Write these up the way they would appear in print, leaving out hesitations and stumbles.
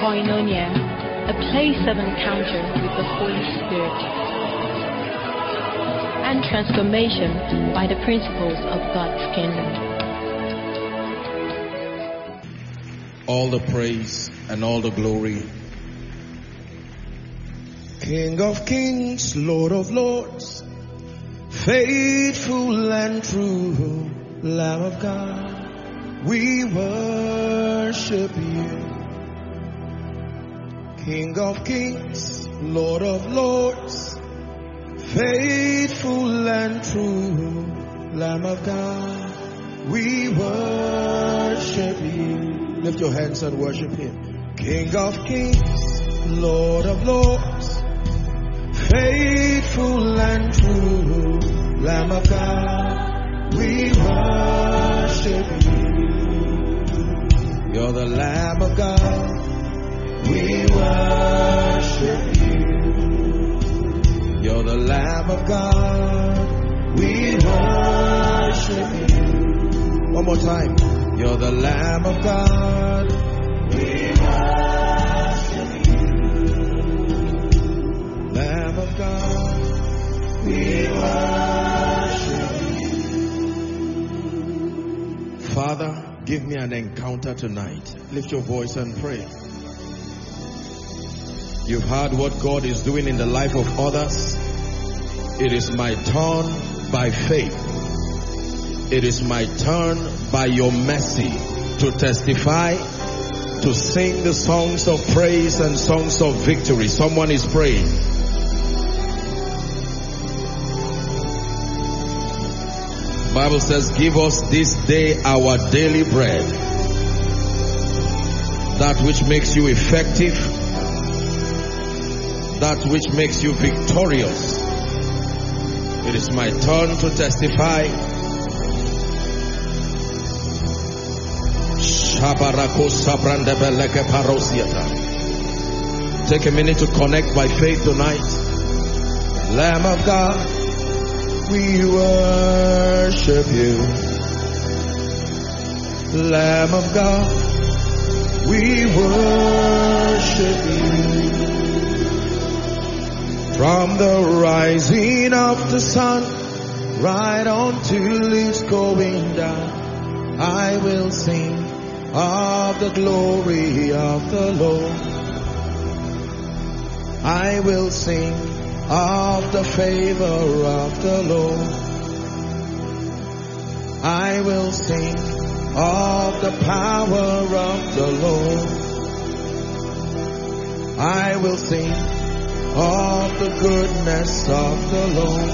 Koinonia, a place of encounter with the Holy Spirit and transformation by the principles of God's kingdom. All the praise and all the glory. King of kings, Lord of lords, faithful and true, Lamb of God, we worship you. King of kings, Lord of lords, faithful and true, Lamb of God, we worship you. Lift your hands and worship him. King of kings, Lord of lords, faithful and true, Lamb of God, we worship you. You're the Lamb of God, we worship you. You're the Lamb of God, we worship you. One more time. You're the Lamb of God, we worship you. Lamb of God, we worship you. Father, give me an encounter tonight. Lift your voice and pray. You've heard what God is doing in the life of others. It is my turn by faith. It is my turn by your mercy to testify, to sing the songs of praise and songs of victory. Someone is praying. The Bible says, give us this day our daily bread. That which makes you effective, that which makes you victorious. It is my turn to testify. Take a minute to connect by faith tonight. Lamb of God, we worship you. Lamb of God, we worship you. From the rising of the sun right until it's going down, I will sing of the glory of the Lord. I will sing of the favor of the Lord. I will sing of the power of the Lord. I will sing of the goodness of the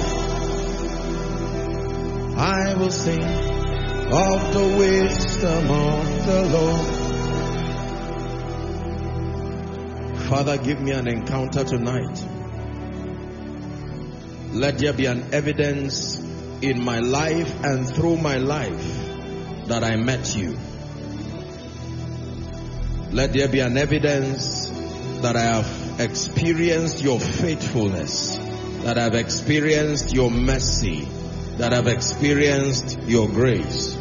Lord. I will sing of the wisdom of the Lord. Father, give me an encounter tonight. Let there be an evidence in my life and through my life that I met you. Let there be an evidence that I have experienced your faithfulness, that I've experienced your mercy, that I've experienced your grace,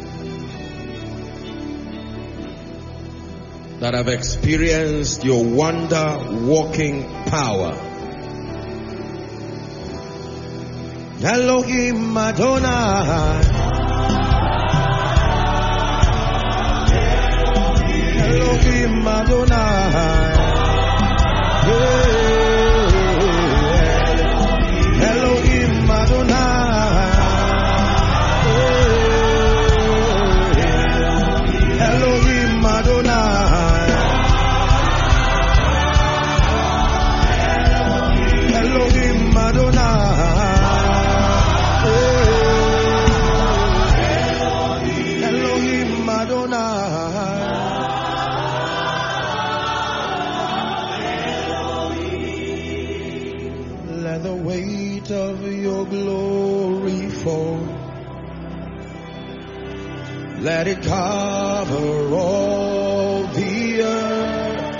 that I've experienced your wonder-working power. Elohim Adonai, Elohim Adonai, Elohim Adonai, Elohim Adonai, Elohim Adonai, Elohim Adonai. Let the weight of your glory fall. Let it cover all the earth.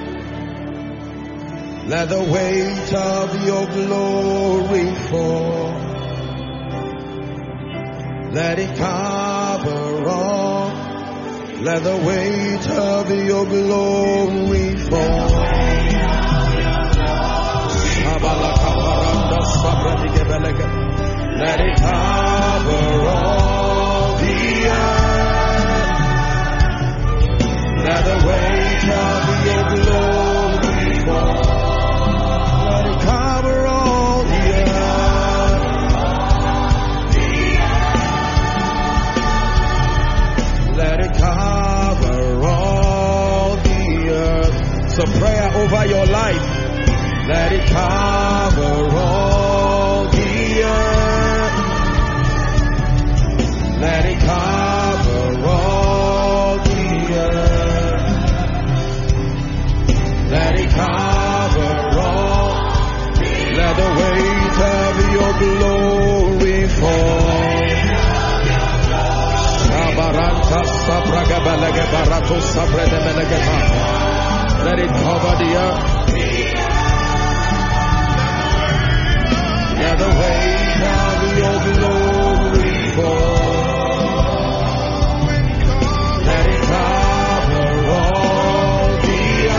Let the weight of your glory fall. Let it cover all. Let the weight of your glory fall. Let it cover all the earth. Let the weight of your glory fall. Let it cover all the earth. Let it cover all the earth. So prayer over your life. Let it cover all the earth. Let it cover all the earth. Let it cover all. Let the weight of your glory fall. Let it cover the earth. Let the weight of your glory fall. Let it cover all the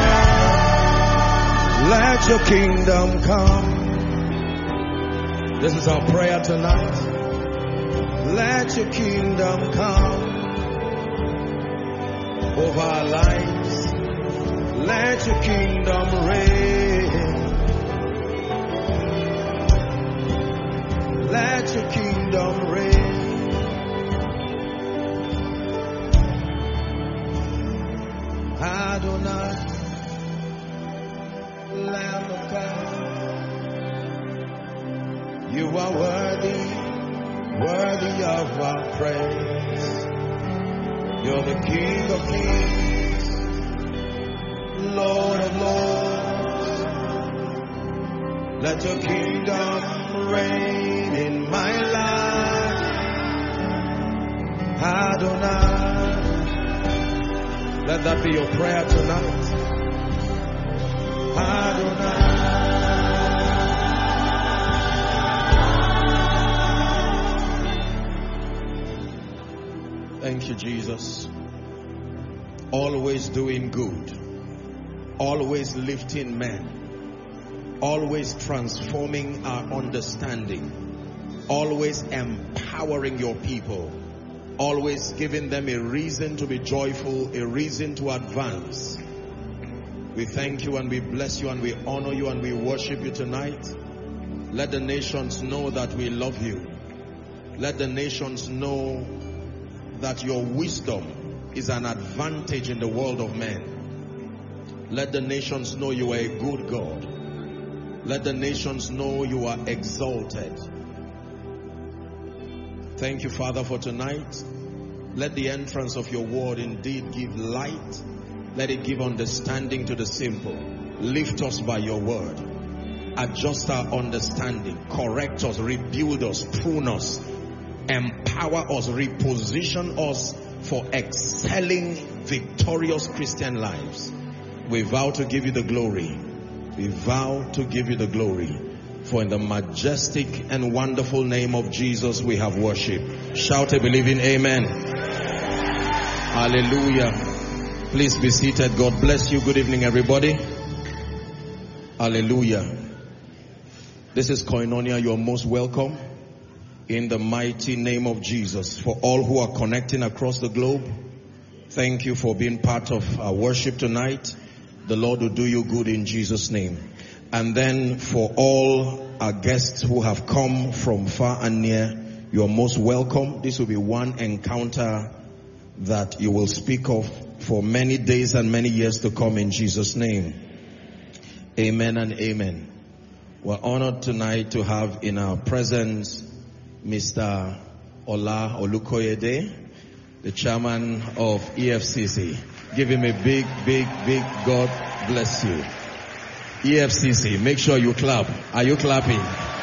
earth. Let your kingdom come. This is our prayer tonight. Let your kingdom come over our lives. Let your kingdom reign. Let your kingdom reign. Adonai, Lamb of God, you are worthy, worthy of our praise. You're the King of kings, Lord of lords. Let your kingdom reign in my life. Adonai, let that be your prayer tonight. Adonai, thank you, Jesus. Always doing good, always lifting men, always transforming our understanding, always empowering your people, always giving them a reason to be joyful, a reason to advance. We thank you and we bless you and we honor you and we worship you tonight. Let the nations know that we love you. Let the nations know that your wisdom is an advantage in the world of men. Let the nations know you are a good God. Let the nations know you are exalted. Thank you, Father, for tonight. Let the entrance of your word indeed give light. Let it give understanding to the simple. Lift us by your word. Adjust our understanding. Correct us, rebuild us, prune us, empower us, reposition us for excelling, victorious Christian lives. We vow to give you the glory. We vow to give you the glory. For in the majestic and wonderful name of Jesus we have worshipped. Shout a believing amen. Hallelujah. Please be seated. God bless you. Good evening, everybody. Hallelujah. This is Koinonia. You are most welcome. In the mighty name of Jesus. For all who are connecting across the globe, thank you for being part of our worship tonight. The Lord will do you good in Jesus' name. And then for all our guests who have come from far and near, you are most welcome. This will be one encounter that you will speak of for many days and many years to come in Jesus' name. Amen and amen. We're honored tonight to have in our presence Mr. Ola Olukoyede, the chairman of EFCC. Give him a big, big, big God bless you. EFCC, make sure you clap. Are you clapping?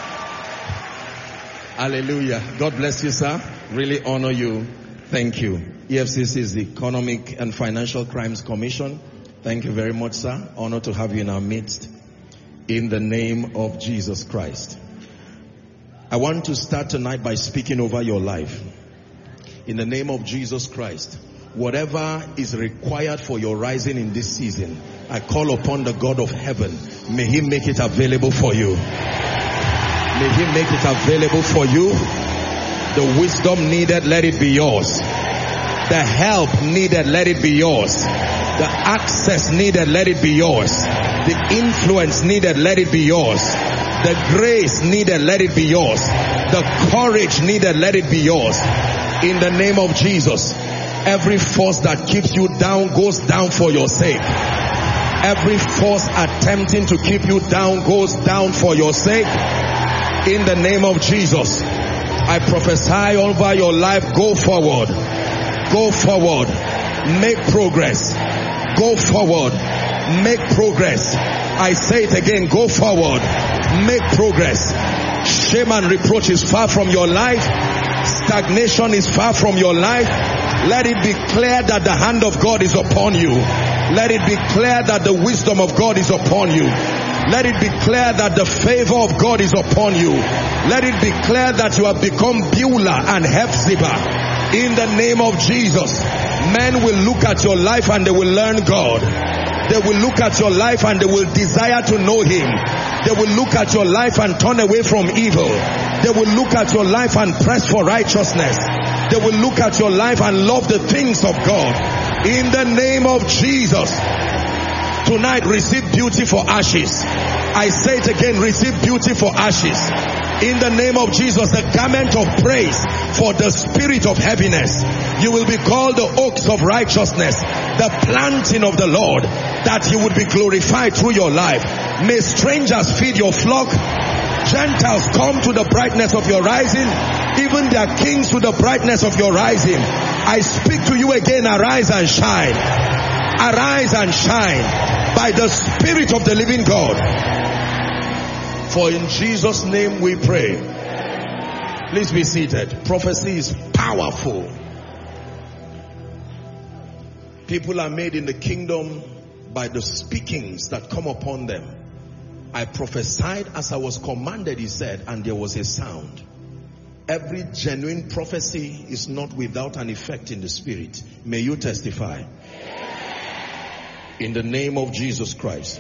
Hallelujah. God bless you, sir. Really honor you. Thank you. EFCC is the Economic and Financial Crimes Commission. Thank you very much, sir. Honor to have you in our midst. In the name of Jesus Christ. I want to start tonight by speaking over your life. In the name of Jesus Christ, whatever is required for your rising in this season, I call upon the God of heaven. May he make it available for you. May he make it available for you. The wisdom needed, let it be yours. The help needed, let it be yours. The access needed, let it be yours. The influence needed, let it be yours. The grace needed, let it be yours. The courage needed, let it be yours. In the name of Jesus, every force that keeps you down goes down for your sake. Every force attempting to keep you down goes down for your sake. In the name of Jesus, I prophesy over your life. Go forward. Go forward. Make progress. Go forward. Make progress. I say it again. Go forward. Make progress. Shame and reproach is far from your life. Stagnation is far from your life. Let it be clear that the hand of God is upon you. Let it be clear that the wisdom of God is upon you. Let it be clear that the favor of God is upon you. Let it be clear that you have become Beulah and Hephzibah. In the name of Jesus, men will look at your life and they will learn God. They will look at your life and they will desire to know Him. They will look at your life and turn away from evil. They will look at your life and press for righteousness. They will look at your life and love the things of God. In the name of Jesus, tonight receive beauty for ashes. I say it again, receive beauty for ashes. In the name of Jesus, a garment of praise for the spirit of heaviness. You will be called the oaks of righteousness, the planting of the Lord, that He would be glorified through your life. May strangers feed your flock. Gentiles come to the brightness of your rising, even their kings to the brightness of your rising. I speak to you again, arise and shine. Arise and shine by the Spirit of the living God. For in Jesus' name we pray. Please be seated. Prophecy is powerful. People are made in the kingdom by the speakings that come upon them. I prophesied as I was commanded, he said, and there was a sound. Every genuine prophecy is not without an effect in the spirit. May you testify. In the name of Jesus Christ.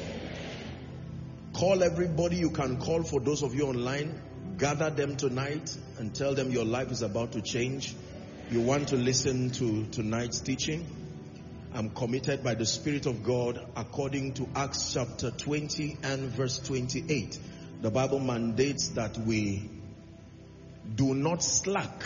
Call everybody you can call. For those of you online, gather them tonight and tell them your life is about to change. You want to listen to tonight's teaching? I'm committed by the Spirit of God according to Acts chapter 20 and verse 28. The Bible mandates that we do not slack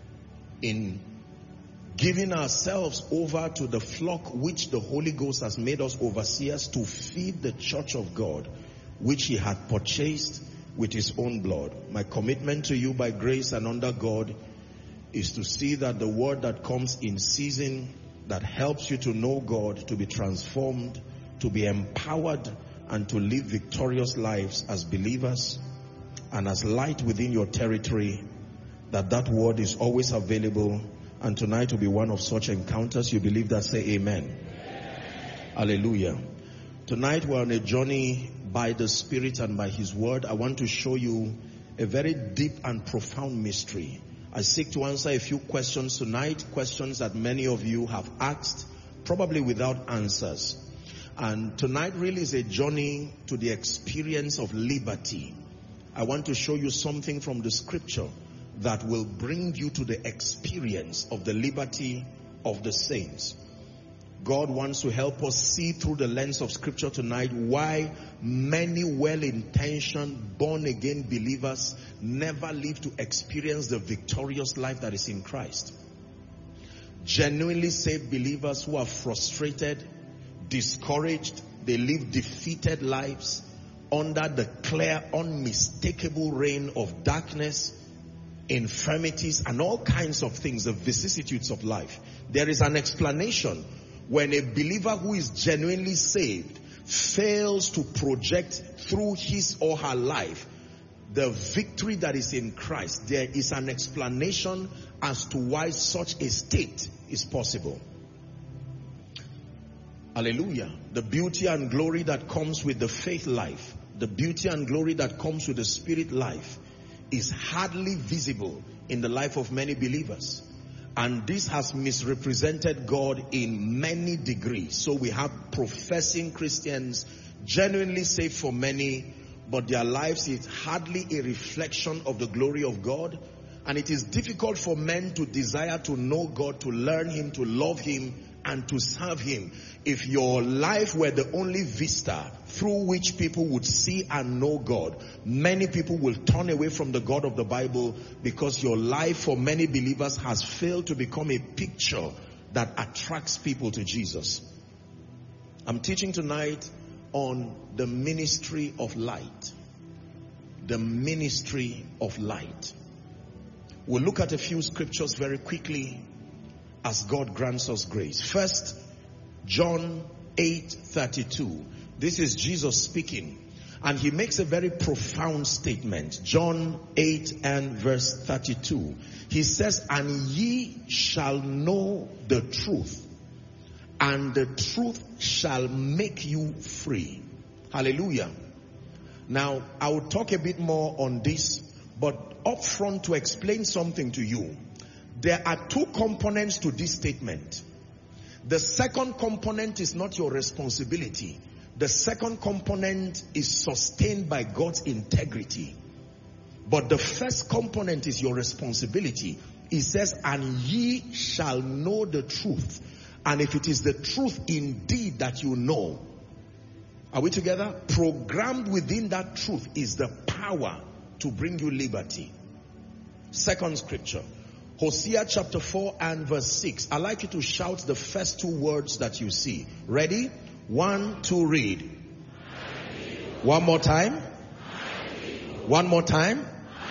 in giving ourselves over to the flock which the Holy Ghost has made us overseers to feed the church of God, which He had purchased with His own blood. My commitment to you by grace and under God is to see that the word that comes in season, that helps you to know God, to be transformed, to be empowered, and to live victorious lives as believers and as light within your territory, that word is always available. And tonight will be one of such encounters. You believe that? Say amen. Hallelujah. Tonight we're on a journey by the Spirit and by His word. I want to show you a very deep and profound mystery. I seek to answer a few questions tonight, questions that many of you have asked, probably without answers. And tonight really is a journey to the experience of liberty. I want to show you something from the scripture that will bring you to the experience of the liberty of the saints. God wants to help us see through the lens of scripture tonight why many well-intentioned, born-again believers never live to experience the victorious life that is in Christ. Genuinely saved believers who are frustrated, discouraged, they live defeated lives under the clear, unmistakable reign of darkness, infirmities, and all kinds of things, the vicissitudes of life. There is an explanation when a believer who is genuinely saved fails to project through his or her life the victory that is in Christ. There is an explanation as to why such a state is possible. Hallelujah. The beauty and glory that comes with the faith life, the beauty and glory that comes with the spirit life is hardly visible in the life of many believers. And this has misrepresented God in many degrees. So we have professing Christians, genuinely saved for many, but their lives is hardly a reflection of the glory of God. And it is difficult for men to desire to know God, to learn Him, to love Him, and to serve Him, if your life were the only vista through which people would see and know God. Many people will turn away from the God of the Bible because your life for many believers has failed to become a picture that attracts people to Jesus. I'm teaching tonight on the ministry of light. The ministry of light. We'll look at a few scriptures very quickly as God grants us grace. First, John 8:32. This is Jesus speaking, and He makes a very profound statement. John 8 and verse 32. He says, "And ye shall know the truth, and the truth shall make you free." Hallelujah. Now, I will talk a bit more on this, but up front to explain something to you. There are two components to this statement. The second component is not your responsibility. The second component is sustained by God's integrity. But the first component is your responsibility. He says, "And ye shall know the truth." And if it is the truth indeed that you know, are we together? Programmed within that truth is the power to bring you liberty. Second scripture, Hosea chapter 4 and verse 6. I'd like you to shout the first two words that you see. Ready? 1, 2, read. One more time. One more time.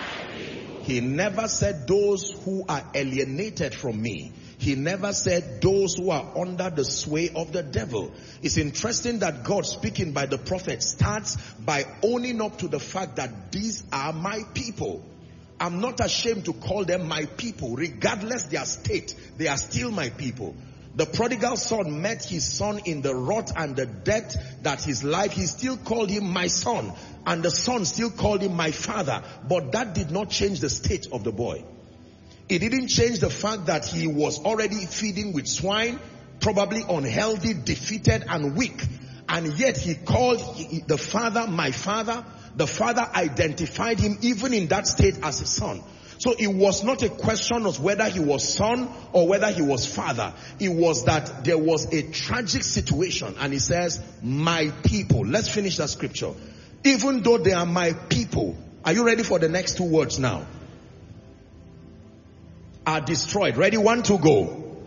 He never said those who are alienated from me. He never said those who are under the sway of the devil. It's interesting that God, speaking by the prophet, starts by owning up to the fact that these are my people. I'm not ashamed to call them my people. Regardless their state, they are still my people. The prodigal son met his son in the rot and the death that his life, he still called him my son. And the son still called him my father. But that did not change the state of the boy. It didn't change the fact that he was already feeding with swine, probably unhealthy, defeated and weak. And yet he called the father my father. The father identified him even in that state as a son. So it was not a question of whether he was son or whether he was father. It was that there was a tragic situation. And he says, my people. Let's finish that scripture. Even though they are my people. Are you ready for the next two words now? Are destroyed. Ready? 1, 2, go.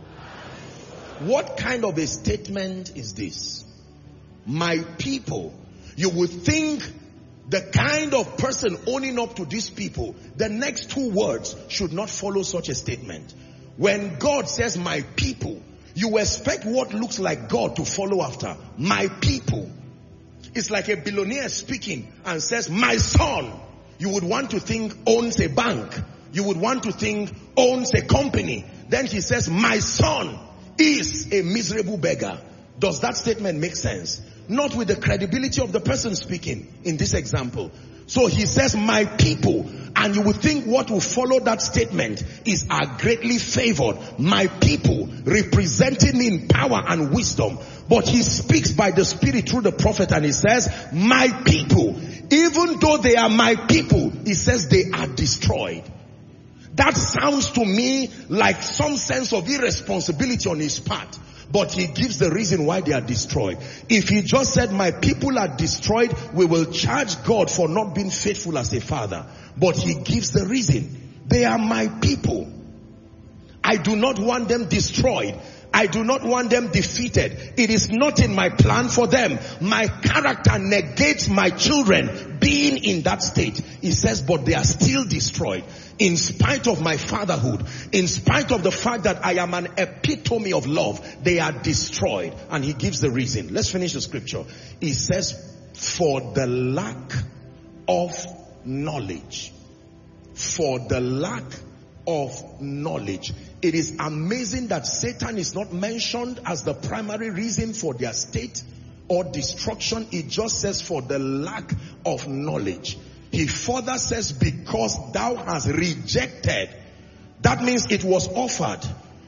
What kind of a statement is this? My people. You would think the kind of person owning up to these people, the next two words should not follow such a statement. When God says my people, you expect what looks like God to follow after. My people. It's like a billionaire speaking and says my son. You would want to think owns a bank. You would want to think owns a company. Then he says my son is a miserable beggar. Does that statement make sense? Not with the credibility of the person speaking in this example. So he says my people, and you would think what will follow that statement is are greatly favored. My people, representing me in power and wisdom. But he speaks by the Spirit through the prophet and he says my people, even though they are my people, he says they are destroyed. That sounds to me like some sense of irresponsibility on his part. But he gives the reason why they are destroyed. If he just said, my people are destroyed, we will charge God for not being faithful as a father. But he gives the reason. They are my people. I do not want them destroyed. I do not want them defeated. It is not in my plan for them. My character negates my children being in that state. He says, but they are still destroyed. In spite of my fatherhood, in spite of the fact that I am an epitome of love, they are destroyed. And he gives the reason. Let's finish the scripture. He says, for the lack of knowledge. For the lack of knowledge. It is amazing that Satan is not mentioned as the primary reason for their state or destruction. It just says for the lack of knowledge. He further says, because thou hast rejected. That means it was offered.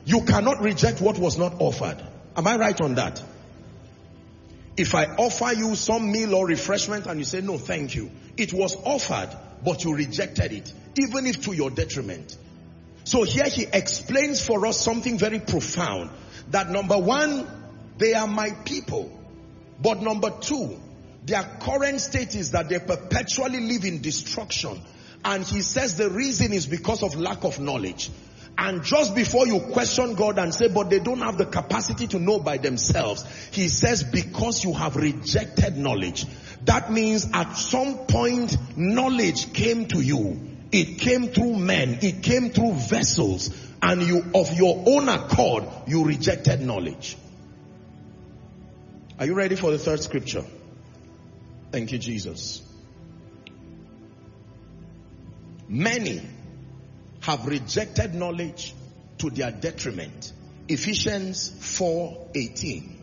You cannot reject what was not offered. Am I right on that? If I offer you some meal or refreshment and you say, no, thank you. It was offered, but you rejected it, even if to your detriment. So here he explains for us something very profound. That number one, they are my people. But number two, their current state is that they perpetually live in destruction. And he says the reason is because of lack of knowledge. And just before you question God and say, but they don't have the capacity to know by themselves, he says, because you have rejected knowledge. That means at some point, knowledge came to you. It came through men. It came through vessels. And you, of your own accord, you rejected knowledge. Are you ready for the third scripture? Thank you, Jesus. Many have rejected knowledge to their detriment. Ephesians 4:18.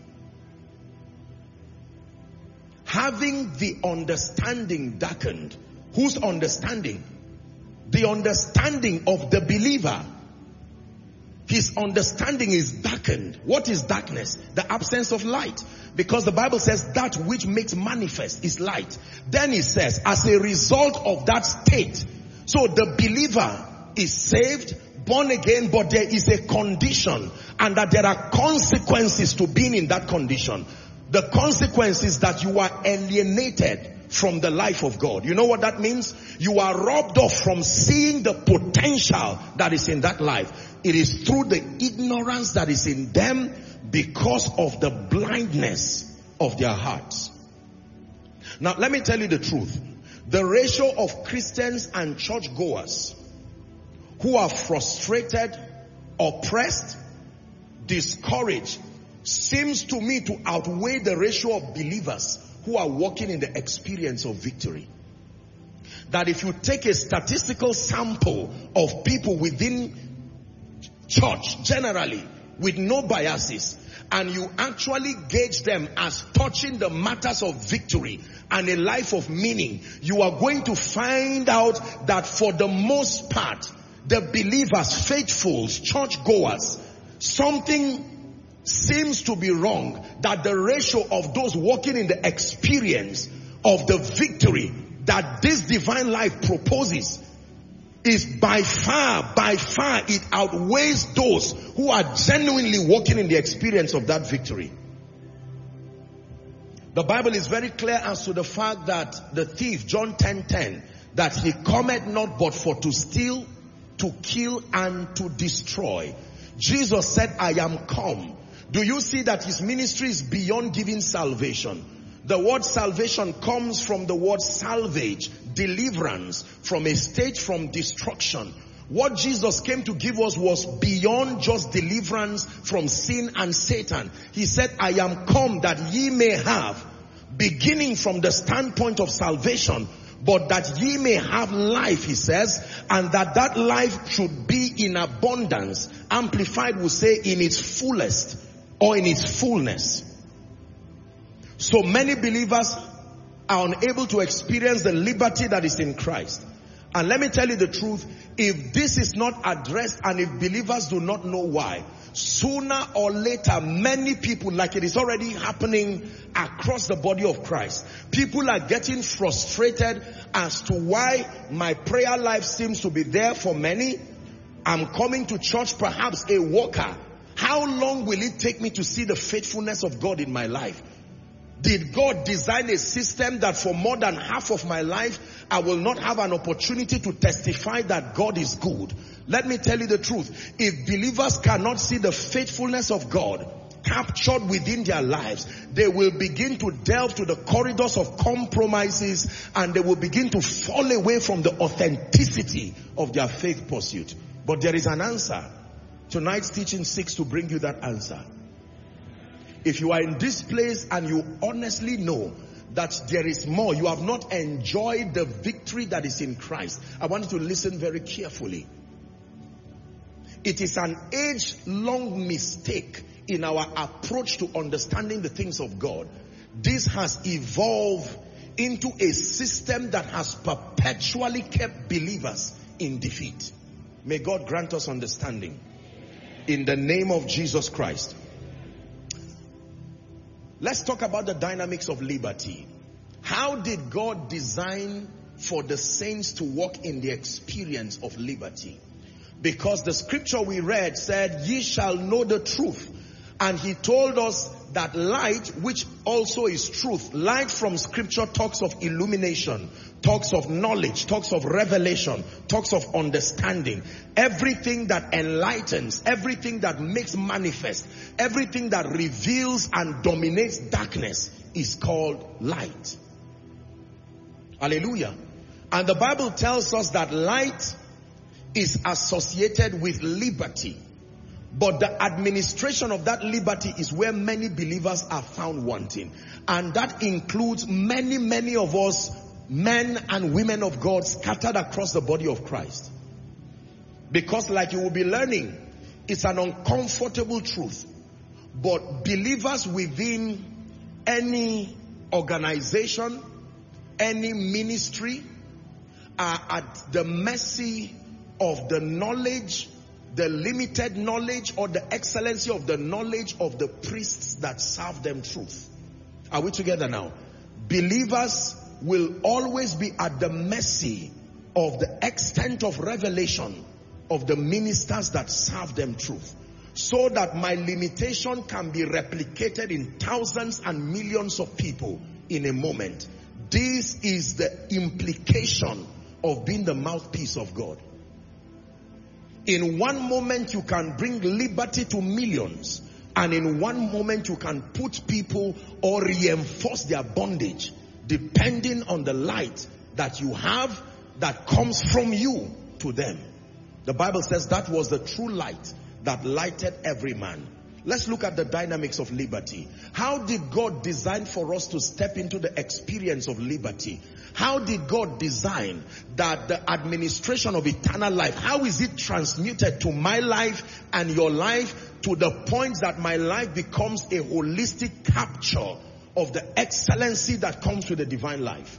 Having the understanding darkened. Whose understanding? The understanding of the believer. His understanding is darkened. What is darkness? The absence of light. Because the Bible says that which makes manifest is light. Then it says, as a result of that state, so the believer is saved, born again, but there is a condition, and that there are consequences to being in that condition. The consequence is that you are alienated from the life of God. You know what that means? You are robbed off from seeing the potential that is in that life. It is through the ignorance that is in them because of the blindness of their hearts. Now, let me tell you the truth. The ratio of Christians and churchgoers who are frustrated, oppressed, discouraged, seems to me to outweigh the ratio of believers who are walking in the experience of victory. That if you take a statistical sample of people within church, generally, with no biases, and you actually gauge them as touching the matters of victory and a life of meaning, you are going to find out that for the most part, the believers, faithfuls, churchgoers, something seems to be wrong, that the ratio of those walking in the experience of the victory that this divine life proposes is by far, it outweighs those who are genuinely walking in the experience of that victory. The Bible is very clear as to the fact that the thief, John 10:10, that he cometh not but for to steal, to kill, and to destroy. Jesus said, I am come. Do you see that his ministry is beyond giving salvation? The word salvation comes from the word salvage, deliverance from a state from destruction. What Jesus came to give us was beyond just deliverance from sin and Satan. He said, I am come that ye may have, beginning from the standpoint of salvation, but that ye may have life, he says, and that life should be in abundance. Amplified will say in its fullest or in its fullness. So many believers are unable to experience the liberty that is in Christ. And let me tell you the truth, if this is not addressed and if believers do not know why, sooner or later, many people, like it is already happening across the body of Christ, people are getting frustrated as to why my prayer life seems to be there for many. I'm coming to church, perhaps a worker. How long will it take me to see the faithfulness of God in my life? Did God design a system that for more than half of my life, I will not have an opportunity to testify that God is good? Let me tell you the truth. If believers cannot see the faithfulness of God captured within their lives, they will begin to delve to the corridors of compromises and they will begin to fall away from the authenticity of their faith pursuit. But there is an answer. Tonight's teaching seeks to bring you that answer. If you are in this place and you honestly know that there is more, you have not enjoyed the victory that is in Christ, I want you to listen very carefully. It is an age-long mistake in our approach to understanding the things of God. This has evolved into a system that has perpetually kept believers in defeat. May God grant us understanding. In the name of Jesus Christ. Let's talk about the dynamics of liberty. How did God design for the saints to walk in the experience of liberty? Because the scripture we read said, ye shall know the truth. And he told us that light, which also is truth, light from scripture talks of illumination, talks of knowledge, talks of revelation, talks of understanding. Everything that enlightens, everything that makes manifest, everything that reveals and dominates darkness is called light. Hallelujah. And the Bible tells us that light is associated with liberty. But the administration of that liberty is where many believers are found wanting. And that includes many of us, men and women of God, scattered across the body of Christ. Because like you will be learning, it's an uncomfortable truth. But believers within any organization, any ministry, are at the mercy of the knowledge, the limited knowledge or the excellency of the knowledge of the priests that serve them truth. Are we together now? Believers will always be at the mercy of the extent of revelation of the ministers that serve them truth, so that my limitation can be replicated in thousands and millions of people in a moment. This is the implication of being the mouthpiece of God. In one moment you can bring liberty to millions, and in one moment you can put people or reinforce their bondage, depending on the light that you have that comes from you to them. The Bible says that was the true light that lighted every man. Let's look at the dynamics of liberty. How did God design for us to step into the experience of liberty? How did God design that the administration of eternal life, how is it transmuted to my life and your life to the point that my life becomes a holistic capture of the excellency that comes with the divine life?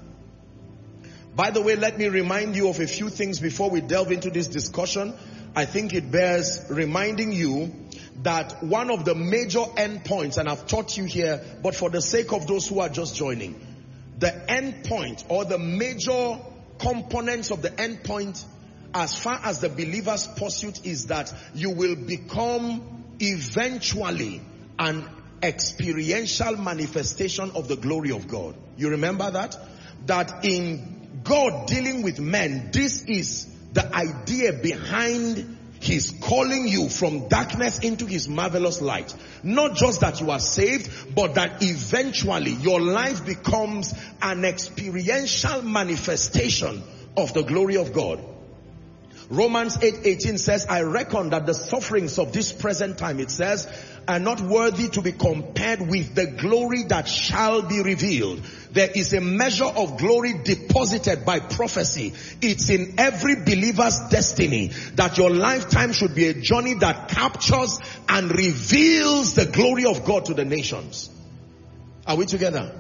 By the way, let me remind you of a few things before we delve into this discussion. I think it bears reminding you that one of the major endpoints, and I've taught you here, but for the sake of those who are just joining, the endpoint or the major components of the endpoint as far as the believer's pursuit is that you will become eventually an experiential manifestation of the glory of God. You remember that? That in God dealing with men, this is the idea behind He's calling you from darkness into His marvelous light. Not just that you are saved, but that eventually your life becomes an experiential manifestation of the glory of God. Romans 8:18 says, I reckon that the sufferings of this present time, it says, are not worthy to be compared with the glory that shall be revealed. There is a measure of glory deposited by prophecy. It's in every believer's destiny that your lifetime should be a journey that captures and reveals the glory of God to the nations. Are we together?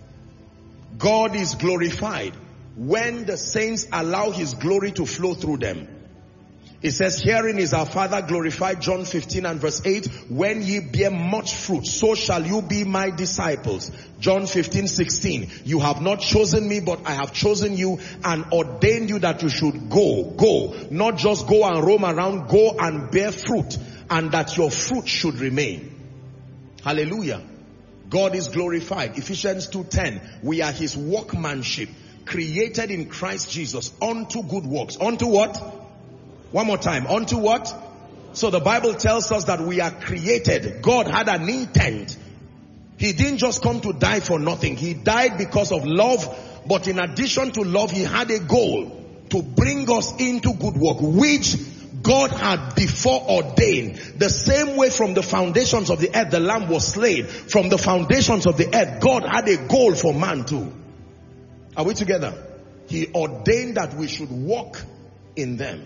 God is glorified when the saints allow His glory to flow through them. It says, herein is our Father glorified, John 15 and verse 8, when ye bear much fruit, so shall you be my disciples. John 15:16, you have not chosen me, but I have chosen you and ordained you that you should go. Not just go and roam around, go and bear fruit, and that your fruit should remain. Hallelujah. God is glorified. Ephesians 2:10, we are His workmanship, created in Christ Jesus unto good works. Unto what? One more time. Unto what? So the Bible tells us that we are created. God had an intent. He didn't just come to die for nothing. He died because of love. But in addition to love, He had a goal to bring us into good work, which God had before ordained. The same way from the foundations of the earth, the Lamb was slain. From the foundations of the earth, God had a goal for man too. Are we together? He ordained that we should walk in them.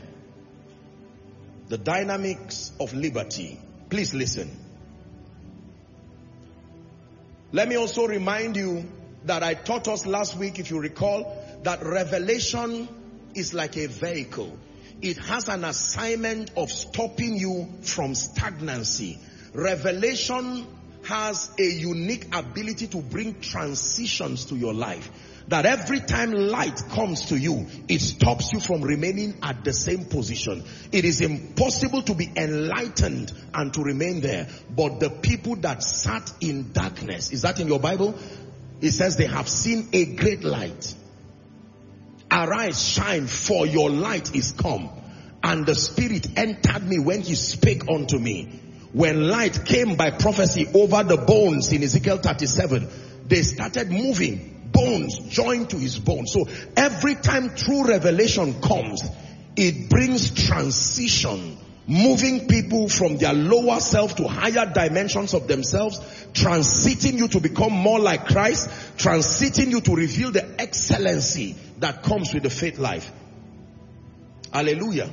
The dynamics of liberty. Please listen. Let me also remind you that I taught us last week, if you recall, that revelation is like a vehicle. it has an assignment of stopping you from stagnancy. Revelation has a unique ability to bring transitions to your life. That every time light comes to you, it stops you from remaining at the same position. It is impossible to be enlightened and to remain there. But the people that sat in darkness, is that in your Bible? It says they have seen a great light. Arise, shine, for your light is come. And the Spirit entered me when he spake unto me. When light came by prophecy over the bones in Ezekiel 37, they started moving. Bones joined to his bones. So every time true revelation comes, it brings transition, moving people from their lower self to higher dimensions of themselves, transiting you to become more like Christ, transiting you to reveal the excellency that comes with the faith life. Hallelujah.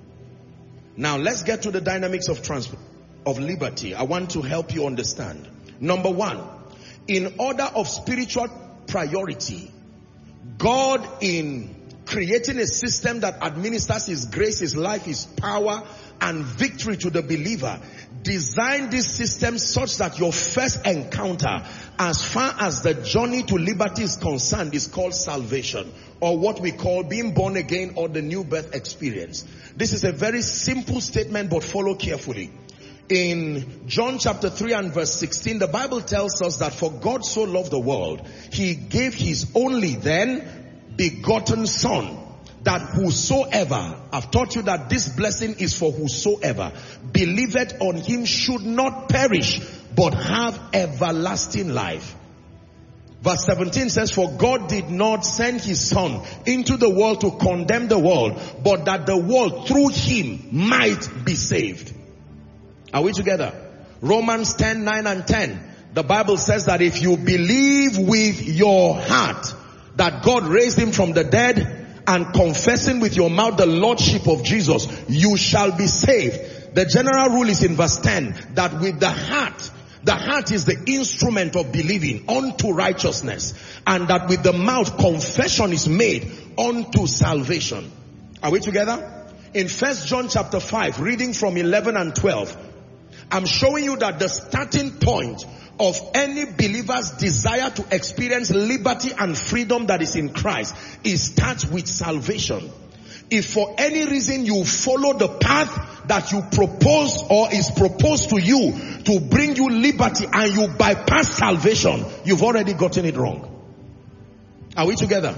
Now let's get to the dynamics of liberty. I want to help you understand. Number one, in order of spiritual priority, God, in creating a system that administers his grace, his life, his power and victory to the believer, designed this system such that your first encounter, as far as the journey to liberty is concerned, is called salvation, or what we call being born again, or the new birth experience. This is a very simple statement, but follow carefully. In John chapter 3 and verse 16, the Bible tells us that for God so loved the world, he gave his only then begotten Son, that whosoever, I've taught you that this blessing is for whosoever, believeth on him should not perish, but have everlasting life. Verse 17 says, for God did not send his Son into the world to condemn the world, but that the world through him might be saved. Are we together? Romans 10, 9 and 10. The Bible says that if you believe with your heart that God raised him from the dead, and confessing with your mouth the Lordship of Jesus, you shall be saved. The general rule is in verse 10, that with the heart is the instrument of believing unto righteousness, and that with the mouth confession is made unto salvation. Are we together? In 1 John chapter 5, reading from 11 and 12, I'm showing you that the starting point of any believer's desire to experience liberty and freedom that is in Christ, it starts with salvation. If for any reason you follow the path that you propose or is proposed to you to bring you liberty, and you bypass salvation, you've already gotten it wrong. Are we together?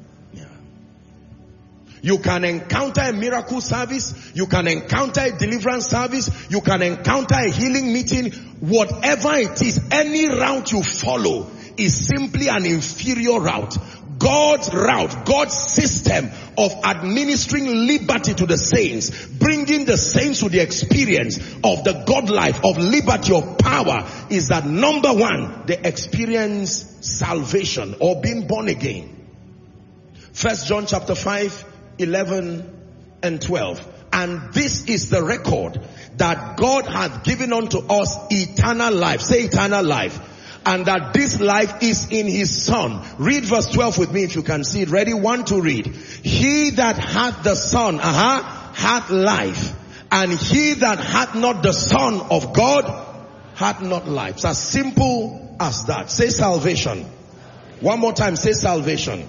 You can encounter a miracle service. You can encounter a deliverance service. You can encounter a healing meeting. Whatever it is, any route you follow is simply an inferior route. God's route, God's system of administering liberty to the saints, bringing the saints to the experience of the God life, of liberty, of power, is that number one, they experience salvation or being born again. 1 John chapter 5, 11 and 12. And this is the record, that God hath given unto us eternal life. Say eternal life. And that this life is in his Son. Read verse 12 with me if you can see it. Ready? 1 to read. He that hath the Son, hath life. And he that hath not the Son of God hath not life. It's as simple as that. Say salvation. One more time. Say salvation.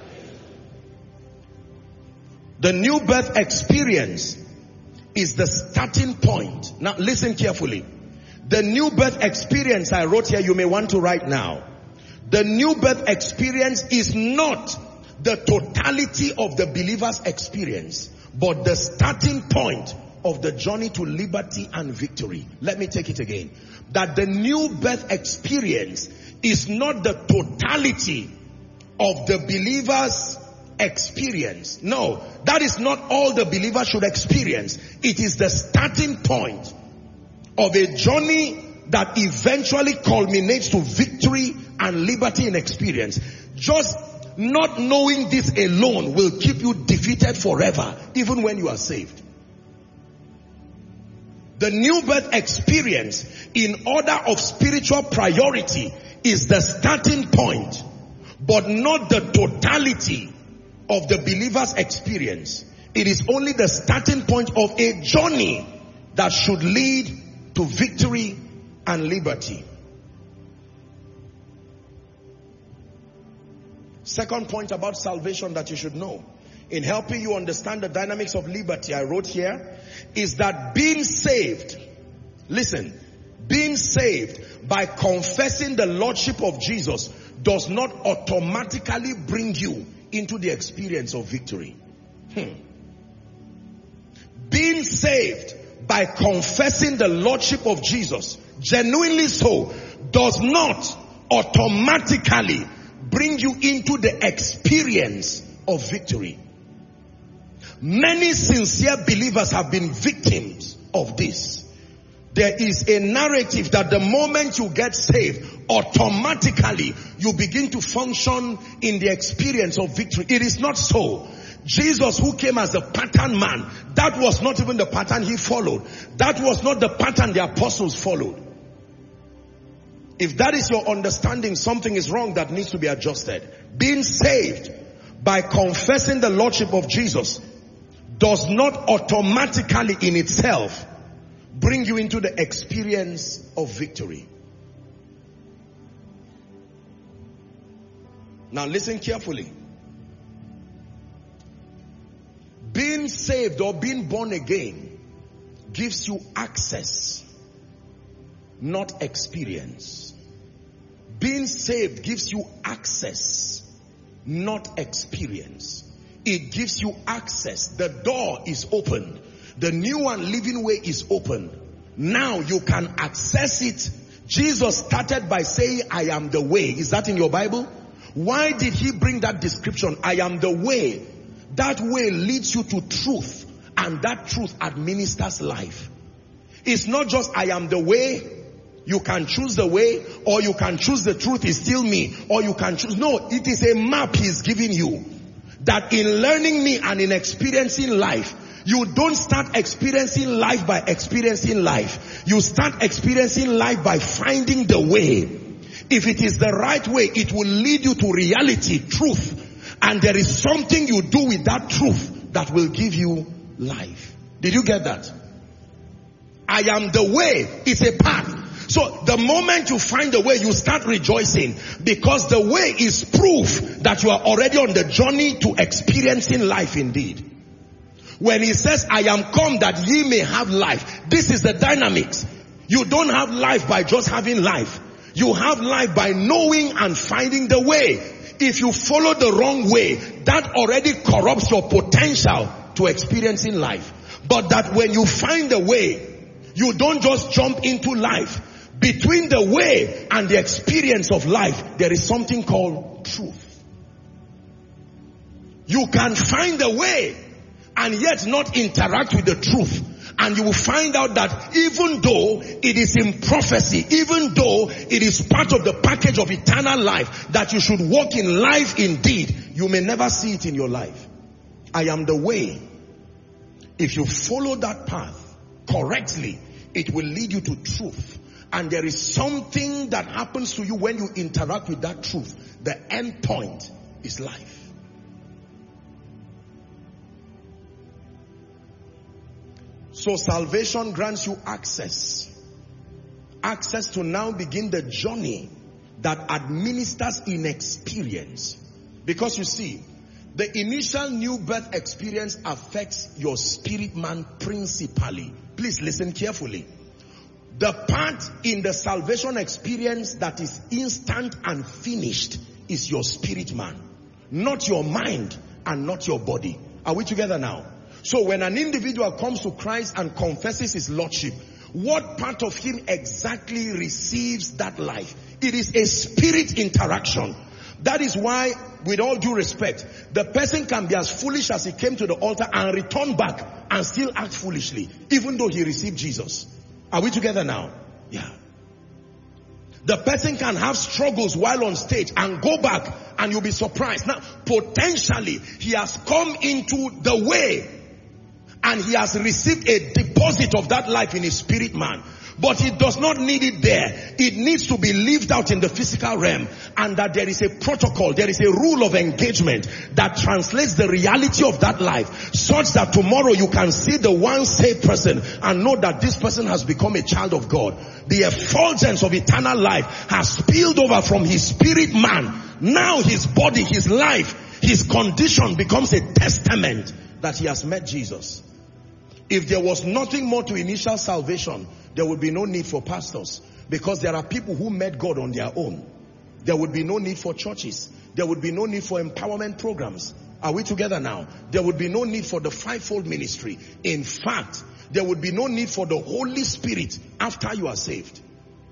The new birth experience is the starting point. Now listen carefully. The new birth experience I wrote here, you may want to write now. The new birth experience is not the totality of the believer's experience, but the starting point of the journey to liberty and victory. Let me take it again. That the new birth experience is not the totality of the believer's experience. No, that is not all the believer should experience. It is the starting point of a journey that eventually culminates to victory and liberty in experience. Just not knowing this alone will keep you defeated forever, even when you are saved. The new birth experience, in order of spiritual priority, is the starting point, but not the totality of the believer's experience. It is only the starting point of a journey that should lead to victory and liberty. Second point about salvation that you should know, in helping you understand the dynamics of liberty, I wrote here, is that being saved, listen, being saved by confessing the Lordship of Jesus does not automatically bring you into the experience of victory. Being saved by confessing the Lordship of Jesus, genuinely so, does not automatically bring you into the experience of victory. Many sincere believers have been victims of this. There is a narrative that the moment you get saved, automatically you begin to function in the experience of victory. It is not so. Jesus, who came as a pattern man, that was not even the pattern he followed. That was not the pattern the apostles followed. If that is your understanding, something is wrong that needs to be adjusted. Being saved by confessing the Lordship of Jesus does not automatically in itself bring you into the experience of victory. Now listen carefully. Being saved or being born again gives you access, not experience. Being saved gives you access, not experience. It gives you access. The door is opened. The new and living way is open. Now you can access it. Jesus started by saying, I am the way. Is that in your Bible? Why did he bring that description? I am the way. That way leads you to truth, and that truth administers life. It's not just I am the way. You can choose the way, or you can choose the truth is still me, or you can choose. No, it is a map he's giving you. That in learning me and in experiencing life, you don't start experiencing life by experiencing life. You start experiencing life by finding the way. If it is the right way, it will lead you to reality, truth. And there is something you do with that truth that will give you life. Did you get that? I am the way. It's a path. So the moment you find the way, you start rejoicing, because the way is proof that you are already on the journey to experiencing life indeed. When he says, I am come that ye may have life, this is the dynamics. You don't have life by just having life. You have life by knowing and finding the way. If you follow the wrong way, that already corrupts your potential to experiencing life. But that when you find the way, you don't just jump into life. Between the way and the experience of life, there is something called truth. You can find the way and yet not interact with the truth. And you will find out that even though it is in prophecy, even though it is part of the package of eternal life, that you should walk in life indeed, you may never see it in your life. I am the way. If you follow that path correctly, it will lead you to truth. And there is something that happens to you when you interact with that truth. The end point is life. So salvation grants you access. Access to now begin the journey that administers in experience. Because you see, the initial new birth experience affects your spirit man principally. Please listen carefully. The part in the salvation experience that is instant and finished is your spirit man, not your mind and not your body. Are we together now? So when an individual comes to Christ and confesses his lordship, what part of him exactly receives that life? It is a spirit interaction. That is why, with all due respect, the person can be as foolish as he came to the altar and return back and still act foolishly, even though he received Jesus. Are we together now? Yeah. The person can have struggles while on stage and go back and you'll be surprised. Now, potentially, he has come into the way and he has received a deposit of that life in his spirit man. but he does not need it there. It needs to be lived out in the physical realm, and that there is a protocol, there is a rule of engagement that translates the reality of that life, such that tomorrow you can see the one saved person and know that this person has become a child of God. The effulgence of eternal life has spilled over from his spirit man. Now his body, his life, his condition becomes a testament that he has met Jesus. If there was nothing more to initial salvation, there would be no need for pastors, because there are people who met God on their own. There would be no need for churches. There would be no need for empowerment programs. Are we together now? There would be no need for the fivefold ministry. In fact, there would be no need for the Holy Spirit after you are saved.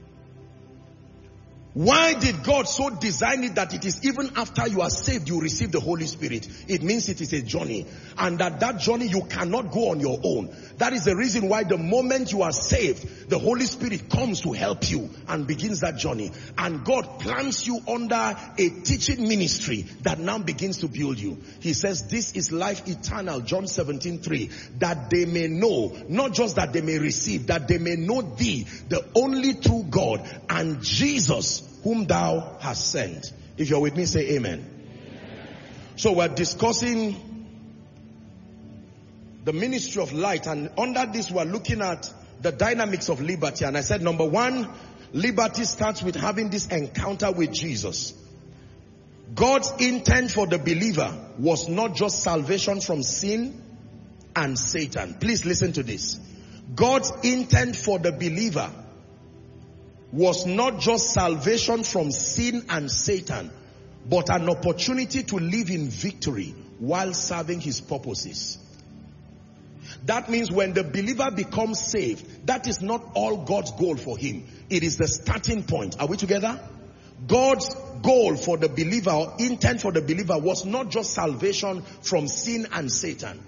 Why did God so design it that it is even after you are saved you receive the Holy Spirit? It means it is a journey, and that journey you cannot go on your own. That is the reason why the moment you are saved, the Holy Spirit comes to help you and begins that journey. And God plants you under a teaching ministry that now begins to build you. He says, this is life eternal, John 17:3, that they may know, not just that they may receive, that they may know thee, the only true God, and Jesus, whom thou hast sent. If you're with me, say amen. So we're discussing the ministry of light, and under this we're looking at the dynamics of liberty. And I said, number one, liberty starts with having this encounter with Jesus. God's intent for the believer was not just salvation from sin and Satan. Please listen to this. God's intent for the believer was not just salvation from sin and Satan, but an opportunity to live in victory while serving his purposes. That means when the believer becomes saved, that is not all God's goal for him. It is the starting point. Are we together? God's goal for the believer, or intent for the believer, was not just salvation from sin and Satan,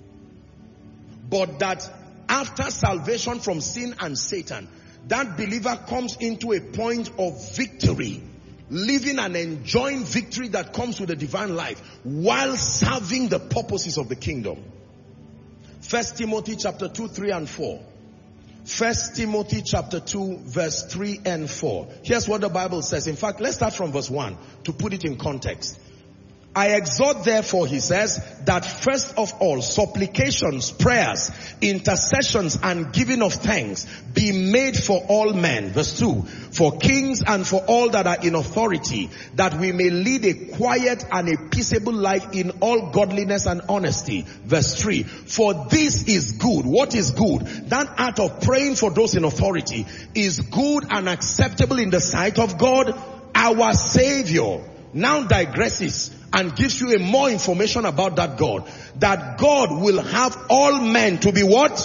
but that after salvation from sin and Satan, that believer comes into a point of victory, living and enjoying victory that comes with the divine life while serving the purposes of the kingdom. 1 Timothy chapter 2, 3 and 4. 1 Timothy chapter 2 verse 3 and 4. Here's what the Bible says. In fact, let's start from verse 1 to put it in context. I exhort therefore, he says, that first of all, supplications, prayers, intercessions, and giving of thanks be made for all men. Verse 2, for kings and for all that are in authority, that we may lead a quiet and a peaceable life in all godliness and honesty. Verse 3, for this is good. What is good? That act of praying for those in authority is good and acceptable in the sight of God, our Savior. Now digresses and gives you a more information about that God. That God will have all men to be what?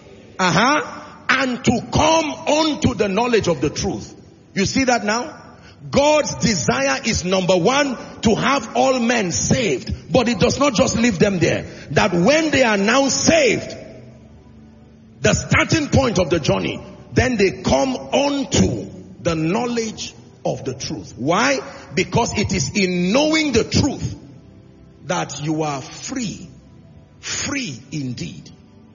And to come unto the knowledge of the truth. You see that now? God's desire is, number one, to have all men saved. But it does not just leave them there. That when they are now saved, the starting point of the journey, then they come unto the knowledge of the truth. Why? Because it is in knowing the truth that you are free. Free indeed.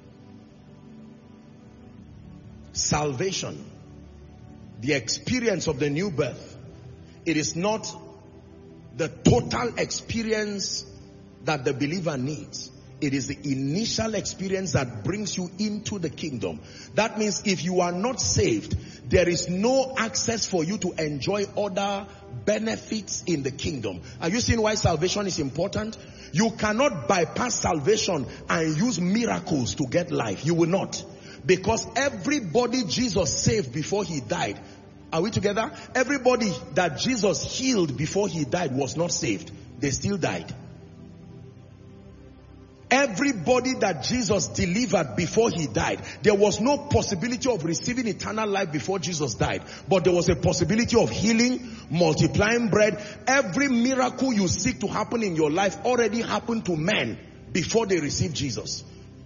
Salvation, the experience of the new birth, it is not the total experience that the believer needs. It is the initial experience that brings you into the kingdom. That means if you are not saved, there is no access for you to enjoy other benefits in the kingdom. Are you seeing why salvation is important? You cannot bypass salvation and use miracles to get life. You will not. Because everybody Jesus saved before he died, are we together? Everybody that Jesus healed before he died was not saved. They still died. Everybody that Jesus delivered before he died, there was no possibility of receiving eternal life before Jesus died. But there was a possibility of healing, multiplying bread. Every miracle you seek to happen in your life already happened to men before they received Jesus.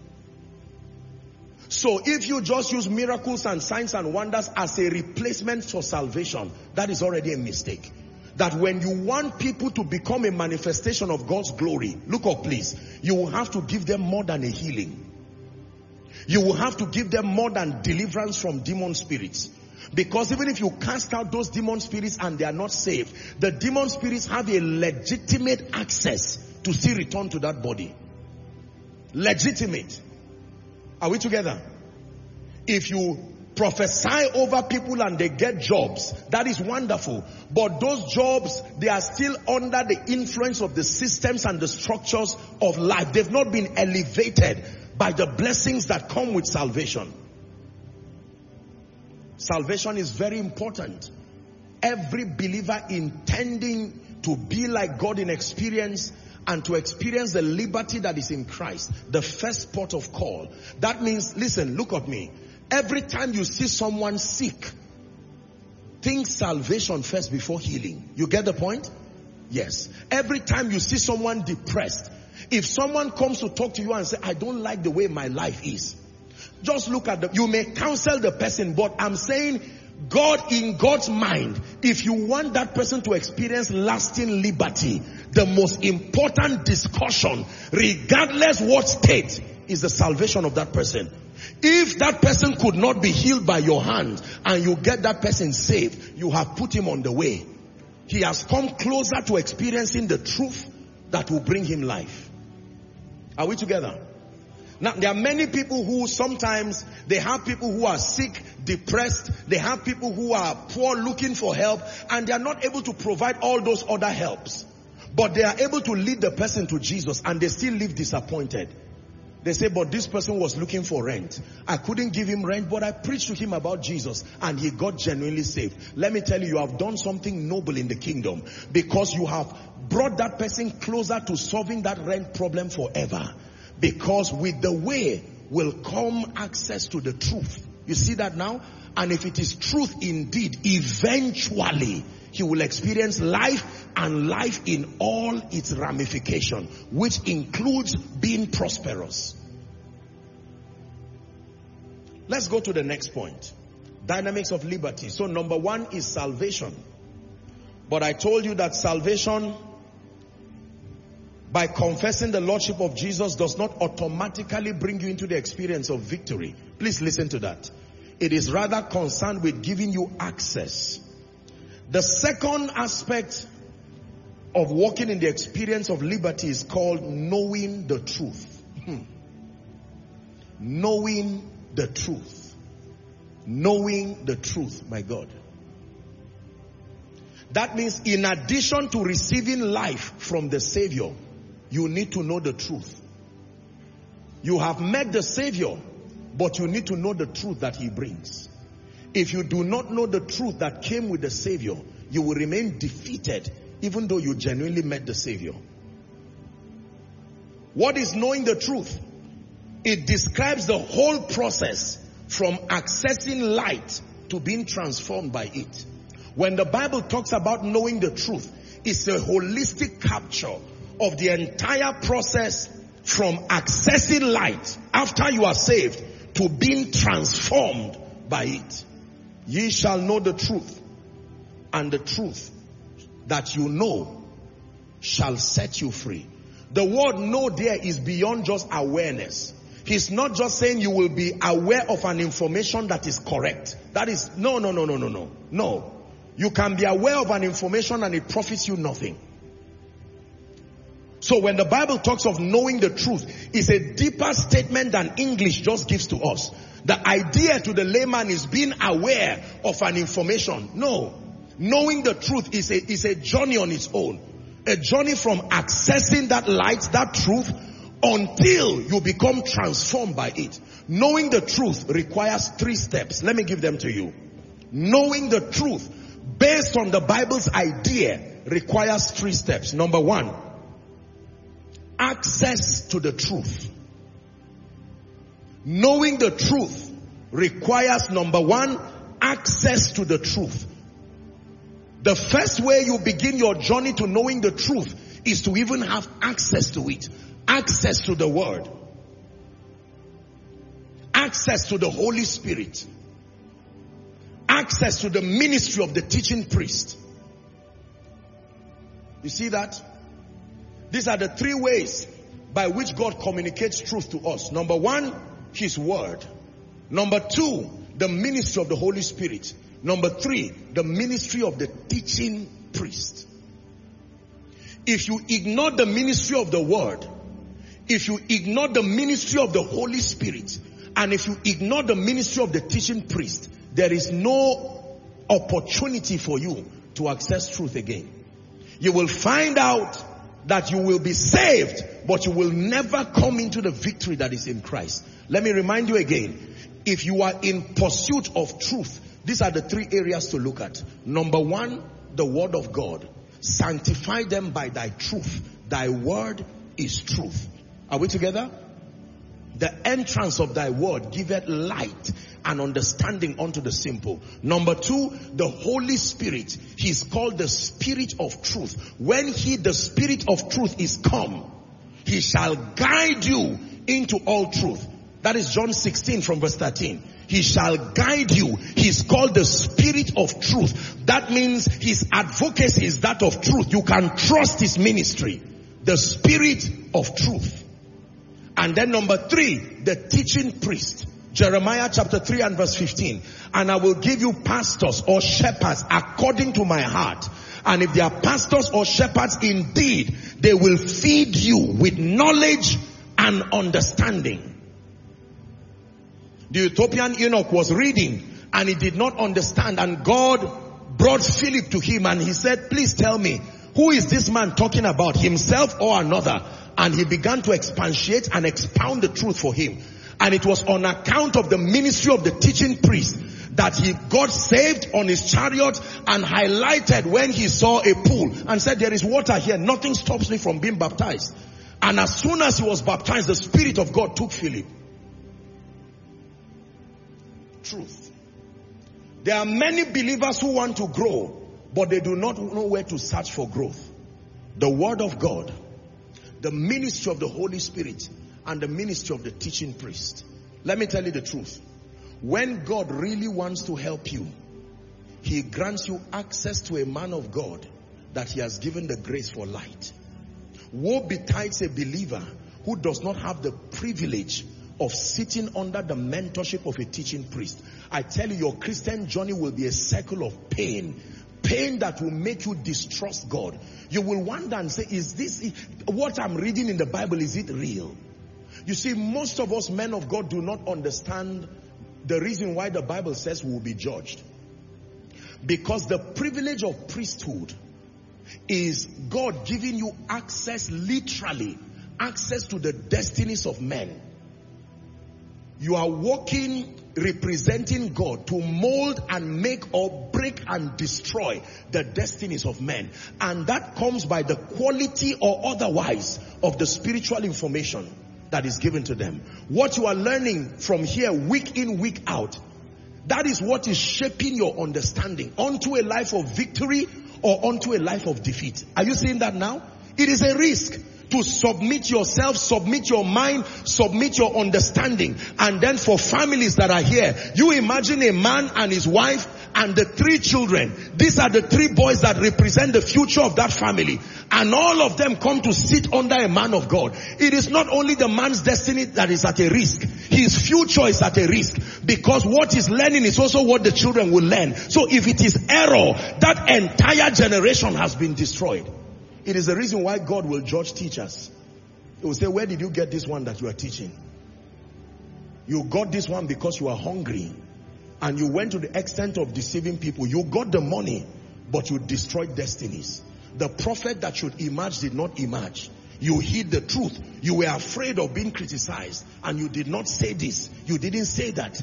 So if you just use miracles and signs and wonders as a replacement for salvation, that is already a mistake. That when you want people to become a manifestation of God's glory, look up please, you will have to give them more than a healing. You will have to give them more than deliverance from demon spirits. Because even if you cast out those demon spirits and they are not saved, the demon spirits have a legitimate access to still return to that body. Legitimate. Are we together? If you prophesy over people and they get jobs, that is wonderful. But those jobs, they are still under the influence of the systems and the structures of life. They've not been elevated by the blessings that come with salvation. Salvation is very important. Every believer intending to be like God in experience and to experience the liberty that is in Christ, the first port of call. That means, listen, look at me. Every time you see someone sick, think salvation first before healing. You get the point? Yes. Every time you see someone depressed, if someone comes to talk to you and say, I don't like the way my life is, just look at you may counsel the person, but I'm saying God, in God's mind, if you want that person to experience lasting liberty, the most important discussion, regardless what state, is the salvation of that person. If that person could not be healed by your hand and you get that person saved, you have put him on the way. He has come closer to experiencing the truth that will bring him life. Are we together? Now, there are many people who sometimes, they have people who are sick, depressed, they have people who are poor looking for help, and they are not able to provide all those other helps. But they are able to lead the person to Jesus, and they still live disappointed. They say, but this person was looking for rent. I couldn't give him rent, but I preached to him about Jesus, and he got genuinely saved. Let me tell you, you have done something noble in the kingdom, because you have brought that person closer to solving that rent problem forever. Because with the way will come access to the truth. You see that now? And if it is truth indeed, eventually he will experience life, and life in all its ramification, which includes being prosperous. Let's go to the next point. Dynamics of liberty. So number one is salvation. But I told you that salvation, by confessing the Lordship of Jesus, does not automatically bring you into the experience of victory. Please listen to that. It is rather concerned with giving you access. The second aspect of walking in the experience of liberty is called knowing the truth. Knowing the truth. Knowing the truth, my God. That means in addition to receiving life from the Savior, you need to know the truth. You have met the Savior, but you need to know the truth that he brings. If you do not know the truth that came with the Savior, you will remain defeated even though you genuinely met the Savior. What is knowing the truth? It describes the whole process from accessing light to being transformed by it. When the Bible talks about knowing the truth, it's a holistic capture of the entire process from accessing light after you are saved to being transformed by it. Ye shall know the truth, and the truth that you know shall set you free. The word know there is beyond just awareness. He's not just saying you will be aware of an information that is correct. That is, no. You can be aware of an information and it profits you nothing. So when the Bible talks of knowing the truth, it's a deeper statement than English just gives to us. The idea to the layman is being aware of an information. No. Knowing the truth is a journey on its own. A journey from accessing that light, that truth, until you become transformed by it. Knowing the truth requires 3 steps. Let me give them to you. Knowing the truth based on the Bible's idea requires 3 steps. Number 1, access to the truth. Knowing the truth requires, number 1, access to the truth. The first way you begin your journey to knowing the truth is to even have access to it. Access to the Word. Access to the Holy Spirit. Access to the ministry of the teaching priest. You see that? These are the 3 ways by which God communicates truth to us. Number 1, His word. Number 2, the ministry of the Holy Spirit. Number 3, the ministry of the teaching priest. If you ignore the ministry of the word, if you ignore the ministry of the Holy Spirit, and if you ignore the ministry of the teaching priest, there is no opportunity for you to access truth again. You will find out that you will be saved, but you will never come into the victory that is in Christ. Let me remind you again. If you are in pursuit of truth, these are the 3 areas to look at. Number 1, the word of God. Sanctify them by thy truth. Thy word is truth. Are we together? The entrance of thy word giveth light and understanding unto the simple. Number 2, the Holy Spirit. He's called the Spirit of truth. When he, the Spirit of truth, is come, he shall guide you into all truth. That is John 16 from verse 13. He shall guide you. He's called the Spirit of truth. That means his advocacy is that of truth. You can trust his ministry. The Spirit of truth. And then number 3, the teaching priest. Jeremiah chapter 3 and verse 15. And I will give you pastors or shepherds according to my heart. And if they are pastors or shepherds indeed, they will feed you with knowledge and understanding. The Ethiopian eunuch was reading and he did not understand, and God brought Philip to him and he said, please tell me, who is this man talking about, himself or another? And he began to expatiate and expound the truth for him. And it was on account of the ministry of the teaching priest that he got saved on his chariot and highlighted when he saw a pool and said, there is water here, nothing stops me from being baptized. And as soon as he was baptized, the Spirit of God took Philip. Truth. There are many believers who want to grow, but they do not know where to search for growth. The word of God, the ministry of the Holy Spirit, and the ministry of the teaching priest. Let me tell you the truth. When God really wants to help you, he grants you access to a man of God that he has given the grace for light. Woe betides a believer who does not have the privilege of sitting under the mentorship of a teaching priest. I tell you, your Christian journey will be a circle of pain. Pain that will make you distrust God. You will wonder and say, is this, what I'm reading in the Bible, is it real? You see, most of us men of God do not understand the reason why the Bible says we will be judged. Because the privilege of priesthood is God giving you access, literally, access to the destinies of men. You are walking, representing God to mold and make or break and destroy the destinies of men. And that comes by the quality or otherwise of the spiritual information that is given to them. What you are learning from here week in, week out, that is what is shaping your understanding onto a life of victory or onto a life of defeat. Are you seeing that now? It is a risk to submit yourself, submit your mind, submit your understanding. And then for families that are here, you imagine a man and his wife and the 3 children. These are the 3 boys that represent the future of that family. And all of them come to sit under a man of God. It is not only the man's destiny that is at a risk. His future is at a risk. Because what he's learning is also what the children will learn. So if it is error, that entire generation has been destroyed. It is the reason why God will judge teachers. He will say, where did you get this one that you are teaching? You got this one because you are hungry. And you went to the extent of deceiving people. You got the money, but you destroyed destinies. The prophet that should emerge did not emerge. You hid the truth. You were afraid of being criticized. And you did not say this. You didn't say that.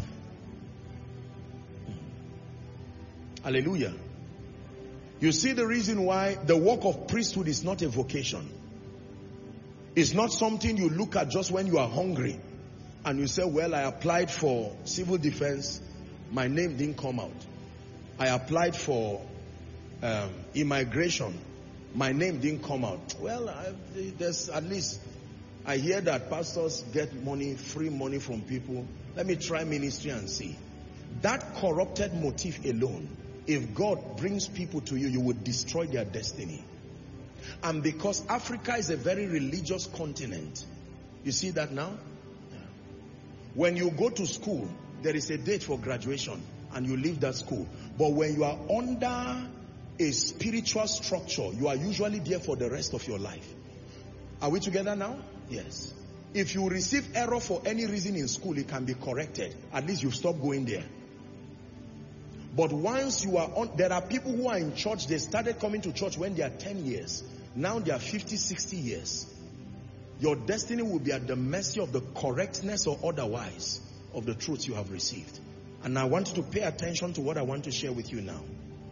Hallelujah. You see the reason why the work of priesthood is not a vocation. It's not something you look at just when you are hungry. And you say, well, I applied for civil defense. My name didn't come out. I applied for immigration. My name didn't come out. Well, there's at least, I hear that pastors get money, free money from people. Let me try ministry and see. That corrupted motive alone, if God brings people to you, you would destroy their destiny. And because Africa is a very religious continent, you see that now? When you go to school, there is a date for graduation and you leave that school. But when you are under a spiritual structure, you are usually there for the rest of your life. Are we together now? Yes. If you receive error for any reason in school, it can be corrected. At least you've stopped going there. But once you are on, there are people who are in church, they started coming to church when they are 10 years. Now they are 50, 60 years. Your destiny will be at the mercy of the correctness or otherwise of the truth you have received. And I want you to pay attention to what I want to share with you now.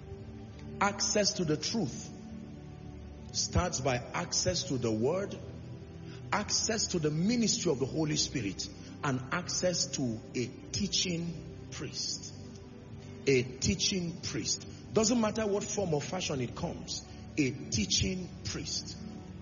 Access to the truth starts by access to the word, access to the ministry of the Holy Spirit, and access to a teaching priest. A teaching priest. Doesn't matter what form or fashion it comes. A teaching priest.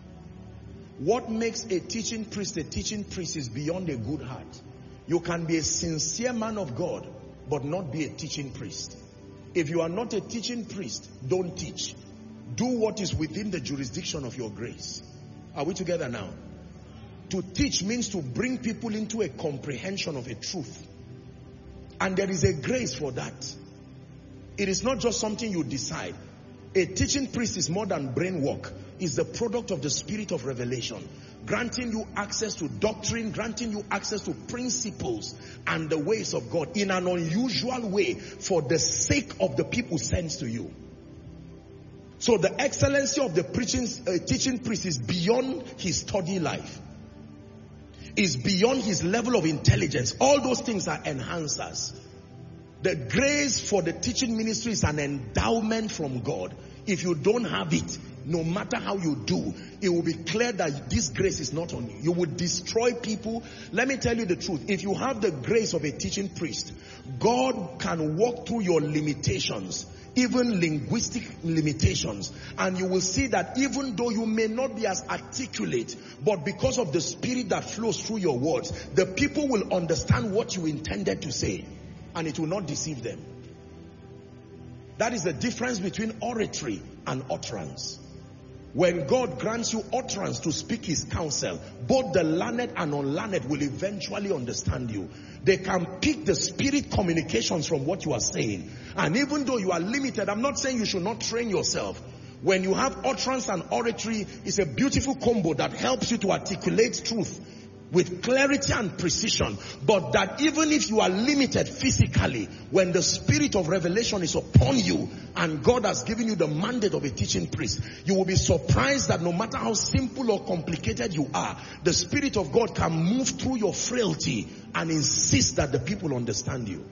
What makes a teaching priest is beyond a good heart. You can be a sincere man of God, but not be a teaching priest. If you are not a teaching priest, don't teach. Do what is within the jurisdiction of your grace. Are we together now? To teach means to bring people into a comprehension of a truth. And there is a grace for that. It is not just something you decide. A teaching priest is more than brain work. It's the product of the spirit of revelation, granting you access to doctrine, granting you access to principles and the ways of God in an unusual way for the sake of the people sent to you. So the excellency of the teaching priest is beyond his study life. Is beyond his level of intelligence. All those things are enhancers. The grace for the teaching ministry is an endowment from God. If you don't have it, no matter how you do, it will be clear that this grace is not on you. You will destroy people. Let me tell you the truth. If you have the grace of a teaching priest, God can walk through your limitations, even linguistic limitations, and you will see that even though you may not be as articulate, but because of the spirit that flows through your words, the people will understand what you intended to say, and it will not deceive them. That is the difference between oratory and utterance. When God grants you utterance to speak his counsel, both the learned and unlearned will eventually understand you. They can pick the spirit communications from what you are saying. And even though you are limited, I'm not saying you should not train yourself. When you have utterance and oratory, it's a beautiful combo that helps you to articulate truth with clarity and precision. But that even if you are limited physically, when the spirit of revelation is upon you and God has given you the mandate of a teaching priest, you will be surprised that no matter how simple or complicated you are, the spirit of God can move through your frailty and insist that the people understand you.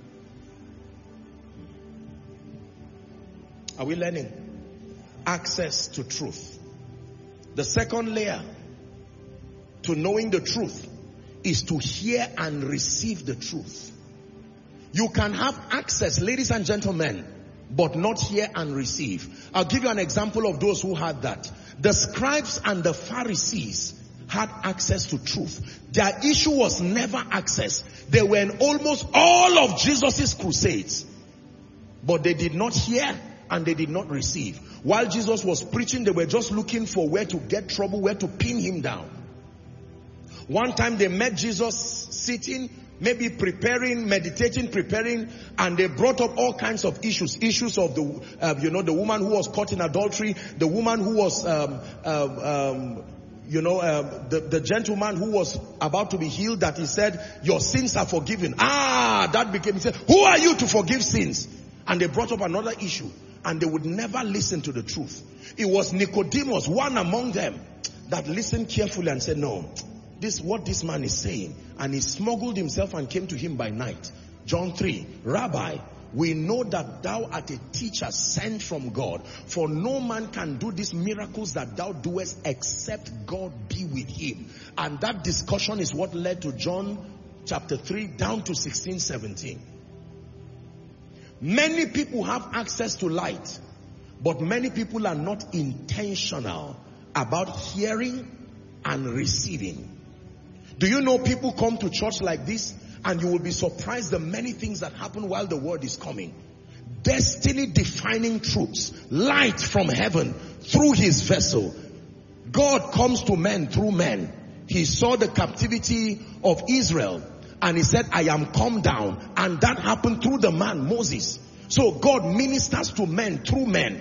Are we learning? Access to truth. The second layer to knowing the truth is to hear and receive the truth. You can have access, ladies and gentlemen, but not hear and receive. I'll give you an example of those who had that. The scribes and the Pharisees had access to truth. Their issue was never access. They were in almost all of Jesus's crusades, but they did not hear and they did not receive. While Jesus was preaching, they were just looking for where to get trouble, where to pin him down. One time they met Jesus sitting, maybe meditating, preparing, and they brought up all kinds of issues. Issues of the woman who was caught in adultery, the woman who was, the gentleman who was about to be healed, that he said, your sins are forgiven. That became, he said, who are you to forgive sins? And they brought up another issue, and they would never listen to the truth. It was Nicodemus, one among them, that listened carefully and said, no, what this man is saying. And he smuggled himself and came to him by night. John 3, Rabbi, we know that thou art a teacher sent from God, for no man can do these miracles that thou doest except God be with him. And that discussion is what led to John chapter 3 down to 16, 17. Many people have access to light, but many people are not intentional about hearing and receiving. Do you know people come to church like this and you will be surprised the many things that happen while the word is coming. Destiny defining truths, light from heaven through his vessel. God comes to men through men. He saw the captivity of Israel And he said, I am come down. And that happened through the man, Moses. So God ministers to men through men.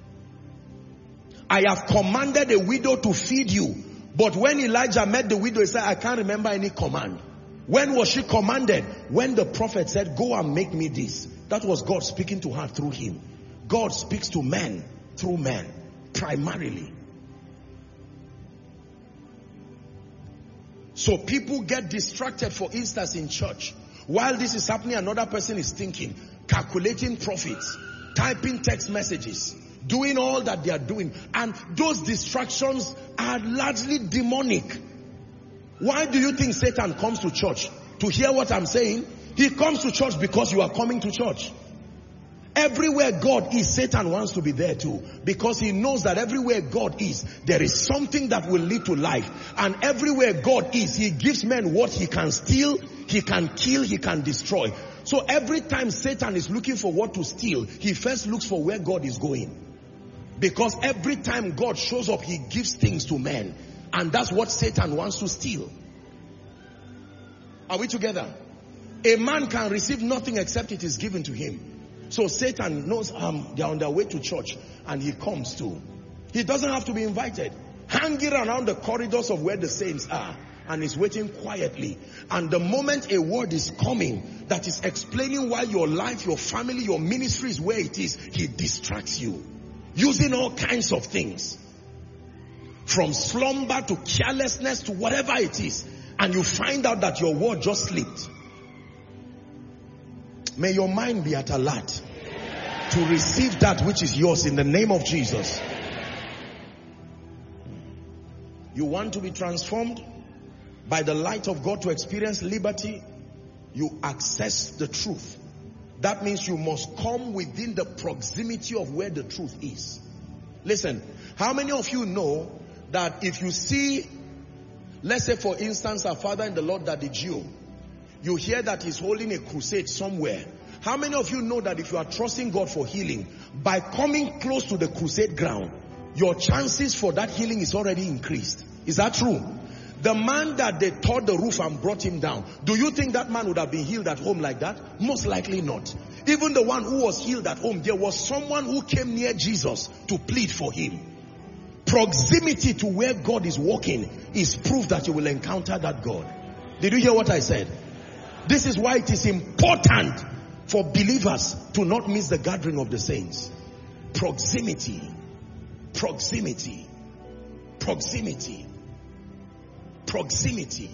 I have commanded a widow to feed you. But when Elijah met the widow, he said, I can't remember any command. When was she commanded? When the prophet said, go and make me this. That was God speaking to her through him. God speaks to men through men, primarily. So people get distracted, for instance, in church. While this is happening, another person is thinking, calculating profits, typing text messages, doing all that they are doing. And those distractions are largely demonic. Why do you think Satan comes to church? To hear what I'm saying? He comes to church because you are coming to church. Everywhere God is, Satan wants to be there too. Because he knows that everywhere God is, there is something that will lead to life. And everywhere God is, he gives men what he can steal, he can kill, he can destroy. So every time Satan is looking for what to steal, he first looks for where God is going. Because every time God shows up, he gives things to men. And that's what Satan wants to steal. Are we together? A man can receive nothing except it is given to him. So Satan knows they're on their way to church and he comes too. He doesn't have to be invited. Hanging around the corridors of where the saints are and is waiting quietly. And the moment a word is coming that is explaining why your life, your family, your ministry is where it is, he distracts you. Using all kinds of things. From slumber to carelessness to whatever it is. And you find out that your word just slipped. May your mind be at alert to receive that which is yours in the name of Jesus. You want to be transformed by the light of God to experience liberty? You access the truth. That means you must come within the proximity of where the truth is. Listen, how many of you know that if you see, let's say for instance, our father in the Lord, Daddy Gio, you hear that he's holding a crusade somewhere. How many of you know that if you are trusting God for healing, by coming close to the crusade ground, your chances for that healing is already increased? Is that true? The man that they tore the roof and brought him down, do you think that man would have been healed at home like that? Most likely not. Even the one who was healed at home, there was someone who came near Jesus to plead for him. Proximity to where God is walking is proof that you will encounter that God. Did you hear what I said? This is why it is important for believers to not miss the gathering of the saints. Proximity. Proximity. Proximity. Proximity.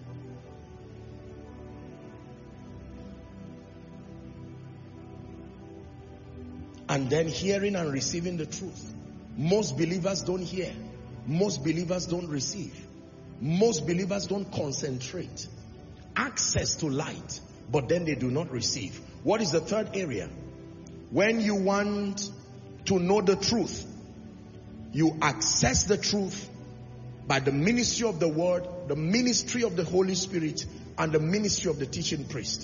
And then hearing and receiving the truth. Most believers don't hear. Most believers don't receive. Most believers don't concentrate. Access to light, but then they do not receive. What is the third area? When you want to know the truth, you access the truth by the ministry of the word, the ministry of the Holy Spirit, and the ministry of the teaching priest.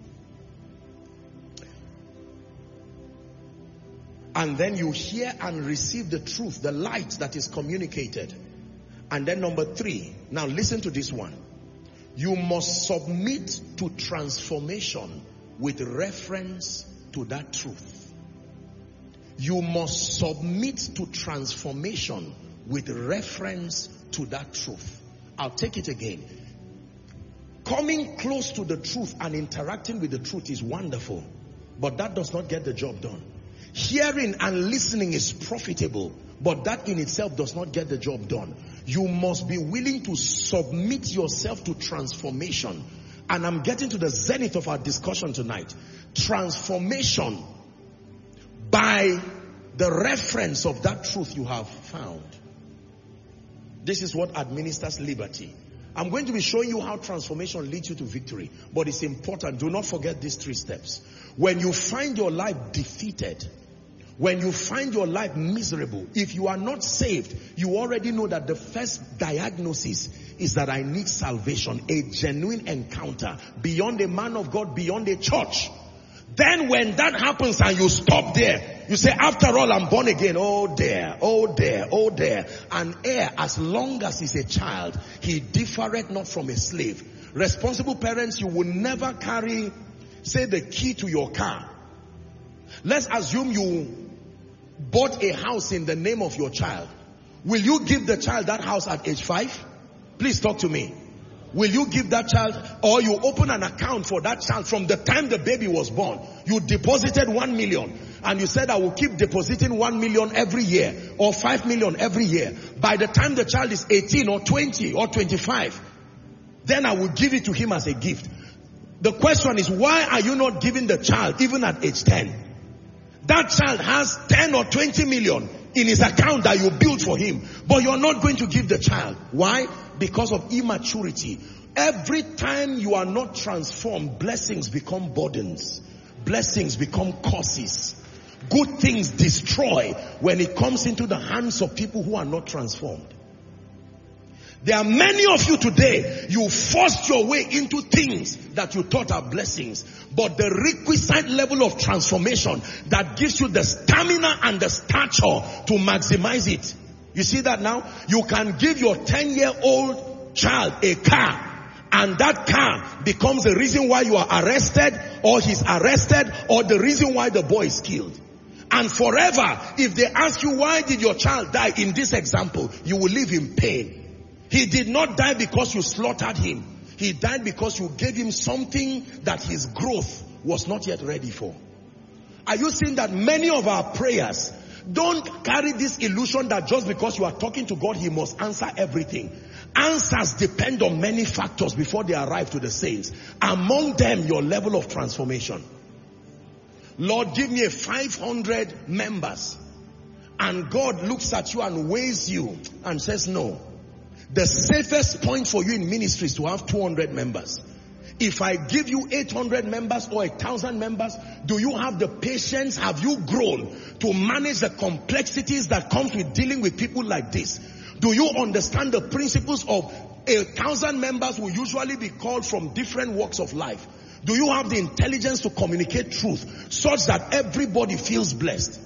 And then you hear and receive the truth, the light that is communicated. And then number 3, now listen to this one. You must submit to transformation with reference to that truth. You must submit to transformation with reference to that truth. I'll take it again. Coming close to the truth and interacting with the truth is wonderful, but that does not get the job done. Hearing and listening is profitable, but that in itself does not get the job done. You must be willing to submit yourself to transformation. And I'm getting to the zenith of our discussion tonight. Transformation by the reference of that truth you have found. This is what administers liberty. I'm going to be showing you how transformation leads you to victory. But it's important. Do not forget these 3 steps. When you find your life defeated, when you find your life miserable, if you are not saved, you already know that the first diagnosis is that I need salvation, a genuine encounter beyond a man of God, beyond a church. Then when that happens and you stop there, you say, after all, I'm born again. Oh there, oh there, oh there. An heir, as long as he's a child, he differeth not from a slave. Responsible parents, you will never carry, say, the key to your car. Let's assume you bought a house in the name of your child. Will you give the child that house at age 5? Please talk to me. Will you give that child, or you open an account for that child from the time the baby was born? You deposited 1 million and you said, I will keep depositing 1 million every year or 5 million every year. By the time the child is 18 or 20 or 25, then I will give it to him as a gift. The question is, why are you not giving the child even at age 10? That child has 10 or 20 million in his account that you built for him, but you're not going to give the child. Why? Because of immaturity. Every time you are not transformed, blessings become burdens. Blessings become curses. Good things destroy when it comes into the hands of people who are not transformed. There are many of you today, you forced your way into things that you thought are blessings, but the requisite level of transformation that gives you the stamina and the stature to maximize it. You see that now? You can give your 10-year-old child a car, and that car becomes the reason why you are arrested, or he's arrested, or the reason why the boy is killed. And forever, if they ask you, why did your child die in this example, you will live in pain. He did not die because you slaughtered him. He died because you gave him something that his growth was not yet ready for. Are you seeing that many of our prayers don't carry this illusion that just because you are talking to God, he must answer everything? Answers depend on many factors before they arrive to the saints. Among them, your level of transformation. Lord, give me 500 members. And God looks at you and weighs you and says, no. The safest point for you in ministry is to have 200 members. If I give you 800 members or 1,000 members, do you have the patience? Have you grown to manage the complexities that comes with dealing with people like this? Do you understand the principles of 1,000 members will usually be called from different walks of life? Do you have the intelligence to communicate truth such that everybody feels blessed?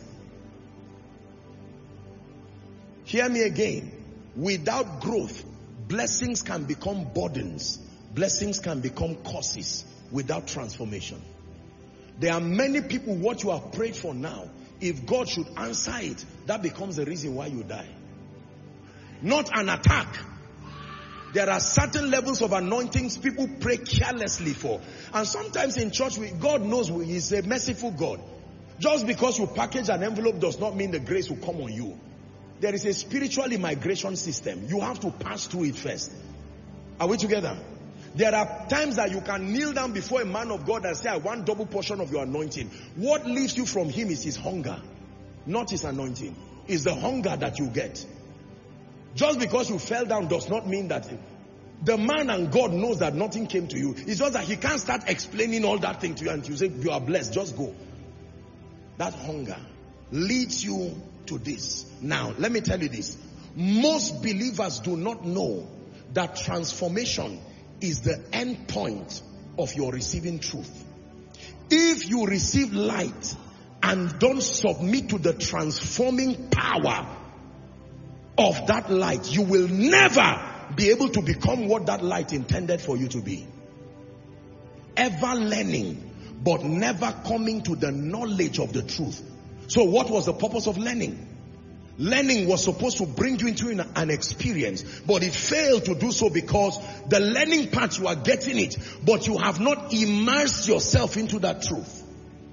Hear me again. Without growth, blessings can become burdens. Blessings can become curses without transformation. There are many people, what you have prayed for now, if God should answer it, that becomes the reason why you die. Not an attack. There are certain levels of anointings people pray carelessly for. And sometimes in church, God knows He's a merciful God. Just because you package an envelope does not mean the grace will come on you. There is a spiritual immigration system. You have to pass through it first. Are we together? There are times that you can kneel down before a man of God and say, I want double portion of your anointing. What leaves you from him is his hunger, not his anointing. It's the hunger that you get. Just because you fell down does not mean that the man and God knows that nothing came to you. It's just that he can't start explaining all that thing to you and you say, you are blessed, just go. That hunger leads you to this. Now, let me tell you this. Most believers do not know that transformation is the end point of your receiving truth. If you receive light and don't submit to the transforming power of that light, you will never be able to become what that light intended for you to be. Ever learning, but never coming to the knowledge of the truth. So what was the purpose of learning? Learning was supposed to bring you into an experience, but it failed to do so because the learning part, you are getting it, but you have not immersed yourself into that truth.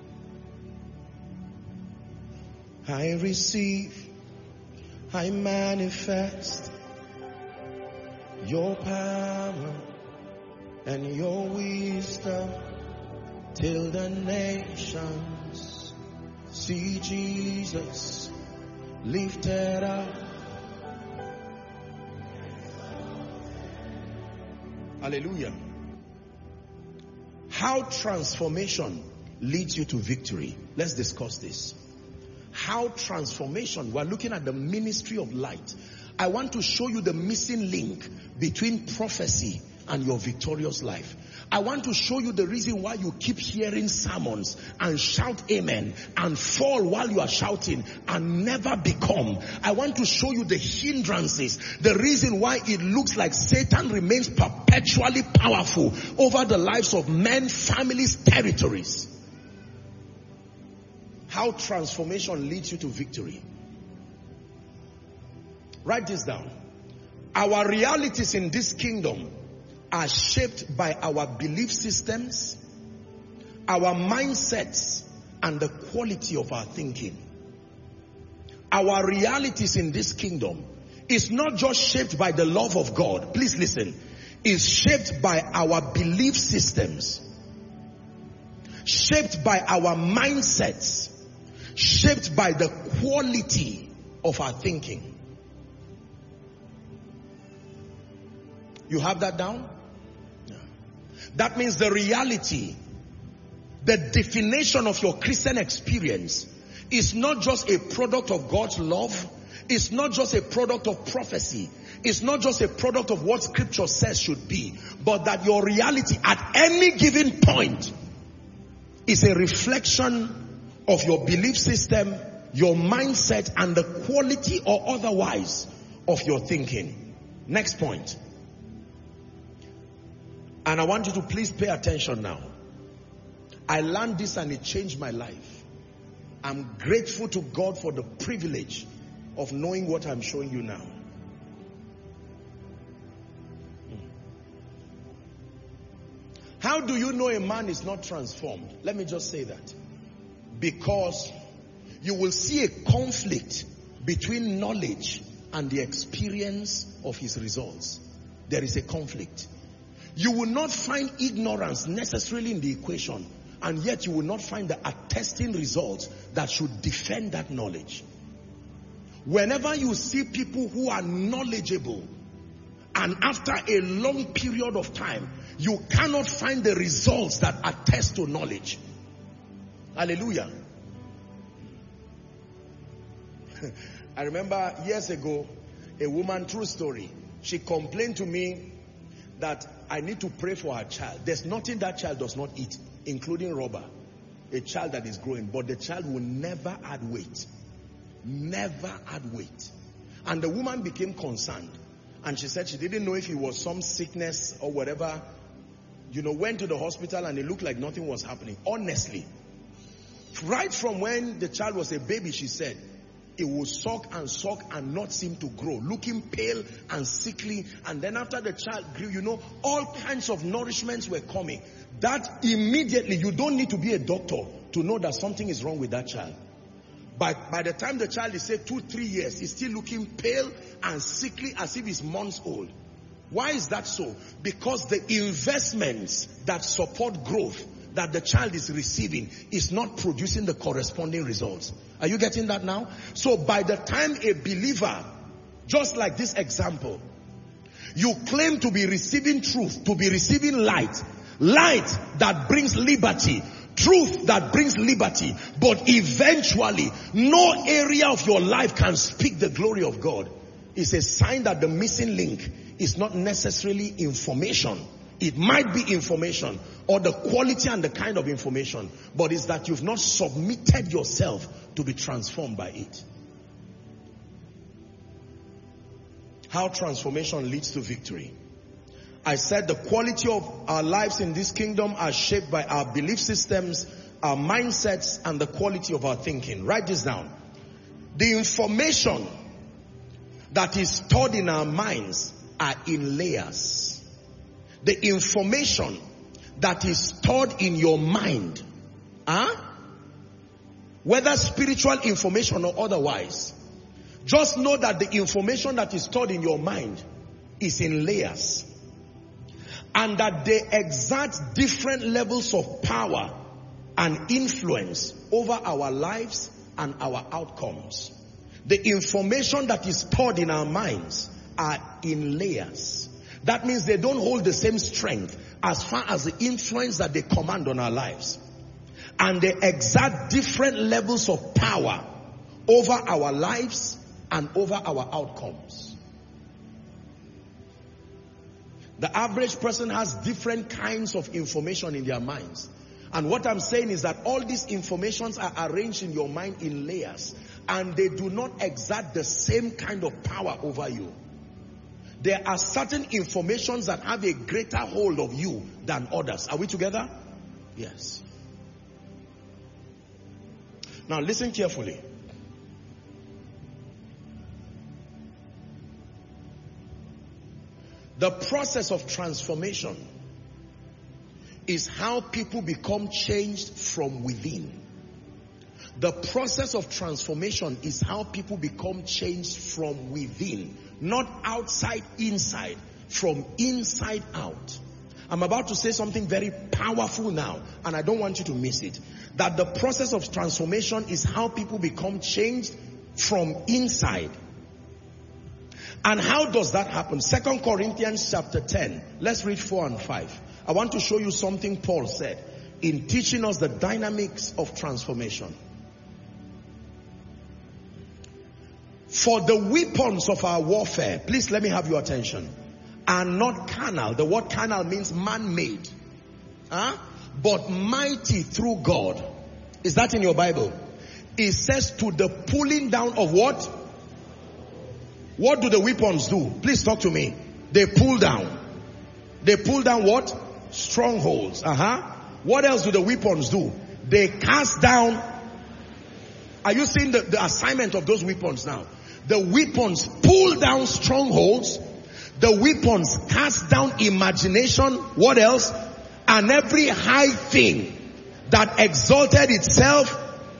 I receive, I manifest your power and your wisdom till the nations see Jesus lifted up. Hallelujah. How transformation leads you to victory. Let's discuss this. How transformation, we're looking at the ministry of light. I want to show you the missing link between prophecy and your victorious life. I want to show you the reason why you keep hearing sermons and shout amen and fall while you are shouting and never become. I want to show you the hindrances, the reason why it looks like Satan remains perpetually powerful over the lives of men, families, territories. How transformation leads you to victory. Write this down. Our realities in this kingdom are shaped by our belief systems, our mindsets, and the quality of our thinking. Our realities in this kingdom is not just shaped by the love of God. Please listen. It's shaped by our belief systems, shaped by our mindsets, shaped by the quality of our thinking. You have that down? That means the reality, the definition of your Christian experience is not just a product of God's love. It's not just a product of prophecy. It's not just a product of what scripture says should be, but that your reality at any given point is a reflection of your belief system, your mindset, and the quality or otherwise of your thinking. Next point. And I want you to please pay attention now. I learned this and it changed my life. I'm grateful to God for the privilege of knowing what I'm showing you now. How do you know a man is not transformed? Let me just say that. Because you will see a conflict between knowledge and the experience of his results. There is a conflict. You will not find ignorance necessarily in the equation, and yet you will not find the attesting results that should defend that knowledge. Whenever you see people who are knowledgeable, and after a long period of time, you cannot find the results that attest to knowledge. Hallelujah. I remember years ago, a woman, true story, she complained to me that I need to pray for her child. There's nothing that child does not eat, including rubber. A child that is growing, but the child will never add weight. Never add weight. And the woman became concerned. And she said she didn't know if it was some sickness or whatever. You know, went to the hospital and it looked like nothing was happening. Honestly. Right from when the child was a baby, she said, it will suck and not seem to grow, looking pale and sickly. And then after the child grew, you know, all kinds of nourishments were coming. That immediately, you don't need to be a doctor to know that something is wrong with that child. But by the time the child is, say, 2-3 years, he's still looking pale and sickly as if he's months old. Why is that so? Because the investments that support growth that the child is receiving is not producing the corresponding results. Are you getting that now? So by the time a believer, just like this example, you claim to be receiving truth, to be receiving light, light that brings liberty, truth that brings liberty, but eventually no area of your life can speak the glory of God, it's a sign that the missing link is not necessarily information. It might be information or the quality and the kind of information, but it's that you've not submitted yourself to be transformed by it. How transformation leads to victory. I said the quality of our lives in this kingdom are shaped by our belief systems, our mindsets, and the quality of our thinking. Write this down. The information that is stored in our minds are in layers. The information that is stored in your mind, whether spiritual information or otherwise, just know that the information that is stored in your mind is in layers, and that they exert different levels of power and influence over our lives and our outcomes. The information that is stored in our minds are in layers. That means they don't hold the same strength as far as the influence that they command on our lives. And they exert different levels of power over our lives and over our outcomes. The average person has different kinds of information in their minds. And what I'm saying is that all these informations are arranged in your mind in layers, and they do not exert the same kind of power over you. There are certain informations that have a greater hold of you than others. Are we together? Yes. Now listen carefully. The process of transformation is how people become changed from within. The process of transformation is how people become changed from within. Not outside, inside. From inside out. I'm about to say something very powerful now, and I don't want you to miss it. That the process of transformation is how people become changed from inside. And how does that happen? 2 Corinthians chapter 10. Let's read 4 and 5. I want to show you something Paul said in teaching us the dynamics of transformation. For the weapons of our warfare, please let me have your attention, are not carnal. The word carnal means man-made. But mighty through God. Is that in your Bible? It says to the pulling down of what? What do the weapons do? Please talk to me. They pull down. They pull down what? Strongholds. What else do the weapons do? They cast down. Are you seeing the assignment of those weapons now? The weapons pull down strongholds. The weapons cast down imagination. What else? And every high thing that exalted itself.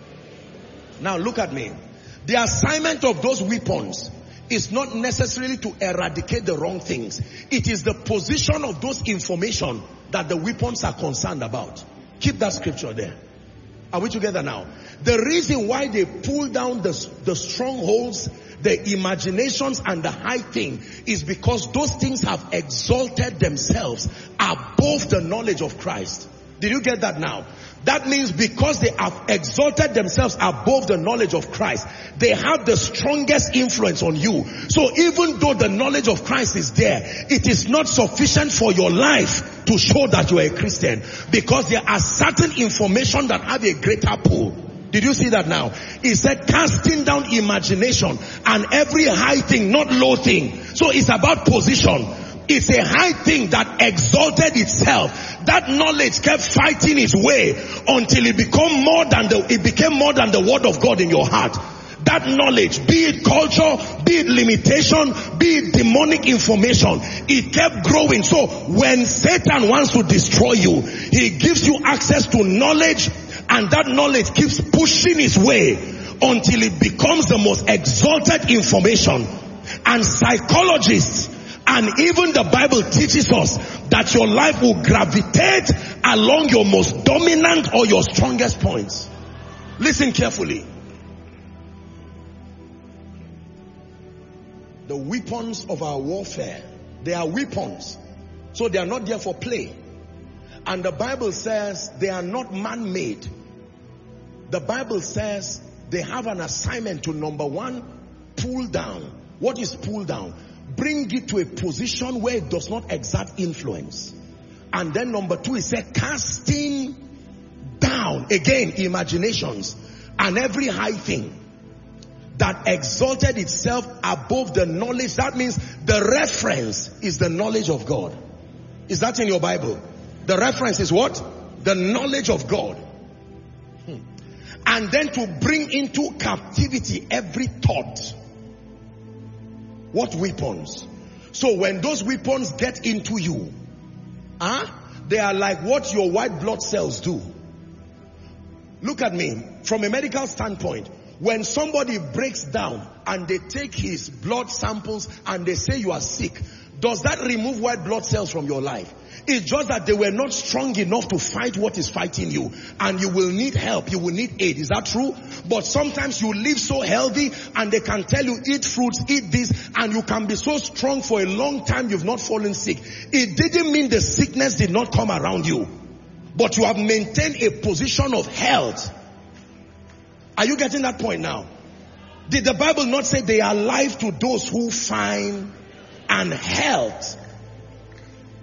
Now look at me. The assignment of those weapons is not necessarily to eradicate the wrong things. It is the position of those information that the weapons are concerned about. Keep that scripture there. Are we together now? The reason why they pull down the strongholds, the imaginations and the high thing is because those things have exalted themselves above the knowledge of Christ. Did you get that now? That means because they have exalted themselves above the knowledge of Christ, they have the strongest influence on you. So even though the knowledge of Christ is there, it is not sufficient for your life to show that you are a Christian, because there are certain information that have a greater pull. Did you see that now? He said casting down imagination and every high thing, not low thing. So it's about position. It's a high thing that exalted itself. That knowledge kept fighting its way until it became more than the word of God in your heart. That knowledge, be it culture, be it limitation, be it demonic information, it kept growing. So when Satan wants to destroy you, he gives you access to knowledge, and that knowledge keeps pushing its way until it becomes the most exalted information. And psychologists and even the Bible teaches us that your life will gravitate along your most dominant or your strongest points. Listen carefully. The weapons of our warfare, they are weapons. So they are not there for play. And the Bible says they are not man-made. The Bible says they have an assignment to, number one, pull down. What is pull down? Bring it to a position where it does not exert influence. And then number two, it said casting down, again, imaginations and every high thing that exalted itself above the knowledge. That means the reference is the knowledge of God. Is that in your Bible? The reference is what? The knowledge of God. And then to bring into captivity every thought. What weapons? So when those weapons get into you, they are like what your white blood cells do. Look at me. From a medical standpoint, when somebody breaks down and they take his blood samples and they say you are sick, does that remove white blood cells from your life? It's just that they were not strong enough to fight what is fighting you. And you will need help. You will need aid. Is that true? But sometimes you live so healthy and they can tell you eat fruits, eat this, and you can be so strong for a long time you've not fallen sick. It didn't mean the sickness did not come around you. But you have maintained a position of health. Are you getting that point now? Did the Bible not say they are life to those who find and health?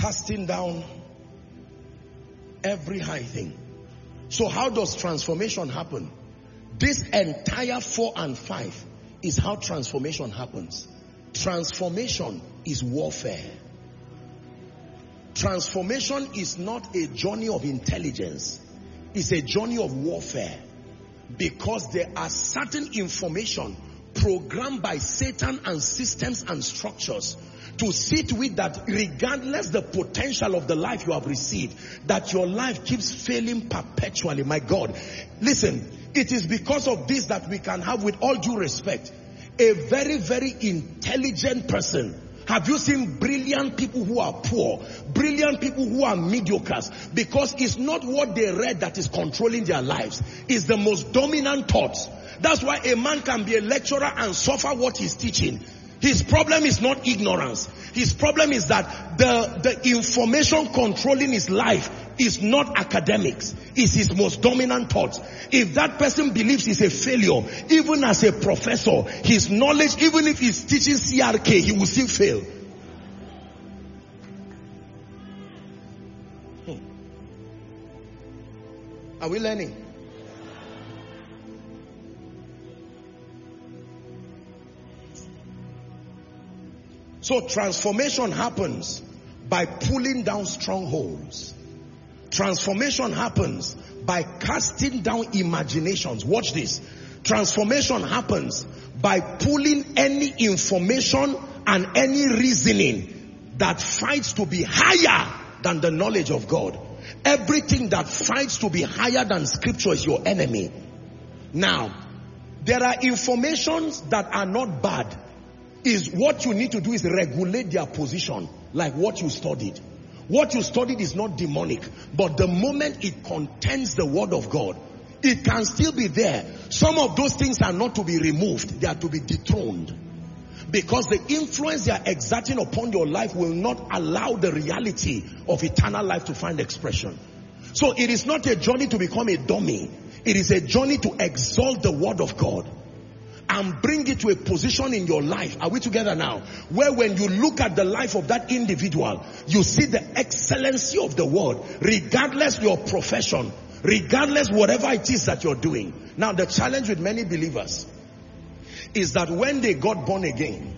casting down every high thing. So how does transformation happen? This entire 4 and 5 is how transformation happens. Transformation is warfare. Transformation is not a journey of intelligence. It's a journey of warfare. Because there are certain information programmed by Satan and systems and structures to sit with that, regardless the potential of the life you have received, that your life keeps failing perpetually. My God, listen, it is because of this that we can have, with all due respect, a very, very intelligent person. Have you seen brilliant people who are poor, brilliant people who are mediocres? Because it's not what they read that is controlling their lives. It's the most dominant thoughts. That's why a man can be a lecturer and suffer what he's teaching. His problem is not ignorance. His problem is that the information controlling his life is not academics. It's his most dominant thoughts. If that person believes he's a failure, even as a professor, his knowledge, even if he's teaching CRK, he will still fail. Are we learning? So transformation happens by pulling down strongholds. Transformation happens by casting down imaginations. Watch this. Transformation happens by pulling any information and any reasoning that fights to be higher than the knowledge of God. Everything that fights to be higher than scripture is your enemy. Now, there are informations that are not bad. Is what you need to do is regulate their position, like what you studied. What you studied is not demonic, but the moment it contains the word of God, it can still be there. Some of those things are not to be removed, they are to be dethroned. Because the influence they are exerting upon your life will not allow the reality of eternal life to find expression. So it is not a journey to become a dummy. It is a journey to exalt the word of God and bring it to a position in your life. Are we together now? Where when you look at the life of that individual, you see the excellency of the word, regardless your profession, regardless whatever it is that you're doing. Now the challenge with many believers is that when they got born again,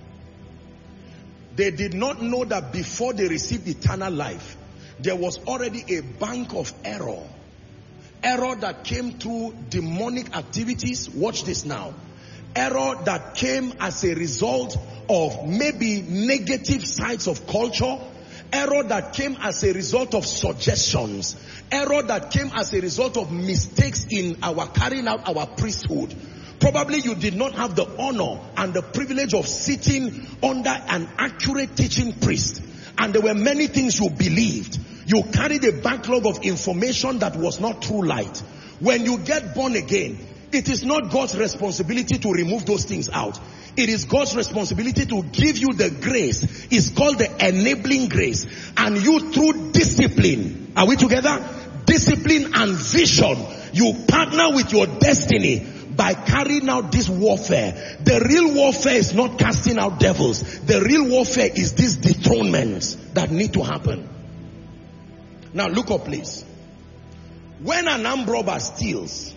they did not know that before they received eternal life, there was already a bank of error. Error that came through demonic activities. Watch this now. Error that came as a result of maybe negative sides of culture. Error that came as a result of suggestions. Error that came as a result of mistakes in our carrying out our priesthood. Probably you did not have the honor and the privilege of sitting under an accurate teaching priest. And there were many things you believed. You carried a backlog of information that was not true light. When you get born again, it is not God's responsibility to remove those things out. It is God's responsibility to give you the grace. It's called the enabling grace. And you, through discipline, are we together? Discipline and vision, you partner with your destiny by carrying out this warfare. The real warfare is not casting out devils. The real warfare is these dethronements that need to happen. Now look up please. When an armed robber steals,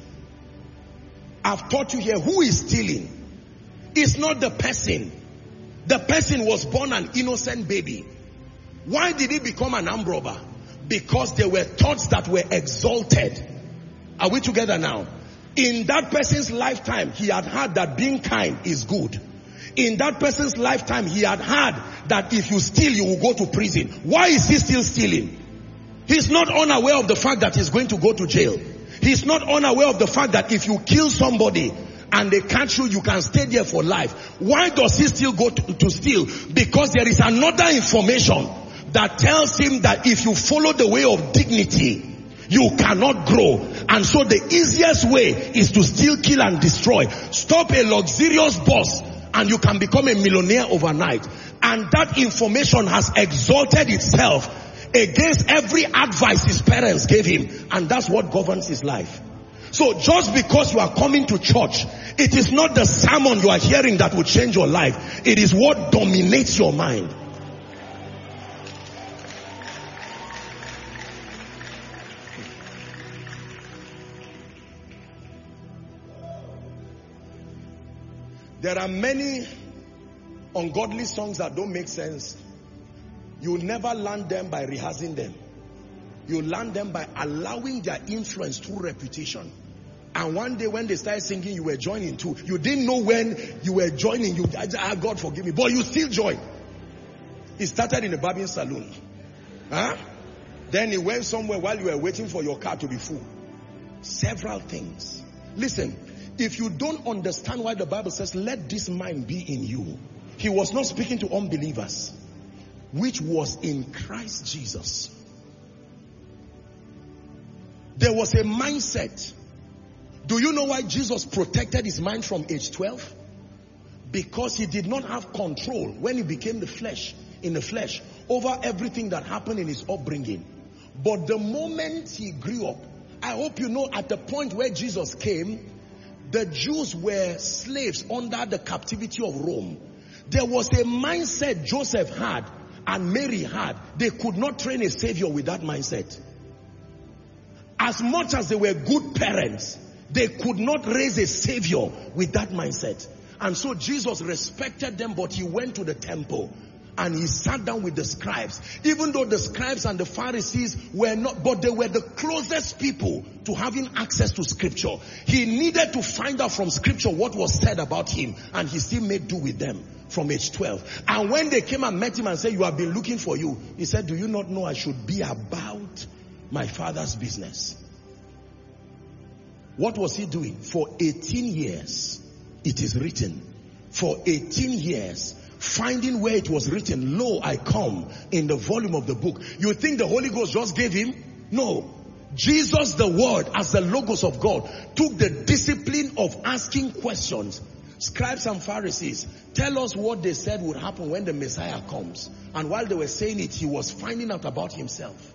I've taught you here who is stealing. It's not the person. The person was born an innocent baby. Why did he become an armed robber? Because there were thoughts that were exalted. Are we together now? In that person's lifetime, he had heard that being kind is good. In that person's lifetime, he had heard that if you steal, you will go to prison. Why is he still stealing? He's not unaware of the fact that he's going to go to jail. He's not unaware of the fact that if you kill somebody and they catch you, you can stay there for life. Why does he still go to steal? Because there is another information that tells him that if you follow the way of dignity, you cannot grow. And so the easiest way is to steal, kill and destroy. Stop a luxurious boss and you can become a millionaire overnight. And that information has exalted itself against every advice his parents gave him. And that's what governs his life. So just because you are coming to church, it is not the sermon you are hearing that will change your life. It is what dominates your mind. There are many ungodly songs that don't make sense. You never learn them by rehearsing them. You learn them by allowing their influence through repetition. And one day when they started singing, you were joining too. You didn't know when you were joining. God forgive me. But you still joined. It started in a barbing salon. Then it went somewhere while you were waiting for your car to be full. Several things. Listen, if you don't understand why the Bible says, let this mind be in you. He was not speaking to unbelievers, which was in Christ Jesus. There was a mindset. Do you know why Jesus protected his mind from age 12? Because he did not have control when he became in the flesh over everything that happened in his upbringing. But the moment he grew up, I hope you know, at the point where Jesus came, the Jews were slaves under the captivity of Rome. There was a mindset Joseph had and Mary had. They could not train a savior with that mindset. As much as they were good parents, they could not raise a savior with that mindset. And so Jesus respected them, but he went to the temple and he sat down with the scribes. Even though the scribes and the Pharisees were not, but they were the closest people to having access to scripture. He needed to find out from scripture what was said about him, and he still made do with them from age 12. And when they came and met him and said, you have been looking for you, he said, do you not know I should be about my Father's business? What was he doing? For 18 years, it is written. For 18 years, finding where it was written, lo, I come, in the volume of the book. You think the Holy Ghost just gave him? No. Jesus, the Word, as the Logos of God, took the discipline of asking questions. Scribes and Pharisees, tell us what they said would happen when the Messiah comes. And while they were saying it, he was finding out about himself.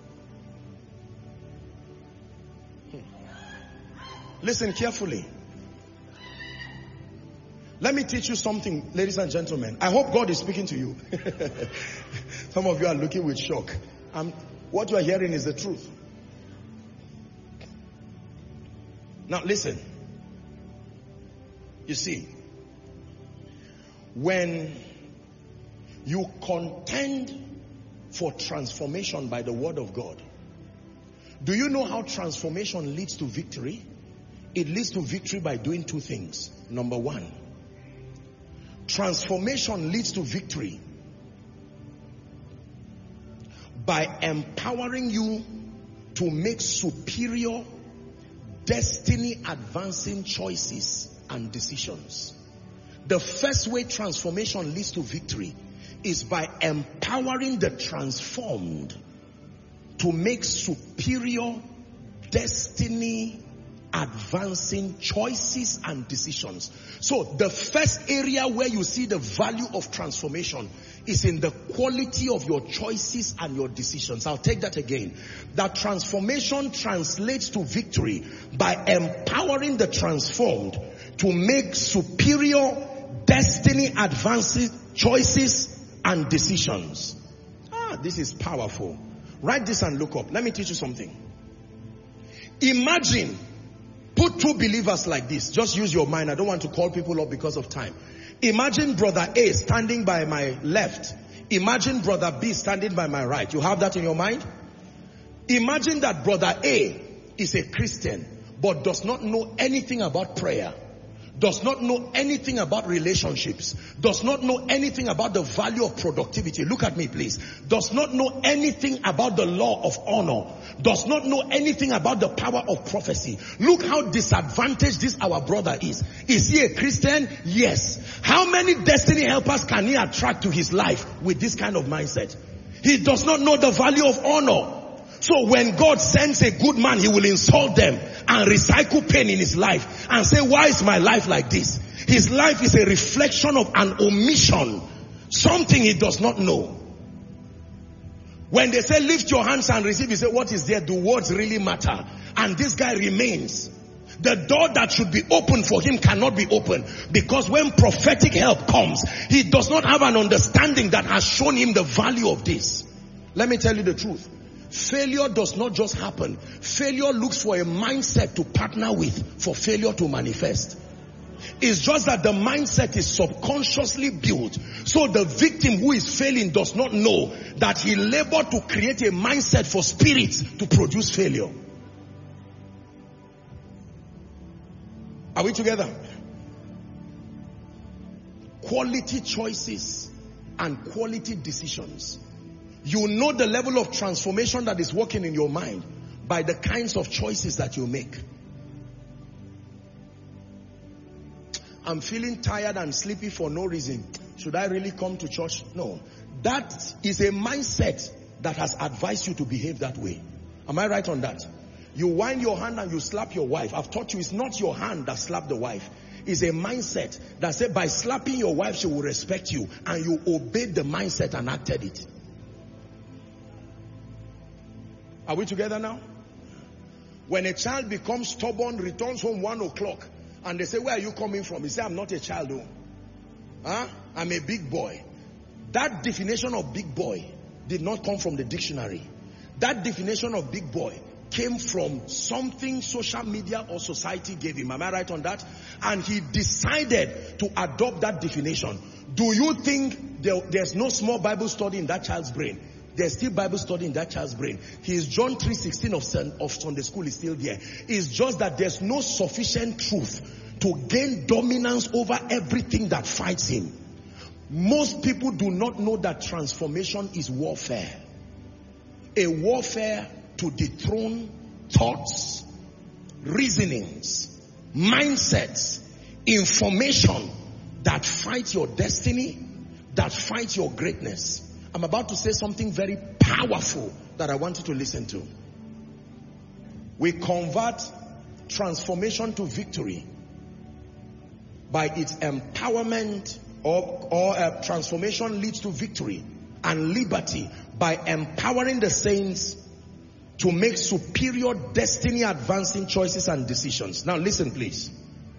Listen carefully. Let me teach you something, ladies and gentlemen. I hope God is speaking to you. Some of you are looking with shock. What you are hearing is the truth. Now listen. You see, when you contend for transformation by the word of God, do you know how transformation leads to victory? It leads to victory by doing two things. Number one, transformation leads to victory by empowering you to make superior, destiny-advancing choices and decisions. The first way transformation leads to victory is by empowering the transformed to make superior, destiny-advancing choices and decisions. So the first area where you see the value of transformation is in the quality of your choices and your decisions. I'll take that again. That transformation translates to victory by empowering the transformed to make superior, destiny-advancing choices and decisions. This is powerful. Write this and look up. Let me teach you something. Imagine, put two believers like this. Just use your mind. I don't want to call people up because of time. Imagine brother A standing by my left. Imagine brother B standing by my right. You have that in your mind? Imagine that brother A is a Christian but does not know anything about prayer, does not know anything about relationships, does not know anything about the value of productivity. Look at me, please. Does not know anything about the law of honor, does not know anything about the power of prophecy. Look how disadvantaged this our brother is. Is he a Christian? Yes. How many destiny helpers can he attract to his life with this kind of mindset? He does not know the value of honor. So when God sends a good man, he will insult them and recycle pain in his life and say, why is my life like this? His life is a reflection of an omission, something he does not know. When they say lift your hands and receive, he say, what is there? Do words really matter? And this guy remains. The door that should be open for him cannot be open, because when prophetic help comes, he does not have an understanding that has shown him the value of this. Let me tell you the truth. Failure does not just happen. Failure looks for a mindset to partner with for failure to manifest. It's just that the mindset is subconsciously built. So the victim who is failing does not know that he labored to create a mindset for spirits to produce failure. Are we together? Quality choices and quality decisions. You know the level of transformation that is working in your mind by the kinds of choices that you make. I'm feeling tired and sleepy for no reason. Should I really come to church? No. That is a mindset that has advised you to behave that way. Am I right on that? You wind your hand and you slap your wife. I've taught you it's not your hand that slapped the wife. It's a mindset that said by slapping your wife she will respect you, and you obeyed the mindset and acted it. Are we together now? When a child becomes stubborn, returns home 1 o'clock, and they say, where are you coming from? He says, I'm not a child. I'm a big boy. That definition of big boy did not come from the dictionary. That definition of big boy came from something social media or society gave him. Am I right on that? And he decided to adopt that definition. Do you think there's no small Bible study in that child's brain? There's still Bible study in that child's brain. His John 3:16 of Sunday school is still there. It's just that there's no sufficient truth to gain dominance over everything that fights him. Most people do not know that transformation is warfare. A warfare to dethrone thoughts, reasonings, mindsets, information that fight your destiny, that fight your greatness. I'm about to say something very powerful that I want you to listen to. We convert transformation to victory by its empowerment, or transformation leads to victory and liberty by empowering the saints to make superior destiny advancing choices and decisions. Now listen please.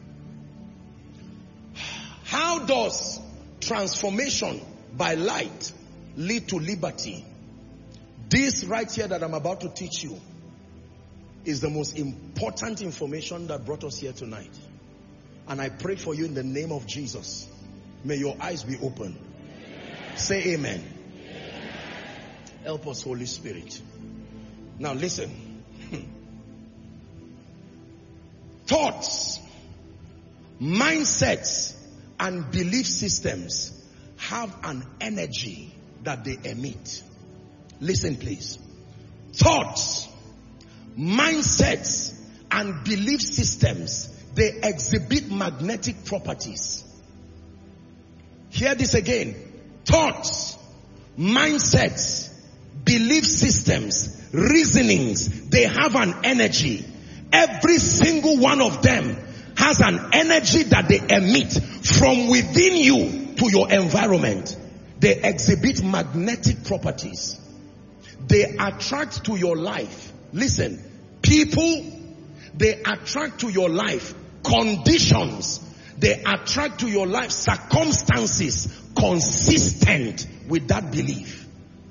How does transformation by light lead to liberty? This right here that I'm about to teach you is the most important information that brought us here tonight. And I pray for you in the name of Jesus. May your eyes be open. Amen. Say amen. Amen. Help us, Holy Spirit. Now listen. Thoughts, mindsets, and belief systems have an energy that they emit. Listen please. Thoughts, mindsets, and belief systems, they exhibit magnetic properties. Hear this again. Thoughts, mindsets, belief systems, reasonings, they have an energy. Every single one of them has an energy that they emit from within you to your environment. They exhibit magnetic properties. They attract to your life. Listen, people, they attract to your life conditions. They attract to your life circumstances consistent with that belief.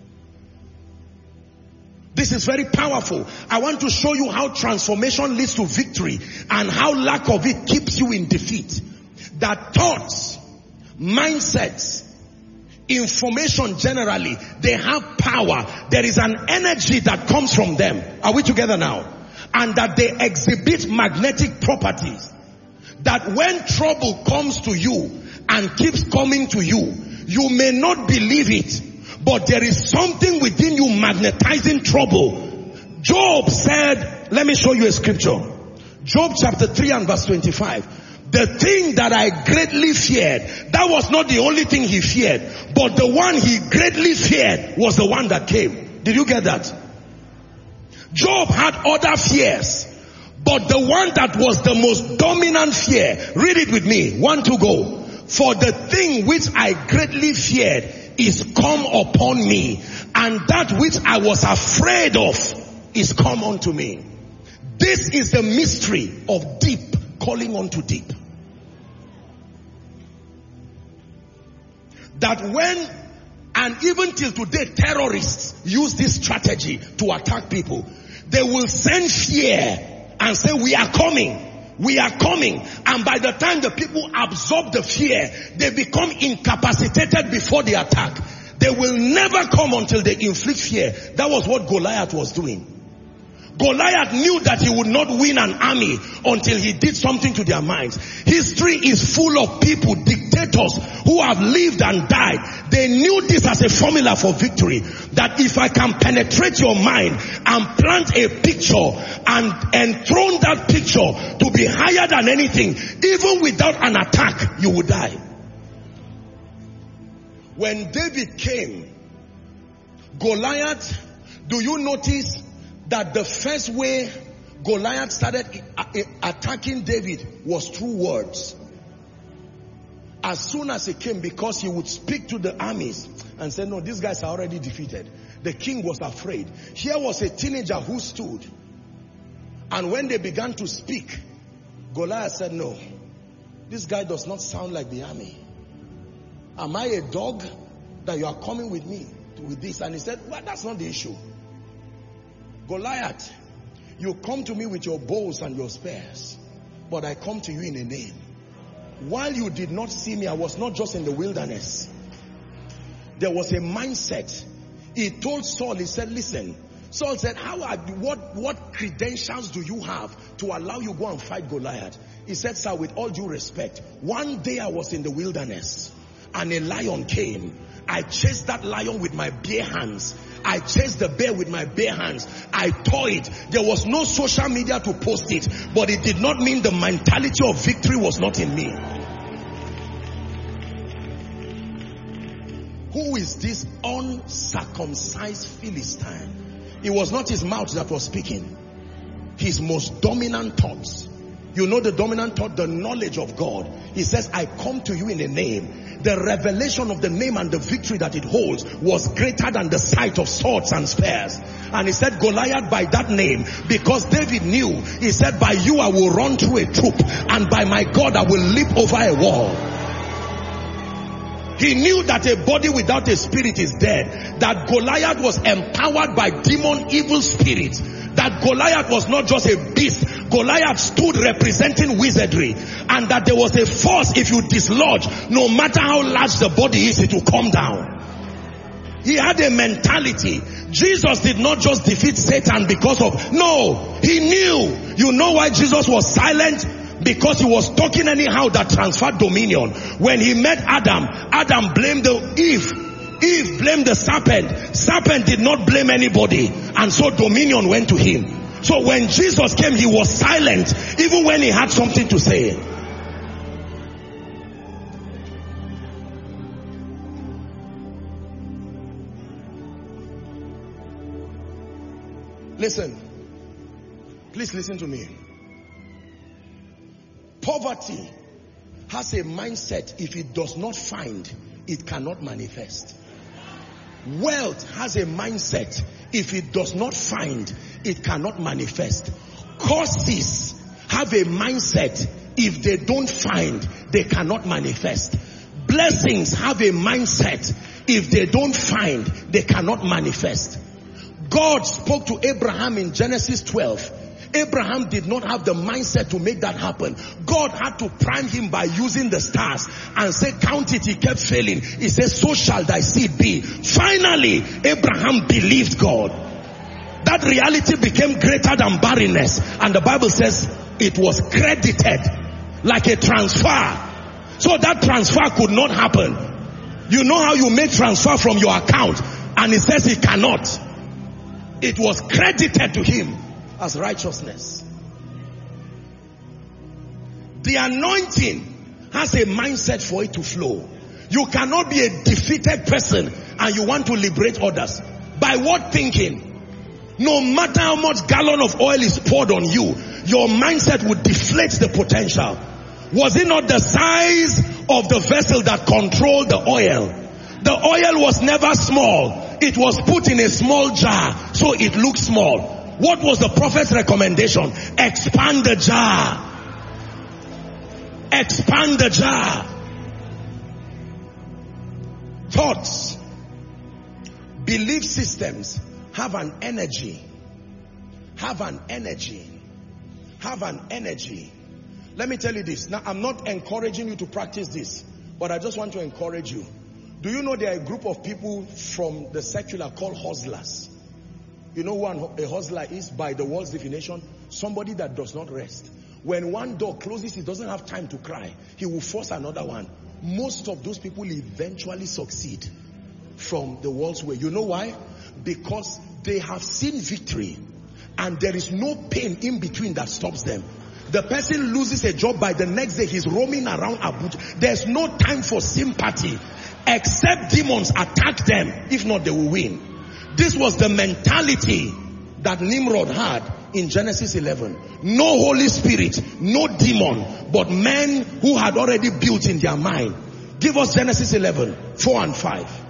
This is very powerful. I want to show you how transformation leads to victory and how lack of it keeps you in defeat. That thoughts, mindsets, information generally, they have power. There is an energy that comes from them. Are we together now? And that they exhibit magnetic properties. That when trouble comes to you and keeps coming to you, you may not believe it, but there is something within you magnetizing trouble. Job said, let me show you a scripture. Job chapter 3 and verse 25. The thing that I greatly feared, that was not the only thing he feared, but the one he greatly feared was the one that came. Did you get that? Job had other fears, but the one that was the most dominant fear, read it with me, 1, 2, go. For the thing which I greatly feared is come upon me, and that which I was afraid of is come unto me. This is the mystery of deep calling unto deep. That when, and even till today, terrorists use this strategy to attack people. They will send fear and say, we are coming. we are coming. And by the time the people absorb the fear, they become incapacitated before the attack. They will never come until they inflict fear. That was what Goliath was doing. Goliath knew that he would not win an army until he did something to their minds. History is full of people, dictators, who have lived and died. They knew this as a formula for victory. That if I can penetrate your mind and plant a picture and enthrone that picture to be higher than anything, even without an attack, you will die. When David came, Goliath, do you notice that the first way Goliath started attacking David was through words? As soon as he came, because he would speak to the armies and say, no, these guys are already defeated. The king was afraid. Here was a teenager who stood. And when they began to speak, Goliath said, no, this guy does not sound like the army. Am I a dog that you are coming with me with this? And he said, well, that's not the issue. Goliath, you come to me with your bows and your spears, but I come to you in a name. While you did not see me, I was not just in the wilderness. There was a mindset. He told Saul, he said, listen. Saul said, what credentials do you have to allow you go and fight Goliath? He said, sir, with all due respect, one day I was in the wilderness and a lion came. I chased that lion with my bare hands. I chased the bear with my bare hands. I tore it. There was no social media to post it, but it did not mean the mentality of victory was not in me. Who is this uncircumcised Philistine? It was not his mouth that was speaking. His most dominant thoughts. You know the dominant thought, the knowledge of God. He says, I come to you in a name. The revelation of the name and the victory that it holds was greater than the sight of swords and spears. And he said, Goliath, by that name, because David knew, he said, by you I will run through a troop, and by my God I will leap over a wall. He knew that a body without a spirit is dead. That Goliath was empowered by demon evil spirits. That Goliath was not just a beast. Goliath stood representing wizardry. And that there was a force, if you dislodge, no matter how large the body is, it will come down. He had a mentality. Jesus did not just defeat Satan because of, no, he knew. You know why Jesus was silent? Because he was talking anyhow that transferred dominion. When he met Adam, Adam blamed Eve blamed the serpent. Serpent did not blame anybody. And so dominion went to him. So when Jesus came, he was silent, even when he had something to say. Listen. Please listen to me. Poverty has a mindset, if it does not find, it cannot manifest. Wealth has a mindset, if it does not find, it cannot manifest. Curses have a mindset, if they don't find, they cannot manifest. Blessings have a mindset, if they don't find, they cannot manifest. God spoke to Abraham in Genesis 12. Abraham did not have the mindset to make that happen. God had to prime him by using the stars and say, count it. He kept failing. He says, so shall thy seed be. Finally, Abraham believed God. That reality became greater than barrenness. And the Bible says it was credited like a transfer. So that transfer could not happen. You know how you make transfer from your account and it says it cannot. It was credited to him as righteousness. The anointing has a mindset for it to flow. You cannot be a defeated person and you want to liberate others. By what thinking? No matter how much gallon of oil is poured on you, your mindset would deflate the potential. Was it not the size of the vessel that controlled the oil? The oil was never small. It was put in a small jar, so it looked small. What was the prophet's recommendation? Expand the jar. Expand the jar. Thoughts, belief systems have an energy. Have an energy. Have an energy. Let me tell you this. Now, I'm not encouraging you to practice this, but I just want to encourage you. Do you know there are a group of people from the secular called hustlers? You know who a hustler is by the world's definition? Somebody that does not rest. When one door closes, he doesn't have time to cry. He will force another one. Most of those people eventually succeed from the world's way. You know why? Because they have seen victory and there is no pain in between that stops them. The person loses a job, by the next day he's roaming around Abuja. There's no time for sympathy except demons attack them. If not, they will win. This was the mentality that Nimrod had in Genesis 11. No Holy Spirit, no demon, but men who had already built in their mind. Give us Genesis 11, 4 and 5.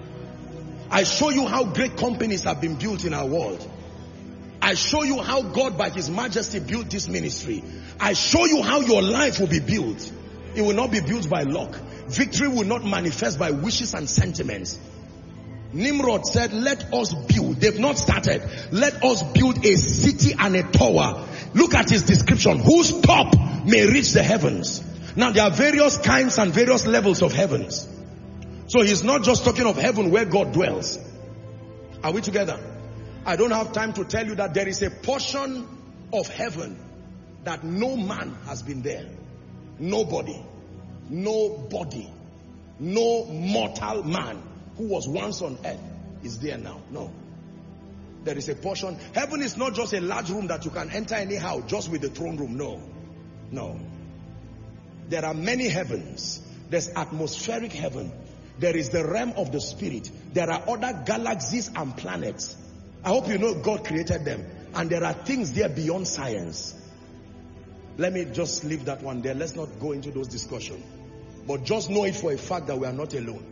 I show you how great companies have been built in our world. I show you how God by His majesty built this ministry. I show you how your life will be built. It will not be built by luck. Victory will not manifest by wishes and sentiments. Nimrod said, let us build. They've not started. Let us build a city and a tower. Look at his description. Whose top may reach the heavens. Now there are various kinds and various levels of heavens. So he's not just talking of heaven where God dwells. Are we together? I don't have time to tell you that there is a portion of heaven that no man has been there. Nobody. Nobody. No mortal man who was once on earth is there now. No. There is a portion. Heaven is not just a large room that you can enter anyhow just with the throne room. No. No. There are many heavens. There's atmospheric heaven. There is the realm of the spirit. There are other galaxies and planets. I hope you know God created them. And there are things there beyond science. Let me just leave that one there. Let's not go into those discussions. But just know it for a fact that we are not alone.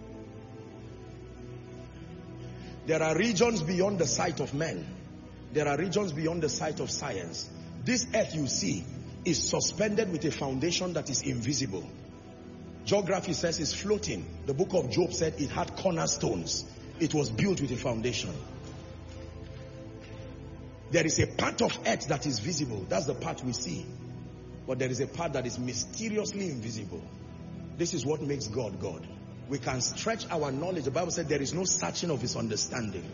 There are regions beyond the sight of men. There are regions beyond the sight of science. This earth you see is suspended with a foundation that is invisible. Geography says it's floating. The book of Job said it had cornerstones. It was built with a foundation. There is a part of earth that is visible. That's the part we see. But there is a part that is mysteriously invisible. This is what makes God God. We can stretch our knowledge. The Bible said there is no searching of His understanding.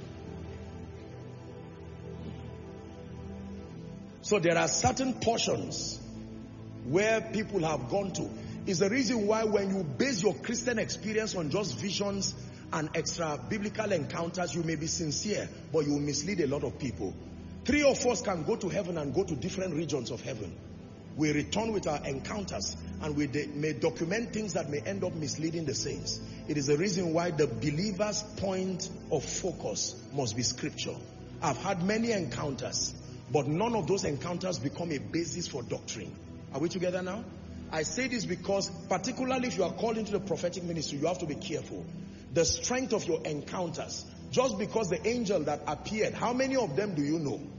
So there are certain portions where people have gone to. Is the reason why when you base your Christian experience on just visions and extra biblical encounters, you may be sincere, but you will mislead a lot of people. 3 of us can go to heaven and go to different regions of heaven. We return with our encounters and we may document things that may end up misleading the saints. It is the reason why the believer's point of focus must be scripture. I've had many encounters, but none of those encounters become a basis for doctrine. Are we together now? I say this because particularly if you are called into the prophetic ministry, you have to be careful. The strength of your encounters, just because the angel that appeared, how many of them do you know?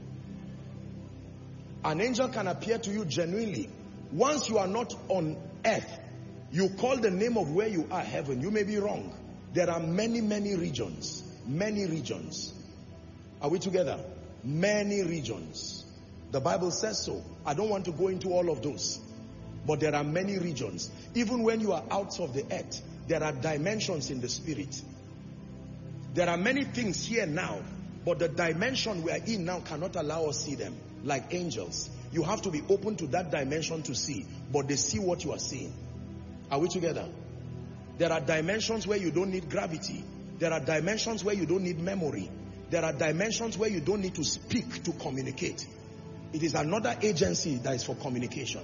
An angel can appear to you genuinely. Once you are not on earth, you call the name of where you are heaven. You may be wrong. There are many, many regions. Many regions. Are we together? Many regions. The Bible says so. I don't want to go into all of those. But there are many regions. Even when you are out of the earth, there are dimensions in the spirit. There are many things here now, but the dimension we are in now cannot allow us to see them. Like angels, you have to be open to that dimension to see, but they see what you are seeing. Are we together? There are dimensions where you don't need gravity. There are dimensions where you don't need memory. There are dimensions where you don't need to speak to communicate. It is another agency that is for communication.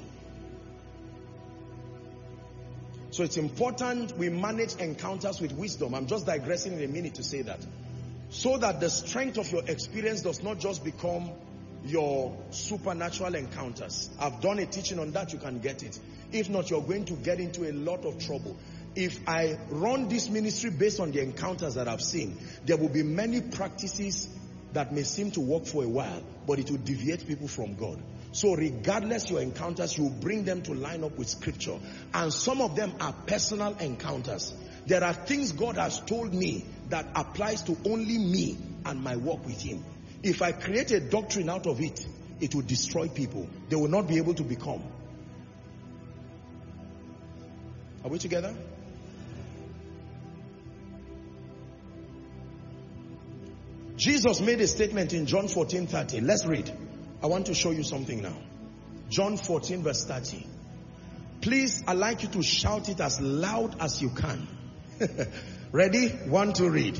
So it's important we manage encounters with wisdom. I'm just digressing in a minute to say that. So that the strength of your experience does not just become your supernatural encounters. I've done a teaching on that. You can get it. If not, you're going to get into a lot of trouble. If I run this ministry based on the encounters that I've seen, there will be many practices that may seem to work for a while, but it will deviate people from God. So regardless your encounters, you bring them to line up with scripture. And some of them are personal encounters. There are things God has told me that applies to only me and my walk with Him. If I create a doctrine out of it, it will destroy people. They will not be able to become. Are we together? Jesus made a statement in John 14:30. Let's read. I want to show you something now. John 14 verse 30. Please, I'd like you to shout it as loud as you can. Ready? 1, 2, read.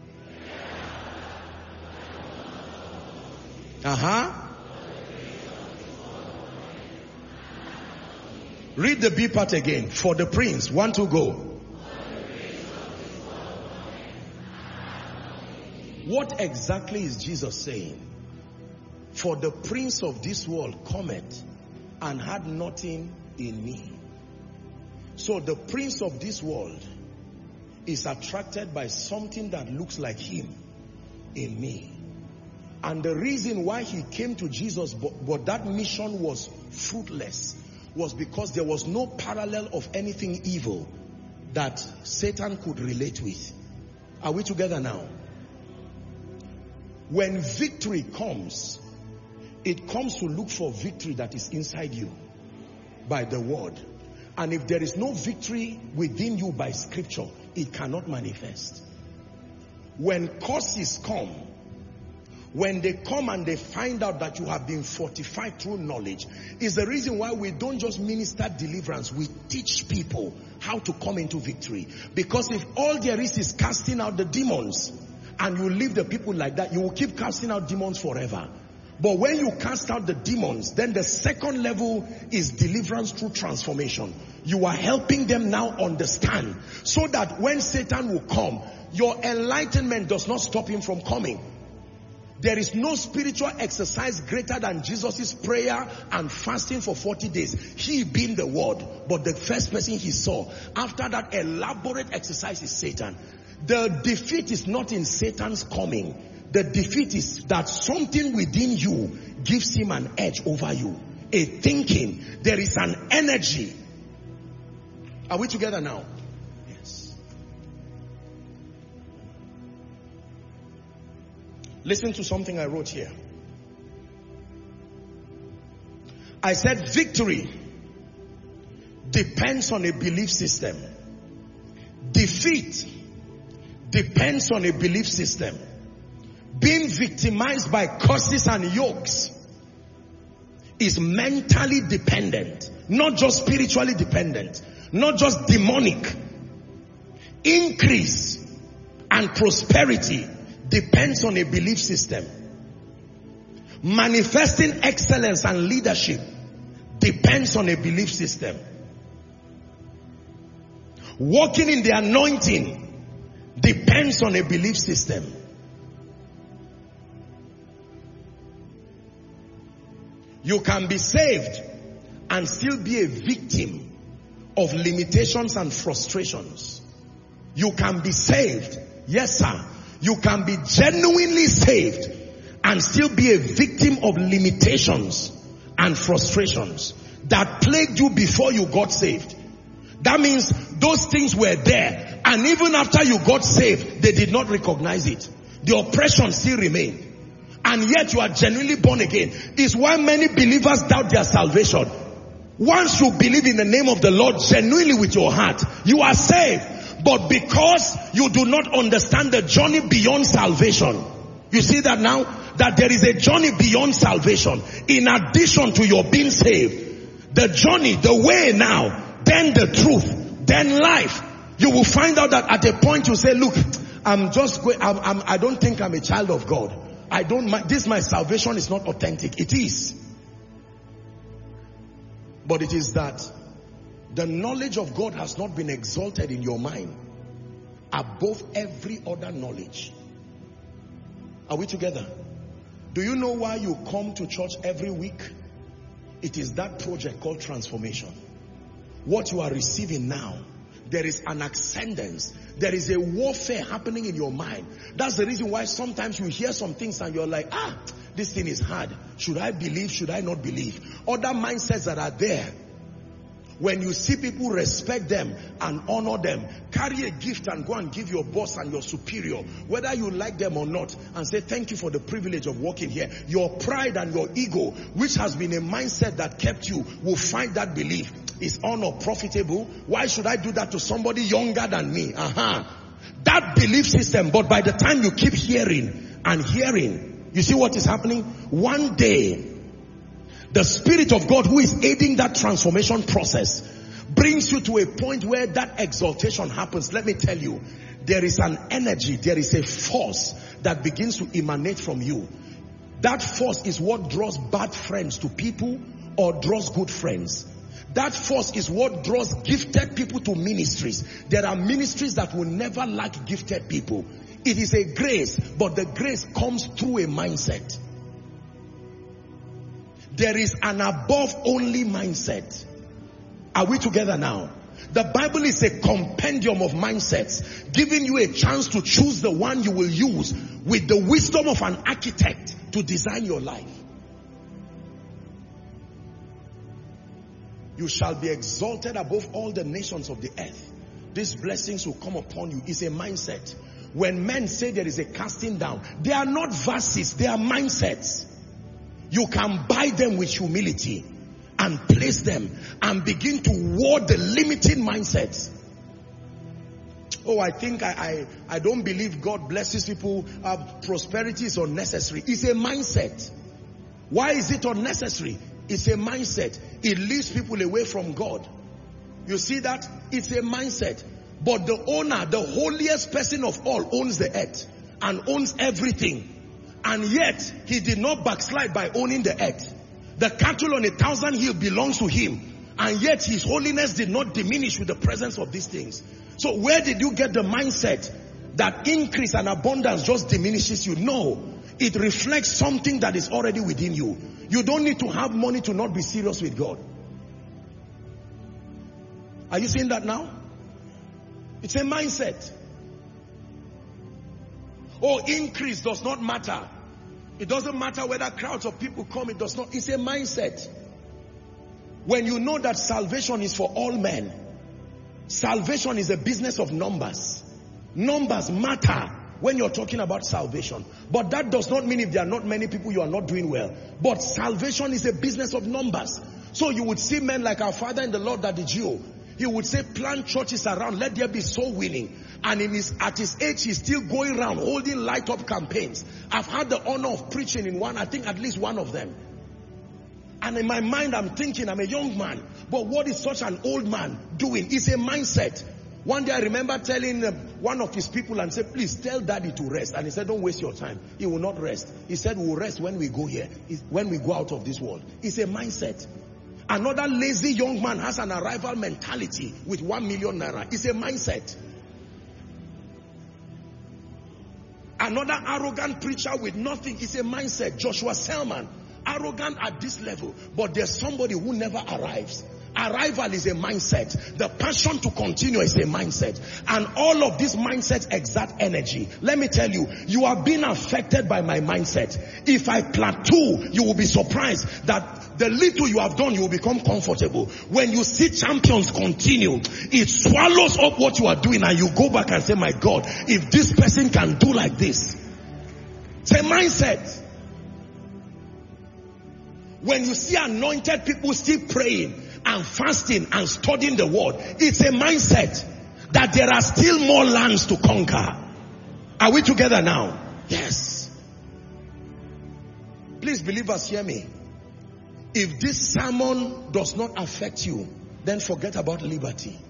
Read the B part again. For the prince. 1, 2, go. What exactly is Jesus saying? For the prince of this world cometh and had nothing in me. So the prince of this world is attracted by something that looks like him in me. And the reason why he came to Jesus, but that mission was fruitless, was because there was no parallel of anything evil that Satan could relate with. Are we together now? When victory comes, it comes to look for victory that is inside you by the word. And if there is no victory within you by scripture, it cannot manifest. When curses come, when they come and they find out that you have been fortified through knowledge, is the reason why we don't just minister deliverance, we teach people how to come into victory. Because if all there is casting out the demons, and you leave the people like that, you will keep casting out demons forever. But when you cast out the demons, then the second level is deliverance through transformation. You are helping them now understand, so that when Satan will come, your enlightenment does not stop him from coming. There is no spiritual exercise greater than Jesus' prayer and fasting for 40 days. He being the word, but the first person he saw after that elaborate exercise is Satan. The defeat is not in Satan's coming. The defeat is that something within you gives him an edge over you. A thinking. There is an energy. Are we together now? Yes. Listen to something I wrote here. I said victory depends on a belief system. Defeat depends on a belief system. Being victimized by curses and yokes is mentally dependent, not just spiritually dependent, not just demonic. Increase and prosperity depends on a belief system. Manifesting excellence and leadership depends on a belief system. Walking in the anointing depends on a belief system. You can be saved and still be a victim of limitations and frustrations. You can be saved. Yes, sir. You can be genuinely saved and still be a victim of limitations and frustrations that plagued you before you got saved. That means those things were there, and even after you got saved, they did not recognize it. The oppression still remained. And yet you are genuinely born again. It's why many believers doubt their salvation. Once you believe in the name of the Lord genuinely with your heart, you are saved. But because you do not understand the journey beyond salvation, you see that now? That there is a journey beyond salvation. In addition to your being saved, the journey, the way now, then the truth, then life. You will find out that at a point you say, look, I don't think I'm a child of God. My salvation is not authentic. It is. But it is that the knowledge of God has not been exalted in your mind above every other knowledge. Are we together? Do you know why you come to church every week? It is that project called transformation. What you are receiving now, there is an ascendance. There is a warfare happening in your mind. That's the reason why sometimes you hear some things and you're like, this thing is hard. Should I believe? Should I not believe? Other mindsets that are there When you see people, respect them and honor them. Carry a gift and go and give your boss and your superior, whether you like them or not, and say, thank you for the privilege of working here. Your pride and your ego, which has been a mindset that kept you, will find that belief. Is honor profitable? Why should I do that to somebody younger than me? That belief system. But by the time you keep hearing and hearing, you see what is happening? One day, the Spirit of God, who is aiding that transformation process, brings you to a point where that exaltation happens. Let me tell you, there is an energy, there is a force that begins to emanate from you. That force is what draws bad friends to people or draws good friends. That force is what draws gifted people to ministries. There are ministries that will never lack gifted people. It is a grace, but the grace comes through a mindset. There is an above only mindset. Are we together now? The Bible is a compendium of mindsets, giving you a chance to choose the one you will use with the wisdom of an architect to design your life. You shall be exalted above all the nations of the earth. These blessings will come upon you. It's a mindset. When men say there is a casting down, they are not verses, they are mindsets. You can buy them with humility and place them and begin to ward the limiting mindsets. Oh, I think I don't believe God blesses people. Prosperity is unnecessary. It's a mindset. Why is it unnecessary? It's a mindset. It leads people away from God. You see that? It's a mindset. But the owner, the holiest person of all, owns the earth and owns everything. And yet, he did not backslide by owning the earth. The cattle on 1,000 hills belongs to him. And yet, his holiness did not diminish with the presence of these things. So where did you get the mindset that increase and abundance just diminishes you? No. It reflects something that is already within you. You don't need to have money to not be serious with God. Are you seeing that now? It's a mindset. Oh, increase does not matter. It doesn't matter whether crowds of people come. It does not. It's a mindset. When you know that salvation is for all men, salvation is a business of numbers. Numbers matter when you're talking about salvation. But that does not mean if there are not many people, you are not doing well. But salvation is a business of numbers. So you would see men like our father in the Lord, Daddy Gio. He would say, plant churches around, let there be soul winning. And at his age, he's still going around holding light up campaigns. I've had the honor of preaching in one, I think at least one of them. And in my mind, I'm thinking, I'm a young man. But what is such an old man doing? It's a mindset. One day I remember telling one of his people and said, please tell Daddy to rest. And he said, don't waste your time. He will not rest. He said, we'll rest when we go here, when we go out of this world. It's a mindset. Another lazy young man has an arrival mentality with 1 million naira. It's a mindset. Another arrogant preacher with nothing is a mindset. Joshua Selman, arrogant at this level, but there's somebody who never arrives. Arrival is a mindset. The passion to continue is a mindset. And all of these mindsets exert energy. Let me tell you, you are being affected by my mindset. If I plateau, you will be surprised that the little you have done, you will become comfortable. When you see champions continue, it swallows up what you are doing and you go back and say, my God, if this person can do like this. It's a mindset. When you see anointed people still praying and fasting and studying the word, it's a mindset that there are still more lands to conquer. Are we together now? Yes. Please, believers, hear me. If this sermon does not affect you, then forget about liberty.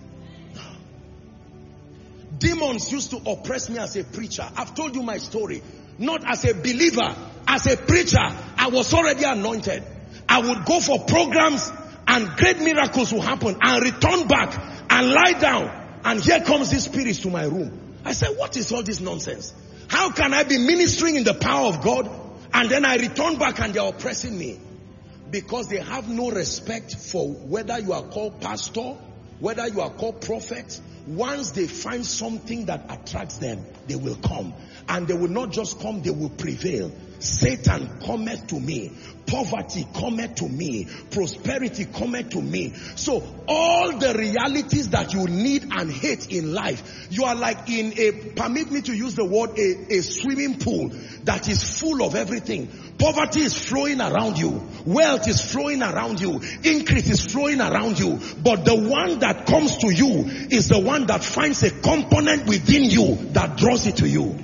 Demons used to oppress me as a preacher. I've told you my story. Not as a believer, as a preacher. I was already anointed. I would go for programs and great miracles will happen and return back and lie down. And here comes these spirits to my room. I said, what is all this nonsense? How can I be ministering in the power of God and then I return back and they are oppressing me? Because they have no respect for whether you are called pastor, whether you are called prophet. Once they find something that attracts them, they will come. And they will not just come, they will prevail. Satan cometh to me, poverty cometh to me, prosperity cometh to me. So all the realities that you need and hate in life, you are like in a, permit me to use the word, a swimming pool that is full of everything. Poverty is flowing around you. Wealth is flowing around you. Increase is flowing around you. But the one that comes to you is the one that finds a component within you that draws it to you.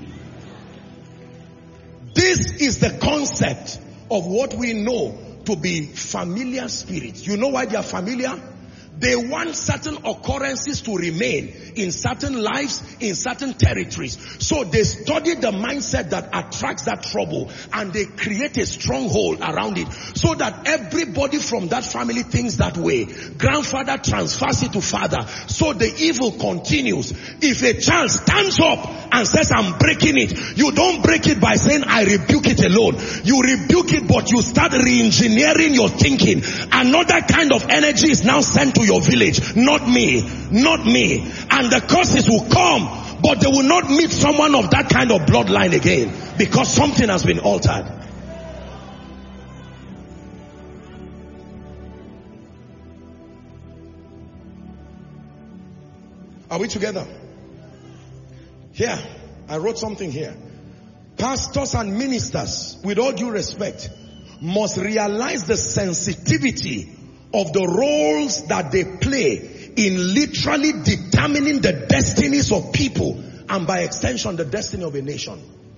This is the concept of what we know to be familiar spirits. You know why they are familiar? They want certain occurrences to remain in certain lives, in certain territories. So they study the mindset that attracts that trouble and they create a stronghold around it so that everybody from that family thinks that way. Grandfather transfers it to father. So the evil continues. If a child stands up and says, I'm breaking it, you don't break it by saying, I rebuke it alone. You rebuke it, but you start re-engineering your thinking. Another kind of energy is now sent to your village. Not me. Not me. And the curses will come, but they will not meet someone of that kind of bloodline again because something has been altered. Are we together? Here, I wrote something here. Pastors and ministers, with all due respect, must realize the sensitivity of the roles that they play in literally determining the destinies of people and by extension the destiny of a nation.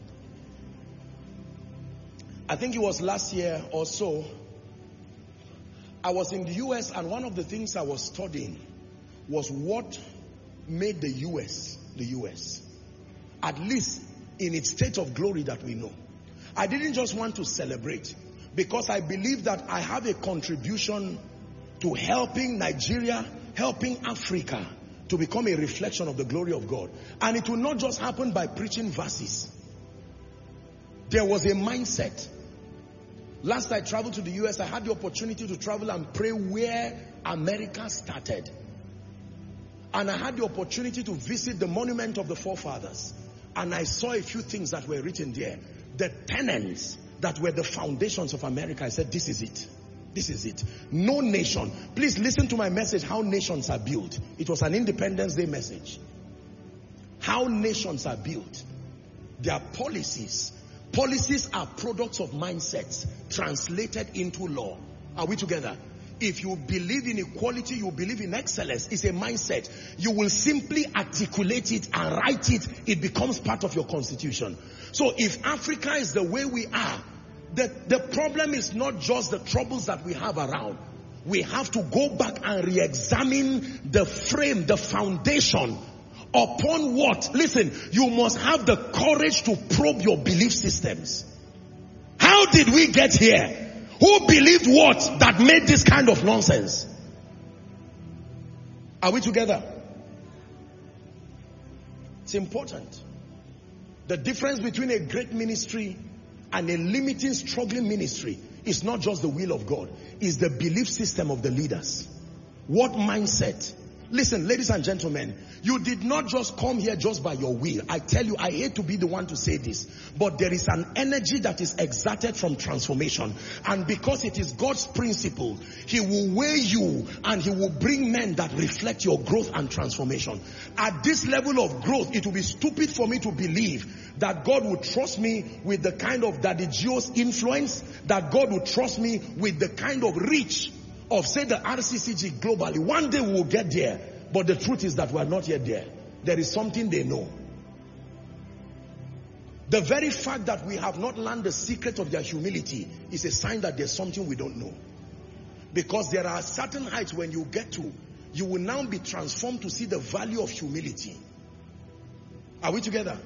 I think it was last year or so, I was in the US and one of the things I was studying was what made the US the US, at least in its state of glory that we know. I didn't just want to celebrate because I believe that I have a contribution to helping Nigeria, helping Africa to become a reflection of the glory of God. And it will not just happen by preaching verses. There was a mindset. Last I traveled to the US, I had the opportunity to travel and pray where America started. And I had the opportunity to visit the monument of the forefathers. And I saw a few things that were written there. The tenets that were the foundations of America. I said, this is it. This is it. No nation. Please listen to my message, how nations are built. It was an Independence Day message. How nations are built. Their policies. Policies are products of mindsets translated into law. Are we together? If you believe in equality, you believe in excellence, it's a mindset. You will simply articulate it and write it. It becomes part of your constitution. So if Africa is the way we are, the problem is not just the troubles that we have around. We have to go back and re-examine the frame, the foundation upon what? Listen, you must have the courage to probe your belief systems. How did we get here? Who believed what that made this kind of nonsense? Are we together? It's important. The difference between a great ministry and a limiting, struggling ministry is not just the will of God. It's the belief system of the leaders. What mindset? Listen, ladies and gentlemen, you did not just come here just by your will. I tell you, I hate to be the one to say this, but there is an energy that is exerted from transformation. And because it is God's principle, He will weigh you and He will bring men that reflect your growth and transformation. At this level of growth, it will be stupid for me to believe that God would trust me with the kind of Daddy Gio's influence, that God would trust me with the kind of reach of, say, the RCCG globally. One day we will get there, but the truth is that we are not yet there. There is something they know. The very fact that we have not learned the secret of their humility is a sign that there's something we don't know. Because there are certain heights when you get to, you will now be transformed to see the value of humility. Are we together?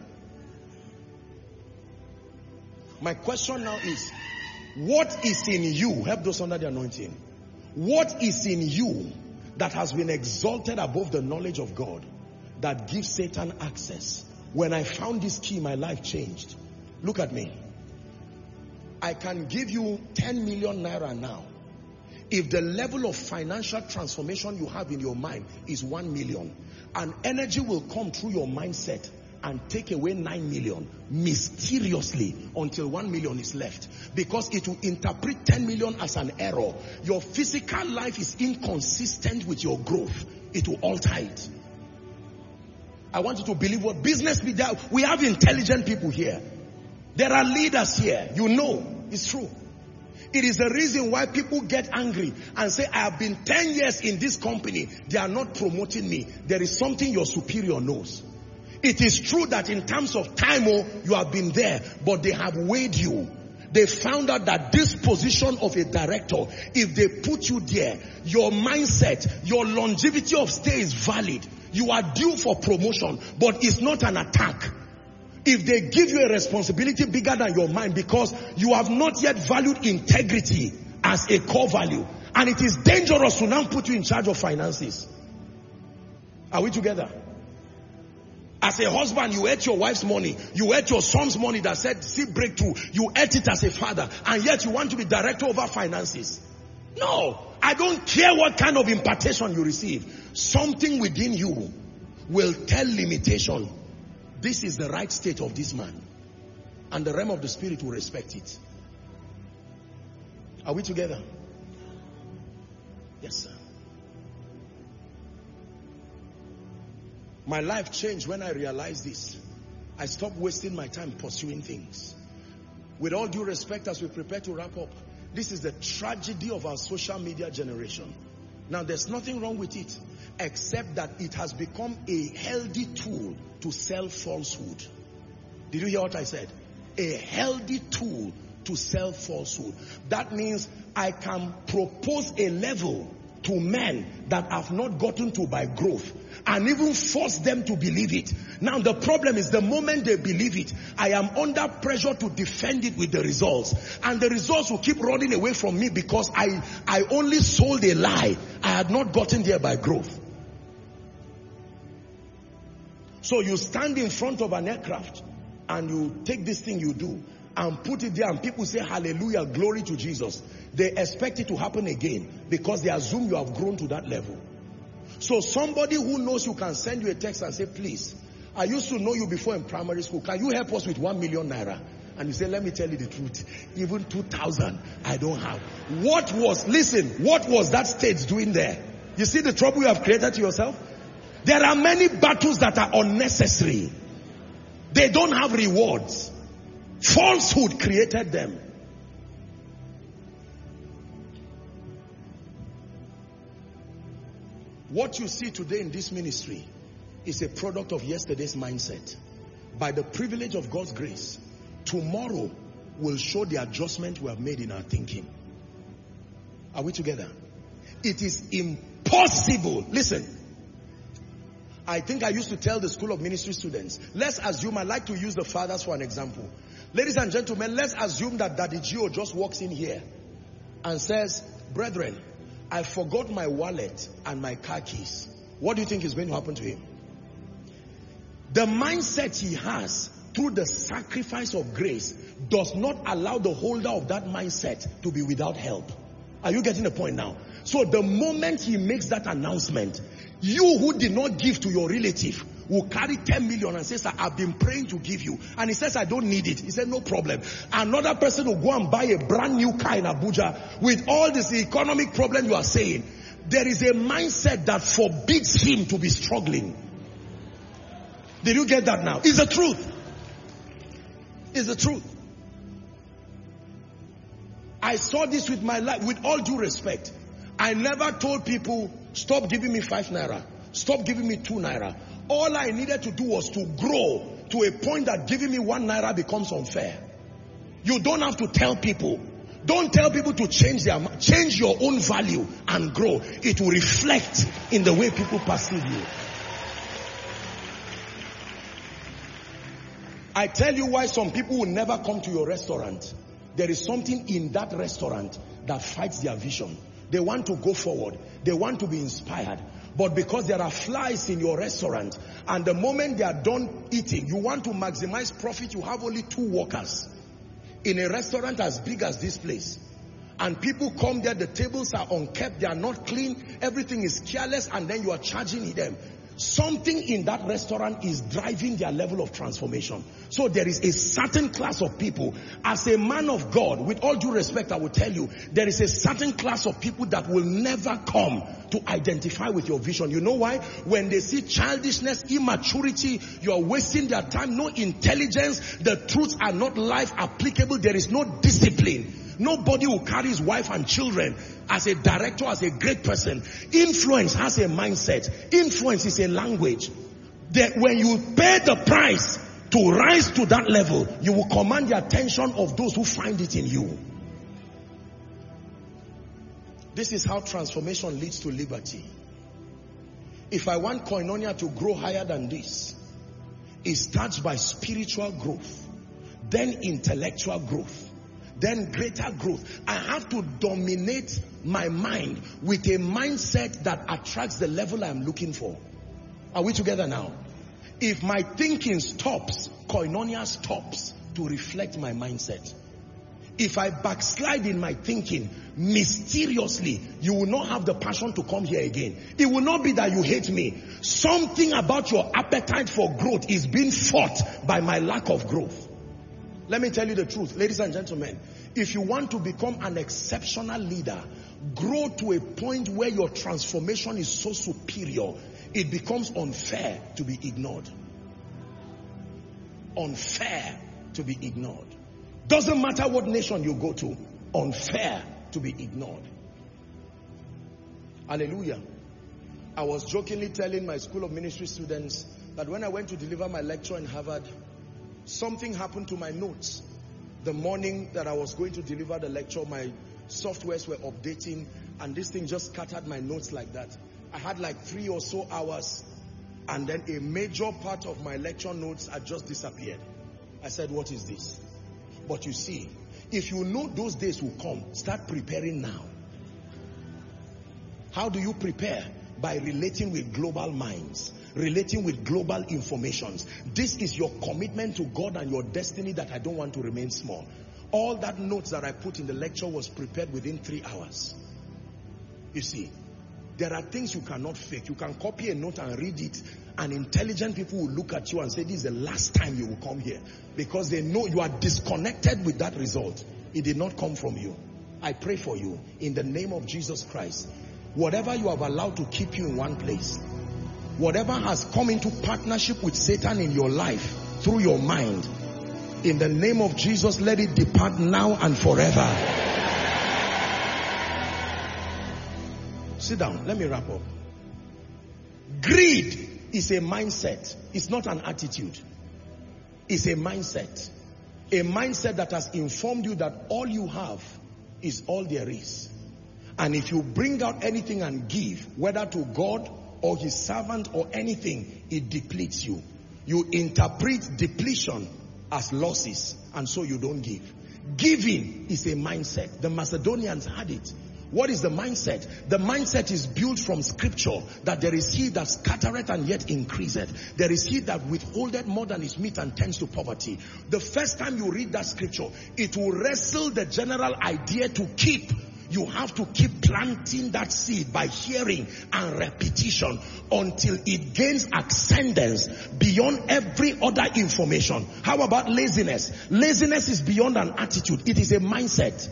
My question now is, what is in you? Help those under the anointing. What is in you that has been exalted above the knowledge of God that gives Satan access? When I found this key, my life changed. Look at me. I can give you 10 million naira now. If the level of financial transformation you have in your mind is 1 million, an energy will come through your mindset and take away 9 million mysteriously until 1 million is left, because it will interpret 10 million as an error. Your physical life is inconsistent with your growth. It will alter it. I want you to believe what business we do. We have intelligent people here. There are leaders here. You know, it's true. It is the reason why people get angry and say, I have been 10 years in this company. They are not promoting me. There is something your superior knows. It is true that in terms of time, you have been there, but they have weighed you. They found out that this position of a director, if they put you there, your mindset, your longevity of stay is valid. You are due for promotion, but it's not an attack. If they give you a responsibility bigger than your mind, because you have not yet valued integrity as a core value, and it is dangerous to now put you in charge of finances. Are we together? As a husband, you ate your wife's money. You ate your son's money that said, see breakthrough. You ate it as a father, and yet you want to be director over finances. No, I don't care what kind of impartation you receive. Something within you will tell limitation. This is the right state of this man. And the realm of the spirit will respect it. Are we together? Yes, sir. My life changed when I realized this. I stopped wasting my time pursuing things. With all due respect, as we prepare to wrap up, this is the tragedy of our social media generation. Now, there's nothing wrong with it, except that it has become a healthy tool to sell falsehood. Did you hear what I said? A healthy tool to sell falsehood. That means I can propose a level to men that have not gotten to by growth, and even force them to believe it. Now the problem is, the moment they believe it, I am under pressure to defend it with the results, and the results will keep running away from me, because I only sold a lie. I had not gotten there by growth. So you stand in front of an aircraft and you take this thing you do and put it there, and people say hallelujah, glory to Jesus. They expect it to happen again because they assume you have grown to that level. So somebody who knows you can send you a text and say, please, I used to know you before in primary school. Can you help us with 1 million naira? And you say, let me tell you the truth. Even 2,000, I don't have. What was that state doing there? You see the trouble you have created to yourself? There are many battles that are unnecessary. They don't have rewards. Falsehood created them. What you see today in this ministry is a product of yesterday's mindset. By the privilege of God's grace, tomorrow will show the adjustment we have made in our thinking. Are we together? It is impossible. Listen, I think I used to tell the School of Ministry students, let's assume, I like to use the fathers for an example. Ladies and gentlemen, let's assume that Daddy Gio just walks in here and says, brethren, I forgot my wallet and my car keys. What do you think is going to happen to him? The mindset he has through the sacrifice of grace does not allow the holder of that mindset to be without help. Are you getting the point now? So the moment he makes that announcement, you who did not give to your relative will carry 10 million and says, I've been praying to give you. And he says, I don't need it. He said, no problem. Another person will go and buy a brand new car in Abuja with all this economic problem you are saying. There is a mindset that forbids him to be struggling. Did you get that now? It's the truth. It's the truth. I saw this with my life, with all due respect. I never told people, stop giving me 5 naira. Stop giving me 2 naira. All I needed to do was to grow to a point that giving me 1 naira becomes unfair. You don't have to tell people. Don't tell people to change your own value and grow. It will reflect in the way people perceive you. I tell you why some people will never come to your restaurant. There is something in that restaurant that fights their vision. They want to go forward. They want to be inspired. But because there are flies in your restaurant, and the moment they are done eating, you want to maximize profit, you have only 2 workers. In a restaurant as big as this place, and people come there, the tables are unkept, they are not clean, everything is careless, and then you are charging them. Something in that restaurant is driving their level of transformation. So there is a certain class of people. As a man of God, with all due respect, I will tell you, there is a certain class of people that will never come to identify with your vision. You know why? When they see childishness, immaturity, you are wasting their time, no intelligence, the truths are not life applicable, there is no discipline. Nobody will carry his wife and children as a director, as a great person. Influence has a mindset. Influence is a language. That when you pay the price to rise to that level, you will command the attention of those who find it in you. This is how transformation leads to liberty. If I want Koinonia to grow higher than this, it starts by spiritual growth, then intellectual growth, then greater growth. I have to dominate my mind with a mindset that attracts the level I'm looking for. Are we together now? If my thinking stops, Koinonia stops to reflect my mindset. If I backslide in my thinking, mysteriously, you will not have the passion to come here again. It will not be that you hate me. Something about your appetite for growth is being fought by my lack of growth. Let me tell you the truth, ladies and gentlemen. If you want to become an exceptional leader, grow to a point where your transformation is so superior, it becomes unfair to be ignored. Unfair to be ignored. Doesn't matter what nation you go to, unfair to be ignored. Hallelujah. I was jokingly telling my School of Ministry students that when I went to deliver my lecture in Harvard, something happened to my notes. The morning that I was going to deliver the lecture, my softwares were updating and this thing just scattered my notes like that. I had like 3 or so hours and then a major part of my lecture notes had just disappeared. I said, what is this? But you see, if you know those days will come, start preparing now. How do you prepare? By relating with global minds, relating with global informations. This is your commitment to God and your destiny that I don't want to remain small. All that notes that I put in the lecture was prepared within 3 hours. You see, there are things you cannot fake. You can copy a note and read it, and intelligent people will look at you and say, this is the last time you will come here, because they know you are disconnected with that result. It did not come from you. I pray for you in the name of Jesus Christ. Whatever you have allowed to keep you in one place, whatever has come into partnership with Satan in your life through your mind, in the name of Jesus, let it depart now and forever. Sit down. Let me wrap up. Greed is a mindset. It's not an attitude. It's a mindset. A mindset that has informed you that all you have is all there is. And if you bring out anything and give, whether to God or his servant or anything, it depletes you. You interpret depletion as losses, and so you don't give. Giving is a mindset. The Macedonians had it. What is the mindset? The mindset is built from scripture, that there is he that scattereth and yet increaseth. There is he that withholdeth more than his meat and tends to poverty. The first time you read that scripture, it will wrestle the general idea to keep. You have to keep planting that seed by hearing and repetition until it gains ascendance beyond every other information. How about laziness? Laziness is beyond an attitude. It is a mindset.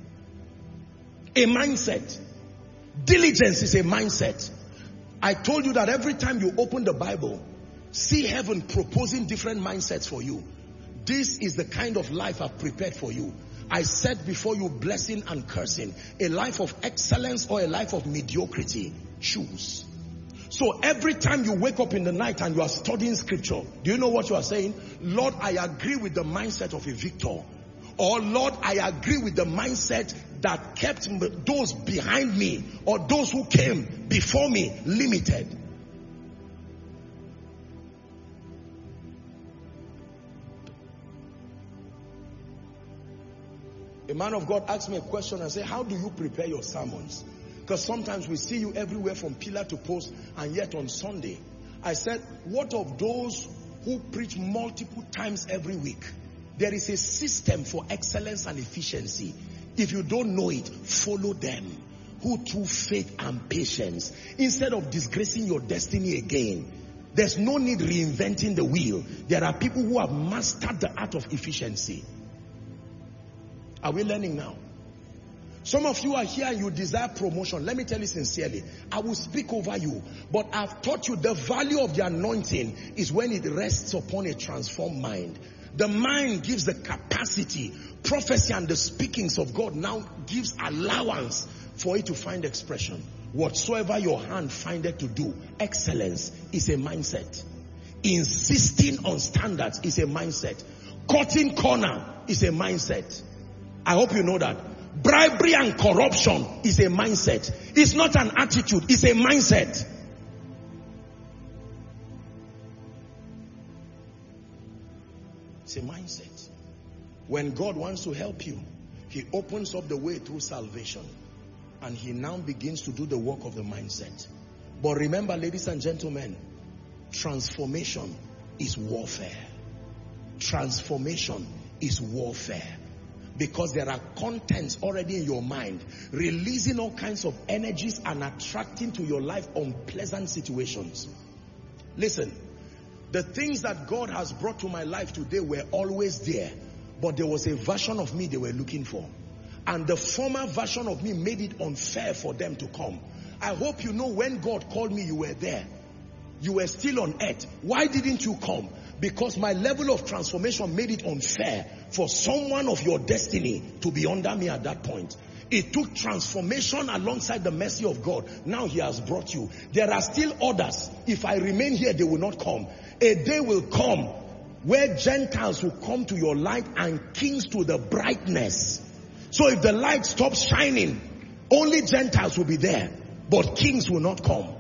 A mindset. Diligence is a mindset. I told you that every time you open the Bible, see heaven proposing different mindsets for you. This is the kind of life I've prepared for you. I set before you blessing and cursing. A life of excellence or a life of mediocrity. Choose. So every time you wake up in the night and you are studying scripture, do you know what you are saying? Lord, I agree with the mindset of a victor. Or Lord, I agree with the mindset that kept those behind me or those who came before me limited. A man of God asked me a question and said, how do you prepare your sermons? Because sometimes we see you everywhere from pillar to post, and yet on Sunday. I said, what of those who preach multiple times every week? There is a system for excellence and efficiency. If you don't know it, follow them, who through faith and patience, instead of disgracing your destiny again, There's no need reinventing the wheel. There are people who have mastered the art of efficiency. Are we learning now? Some of you are here and you desire promotion. Let me tell you sincerely, I will speak over you. But I've taught you the value of the anointing is when it rests upon a transformed mind. The mind gives the capacity. Prophecy and the speakings of God now gives allowance for it to find expression. Whatsoever your hand findeth to do, excellence is a mindset. Insisting on standards is a mindset. Cutting corner is a mindset. I hope you know that. Bribery and corruption is a mindset. It's not an attitude, it's a mindset. It's a mindset. When God wants to help you, He opens up the way through salvation. And He now begins to do the work of the mindset. But remember, ladies and gentlemen, transformation is warfare. Transformation is warfare. Because there are contents already in your mind, releasing all kinds of energies and attracting to your life unpleasant situations. Listen, the things that God has brought to my life today were always there, but there was a version of me they were looking for. And the former version of me made it unfair for them to come. I hope you know when God called me, you were there. You were still on earth. Why didn't you come? Because my level of transformation made it unfair for someone of your destiny to be under me at that point. It took transformation alongside the mercy of God. Now He has brought you. There are still others. If I remain here, they will not come. A day will come where Gentiles will come to your light and kings to the brightness. So if the light stops shining, only Gentiles will be there, but kings will not come.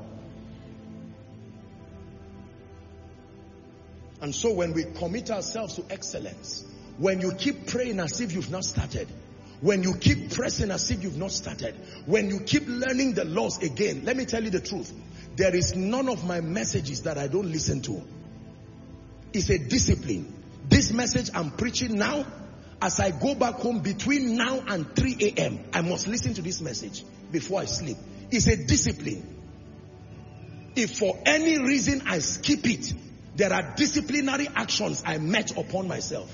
And so when we commit ourselves to excellence, when you keep praying as if you've not started, when you keep pressing as if you've not started, when you keep learning the laws again, let me tell you the truth. There is none of my messages that I don't listen to. It's a discipline. This message I'm preaching now, as I go back home between now and 3 a.m., I must listen to this message before I sleep. It's a discipline. If for any reason I skip it, there are disciplinary actions I met upon myself.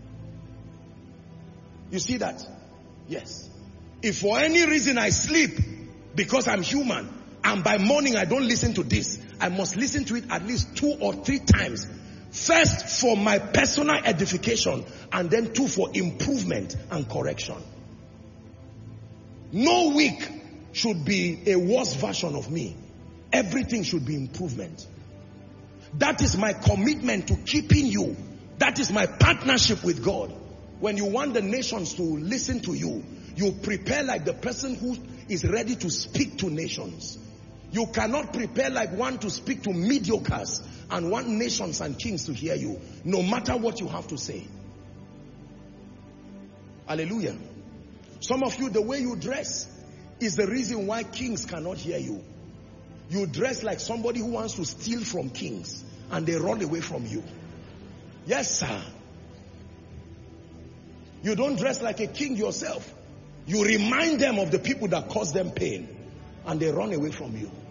You see that? Yes. If for any reason I sleep because I'm human and by morning I don't listen to this, I must listen to it at least 2 or 3 times. First for my personal edification and then 2 for improvement and correction. No week should be a worse version of me. Everything should be improvement. That is my commitment to keeping you. That is my partnership with God. When you want the nations to listen to you, you prepare like the person who is ready to speak to nations. You cannot prepare like one to speak to mediocres and want nations and kings to hear you, no matter what you have to say. Hallelujah. Some of you, the way you dress is the reason why kings cannot hear you. You dress like somebody who wants to steal from kings and they run away from you. Yes, sir. You don't dress like a king yourself. You remind them of the people that caused them pain and they run away from you.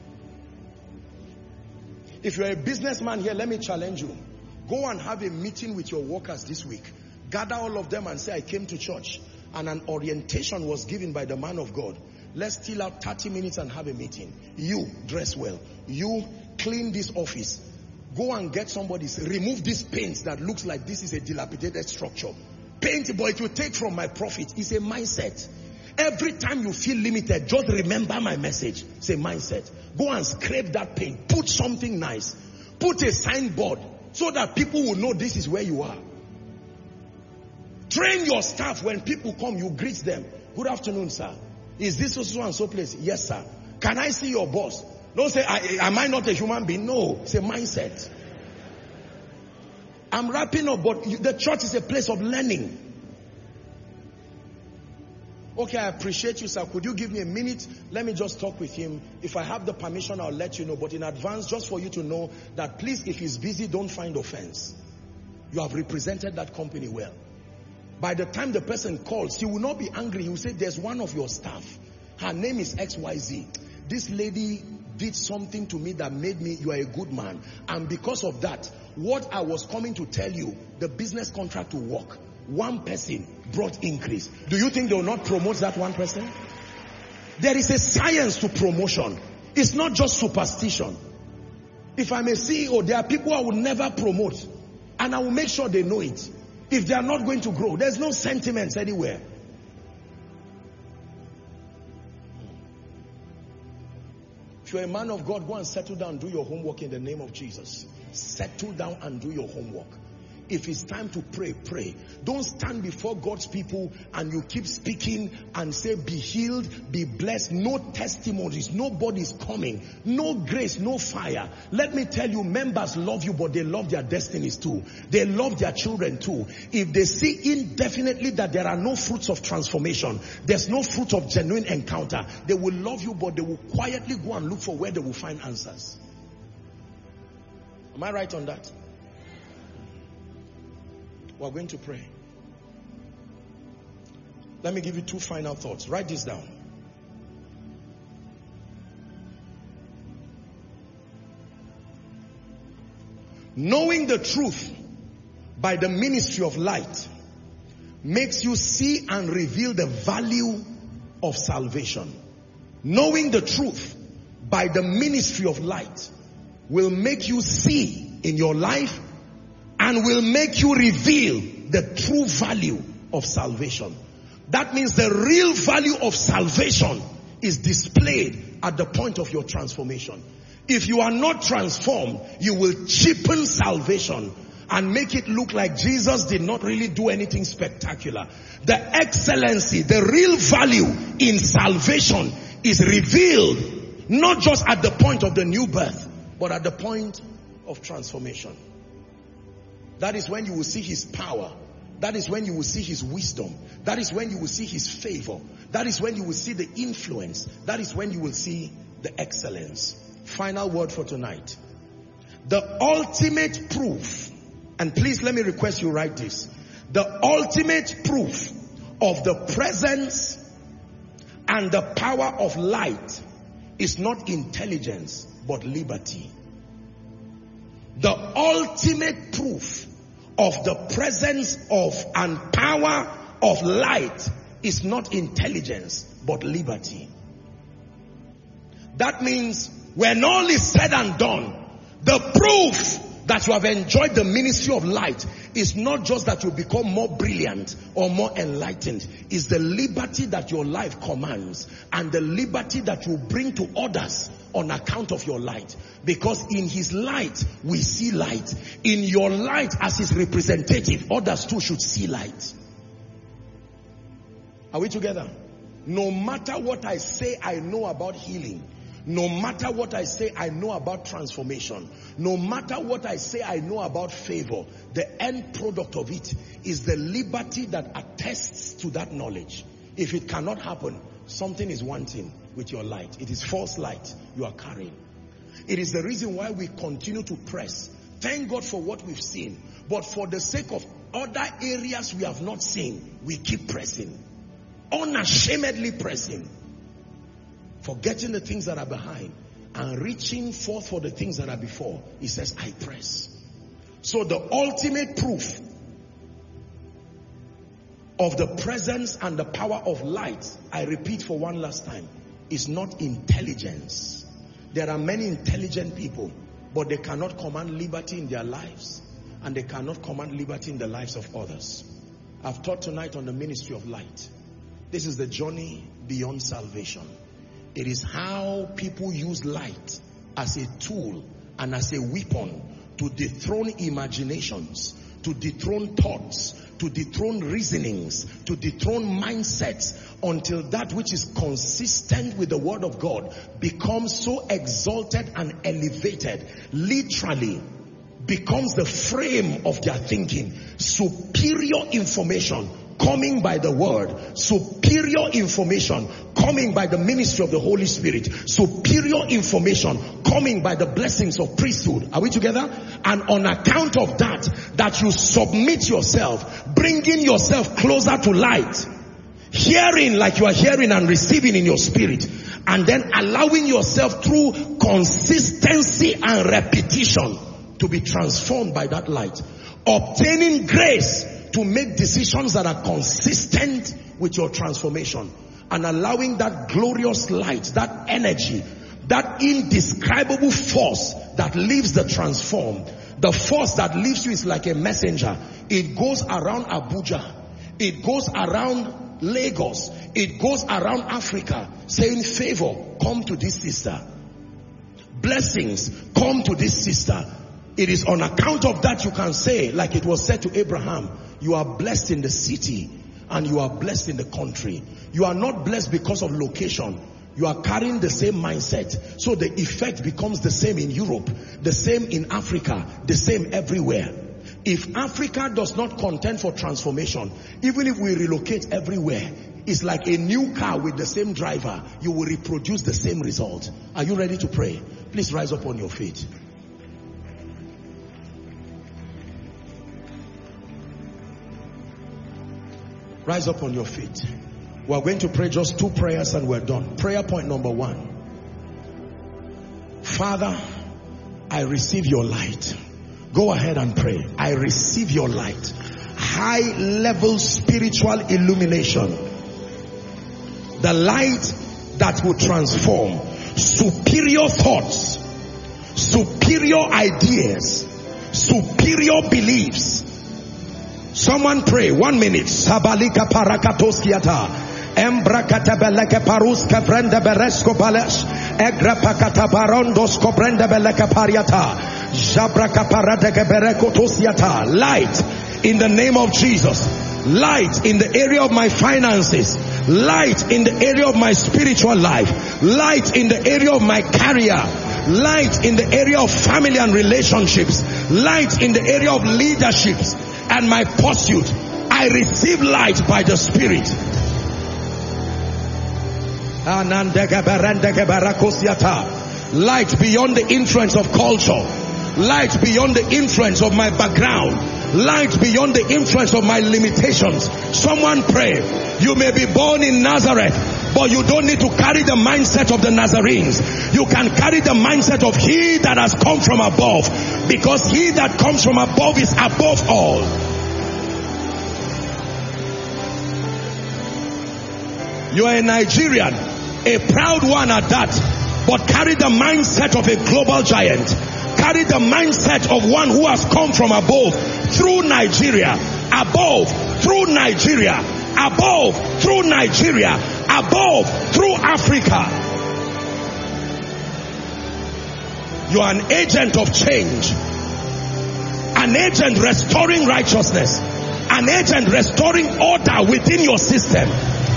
If you're a businessman here, let me challenge you. Go and have a meeting with your workers this week. Gather all of them and say, I came to church and an orientation was given by the man of God. Let's steal out 30 minutes and have a meeting. You dress well. You clean this office. Go and get somebody's. Remove this paint that looks like this is a dilapidated structure. Paint, but it will take from my profit. It's a mindset. Every time you feel limited, just remember my message. It's a mindset. Go and scrape that paint. Put something nice. Put a signboard so that people will know this is where you are. Train your staff. When people come, you greet them. Good afternoon, sir. Is this so and so place? Yes, sir. Can I see your boss? Don't say, am I not a human being? No, it's a mindset. I'm wrapping up, but the church is a place of learning. Okay, I appreciate you, sir. Could you give me a minute? Let me just talk with him. If I have the permission, I'll let you know. But in advance, just for you to know that please, if he's busy, don't find offense. You have represented that company well. By the time the person calls, he will not be angry. He will say, there's one of your staff. Her name is XYZ. This lady did something to me that made me, you are a good man. And because of that, what I was coming to tell you, the business contract will work. One person brought increase. Do you think they will not promote that one person? There is a science to promotion. It's not just superstition. If I'm a CEO, there are people I will never promote. And I will make sure they know it. If they are not going to grow, there's no sentiments anywhere. If you're a man of God, go and settle down, do your homework in the name of Jesus. Settle down and do your homework. If it's time to pray, pray. Don't stand before God's people and you keep speaking and say, be healed, be blessed. No testimonies, nobody's coming. No grace, no fire. Let me tell you, members love you, but they love their destinies too. They love their children too. If they see indefinitely that there are no fruits of transformation, there's no fruit of genuine encounter, they will love you, but they will quietly go and look for where they will find answers. Am I right on that? We're going to pray. Let me give you two final thoughts. Write this down. Knowing the truth by the ministry of light makes you see and reveal the value of salvation. Knowing the truth by the ministry of light will make you see in your life and will make you reveal the true value of salvation. That means the real value of salvation is displayed at the point of your transformation. If you are not transformed, you will cheapen salvation and make it look like Jesus did not really do anything spectacular. The excellency, the real value in salvation is revealed not just at the point of the new birth, but at the point of transformation. That is when you will see his power. That is when you will see his wisdom. That is when you will see his favor. That is when you will see the influence. That is when you will see the excellence. Final word for tonight. The ultimate proof, and please let me request you write this. The ultimate proof of the presence and the power of light is not intelligence, but liberty. The ultimate proof of the presence of and power of light is not intelligence, but liberty. That means when all is said and done, the proof that you have enjoyed the ministry of light is not just that you become more brilliant or more enlightened. It's the liberty that your life commands and the liberty that you bring to others on account of your light. Because in his light, we see light. In your light as his representative, others too should see light. Are we together? No matter what I say I know about healing, no matter what I say I know about transformation, no matter what I say I know about favor, the end product of it is the liberty that attests to that knowledge. If it cannot happen, something is wanting with your light. It is false light you are carrying. It is the reason why we continue to press. Thank God for what we've seen. But for the sake of other areas we have not seen, we keep pressing. Unashamedly pressing. Forgetting the things that are behind and reaching forth for the things that are before. He says, I press. So the ultimate proof of the presence and the power of light, I repeat for one last time, is not intelligence. There are many intelligent people, but they cannot command liberty in their lives, and they cannot command liberty in the lives of others. I've taught tonight on the ministry of light. This is the journey beyond salvation. It is how people use light as a tool and as a weapon to dethrone imaginations, to dethrone thoughts, to dethrone reasonings, to dethrone mindsets, until that which is consistent with the word of God becomes so exalted and elevated, literally becomes the frame of their thinking. Superior information coming by the word, superior information coming by the ministry of the Holy Spirit, superior information coming by the blessings of priesthood. Are we together? And on account of that you submit yourself, bringing yourself closer to light, hearing like you are hearing and receiving in your spirit, and then allowing yourself through consistency and repetition to be transformed by that light. Obtaining grace to make decisions that are consistent with your transformation, and allowing that glorious light, that energy, that indescribable force that leaves the transformed. The force that leaves you is like a messenger. It goes around Abuja. It goes around Lagos. It goes around Africa, saying, favor, come to this sister. Blessings, come to this sister. It is on account of that you can say, like it was said to Abraham, you are blessed in the city and you are blessed in the country. You are not blessed because of location. You are carrying the same mindset. So the effect becomes the same in Europe, the same in Africa, the same everywhere. If Africa does not contend for transformation, even if we relocate everywhere, it's like a new car with the same driver. You will reproduce the same result. Are you ready to pray? Please rise up on your feet. Rise up on your feet. We are going to pray just 2 prayers and we're done. Prayer point number 1. Father, I receive your light. Go ahead and pray. I receive your light. High level spiritual illumination. The light that will transform. Superior thoughts. Superior ideas. Superior beliefs. Someone pray. 1 minute. Sabalika parakatoskiata. Embrakatabaleke paruska vrende beresko balesh. Egrapakata barondos kobrende beleke pariata. Jabraka paradeke berekotosiata. Light in the name of Jesus. Light in the area of my finances. Light in the area of my spiritual life. Light in the area of my career. Light in the area of family and relationships. Light in the area of leaderships and my pursuit. I receive light by the Spirit. Light beyond the influence of culture. Light beyond the influence of my background. Light beyond the influence of my limitations. Someone pray. You may be born in Nazareth, but you don't need to carry the mindset of the Nazarenes. You can carry the mindset of he that has come from above, because he that comes from above is above all. You are a Nigerian, a proud one at that, but carry the mindset of a global giant. Carry the mindset of one who has come from above through Nigeria, above through Nigeria, above through Nigeria, above through Africa. You are an agent of change, an agent restoring righteousness, an agent restoring order within your system.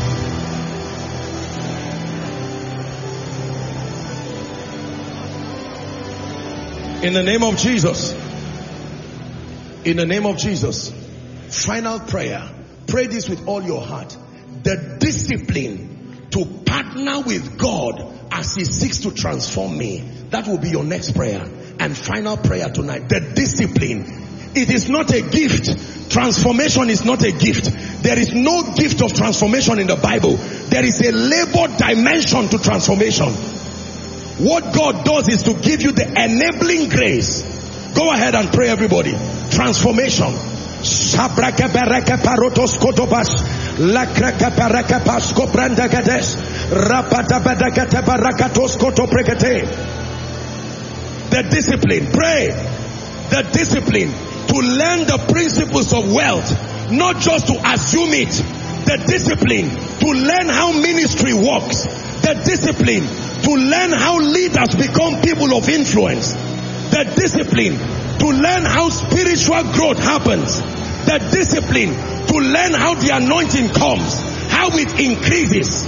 In the name of Jesus. In the name of Jesus. Final prayer. Pray this with all your heart. The discipline to partner with God as He seeks to transform me. That will be your next prayer. And final prayer tonight. The discipline. It is not a gift. Transformation is not a gift. There is no gift of transformation in the Bible. There is a labor dimension to transformation. What God does is to give you the enabling grace. Go ahead and pray, everybody. Transformation. The discipline. Pray. The discipline to learn the principles of wealth, not just to assume it. The discipline to learn how ministry works. The discipline to learn how leaders become people of influence. The discipline to learn how spiritual growth happens. The discipline to learn how the anointing comes, how it increases.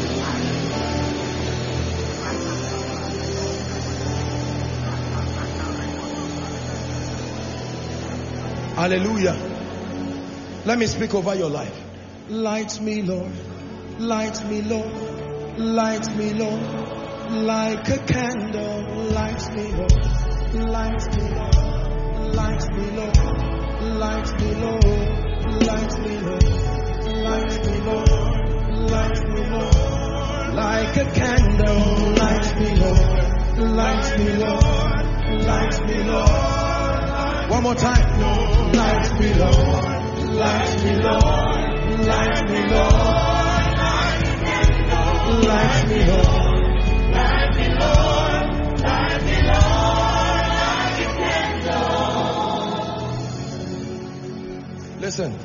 Hallelujah. Let me speak over your life. Light me, Lord. Light me, Lord. Light me, Lord. Like a candle, light me, Lord. Light me, Lord. Light me, Lord. Light me, Lord. Light me, Lord. Light me, Lord. Light me, Lord. Like a candle. One more time. Light me, Lord. Light me, Lord. Light me, Lord. Light me, Lord. Light me, Lord. Light me, Lord. Light me, Lord. Listen.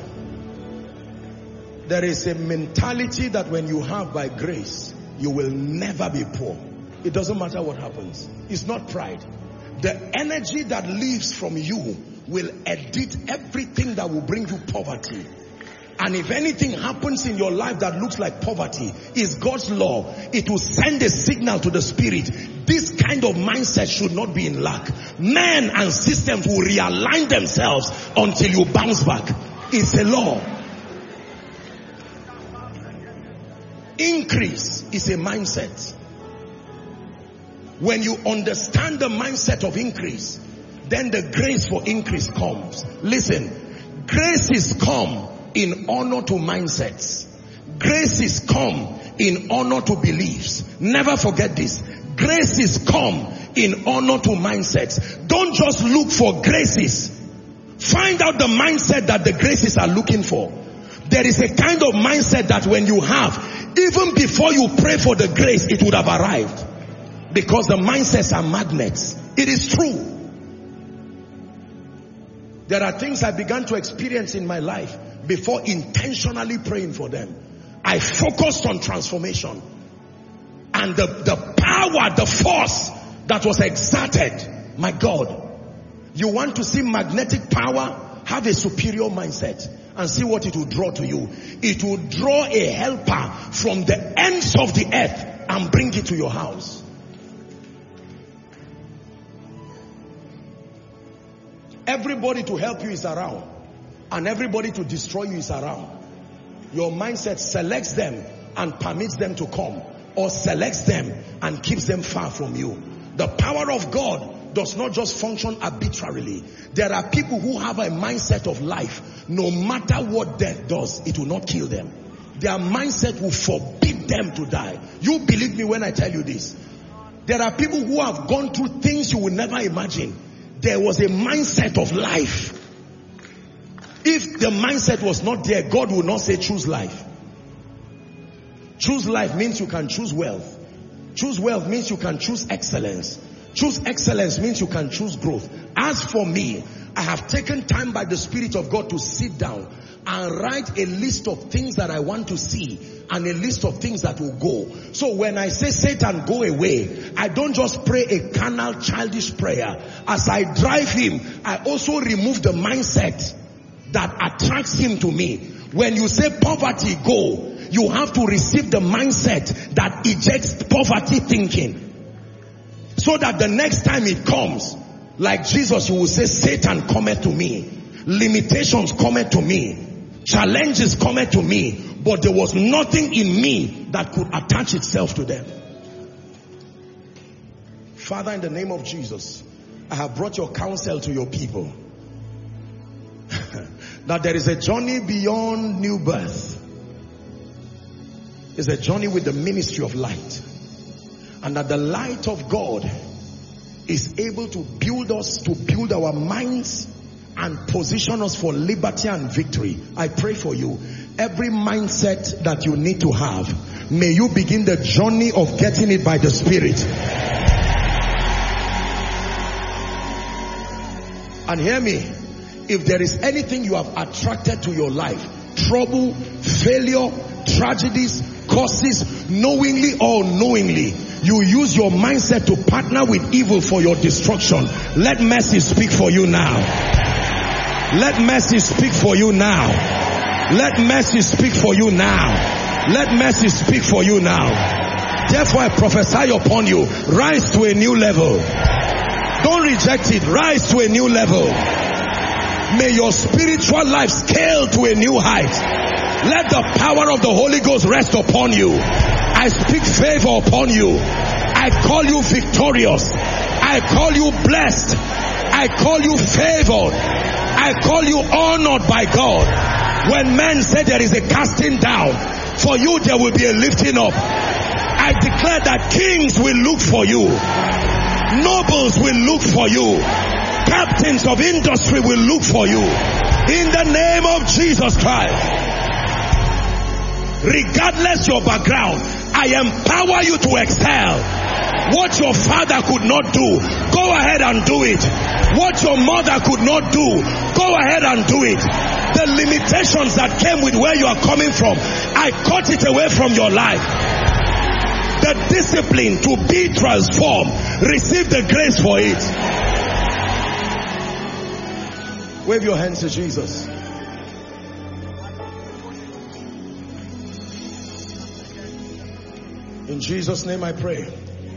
There is a mentality that when you have by grace, you will never be poor. It doesn't matter what happens. It's not pride. The energy that leaves from you will edit everything that will bring you poverty. And if anything happens in your life that looks like poverty, is God's law. It will send a signal to the spirit. This kind of mindset should not be in lack. Men and systems will realign themselves until you bounce back. It's a law. Increase is a mindset. When you understand the mindset of increase, then the grace for increase comes. Listen, grace is come in honor to mindsets. Grace is come in honor to beliefs. Never forget this. Grace is come in honor to mindsets. Don't just look for graces. Find out the mindset that the graces are looking for. There is a kind of mindset that when you have, even before you pray for the grace, it would have arrived. Because the mindsets are magnets. It is true. There are things I began to experience in my life before intentionally praying for them. I focused on transformation. And the power, the force that was exerted, my God. You want to see magnetic power? Have a superior mindset. And see what it will draw to you. It will draw a helper from the ends of the earth and bring it to your house. Everybody to help you is around. And everybody to destroy you is around. Your mindset selects them and permits them to come. Or selects them and keeps them far from you. The power of God does not just function arbitrarily. There are people who have a mindset of life. No matter what death does, it will not kill them. Their mindset will forbid them to die. You believe me when I tell you this. There are people who have gone through things you will never imagine. There was a mindset of life. If the mindset was not there, God would not say choose life. Choose life means you can choose wealth. Choose wealth means you can choose excellence. Choose excellence means you can choose growth. As for me, I have taken time by the Spirit of God to sit down and write a list of things that I want to see and a list of things that will go. So when I say Satan go away, I don't just pray a carnal childish prayer. As I drive him, I also remove the mindset that attracts him to me. When you say poverty go, you have to receive the mindset that ejects poverty thinking. So that the next time it comes, like Jesus, you will say, Satan cometh to me. Limitations cometh to me. Challenges cometh to me. But there was nothing in me that could attach itself to them. Father, in the name of Jesus, I have brought your counsel to your people. That there is a journey beyond new birth. It's a journey with the ministry of light. And that the light of God is able to build us, to build our minds and position us for liberty and victory. I pray for you. Every mindset that you need to have, may you begin the journey of getting it by the Spirit. And hear me. If there is anything you have attracted to your life, trouble, failure, tragedies, curses, knowingly or unknowingly, you use your mindset to partner with evil for your destruction. Let mercy speak for you now. Let mercy speak for you now. Let mercy speak for you now. Let mercy speak for you now. Therefore I prophesy upon you, rise to a new level. Don't reject it. Rise to a new level. May your spiritual life scale to a new height. Let the power of the Holy Ghost rest upon you. I speak favor upon you. I call you victorious. I call you blessed. I call you favored. I call you honored by God. When men say there is a casting down, for you there will be a lifting up. I declare that kings will look for you. Nobles will look for you. Captains of industry will look for you. In the name of Jesus Christ. Regardless your background, I empower you to excel. What your father could not do, go ahead and do it. What your mother could not do, go ahead and do it. The limitations that came with where you are coming from, I cut it away from your life. The discipline to be transformed, receive the grace for it. Wave your hands to Jesus. In Jesus' name I pray.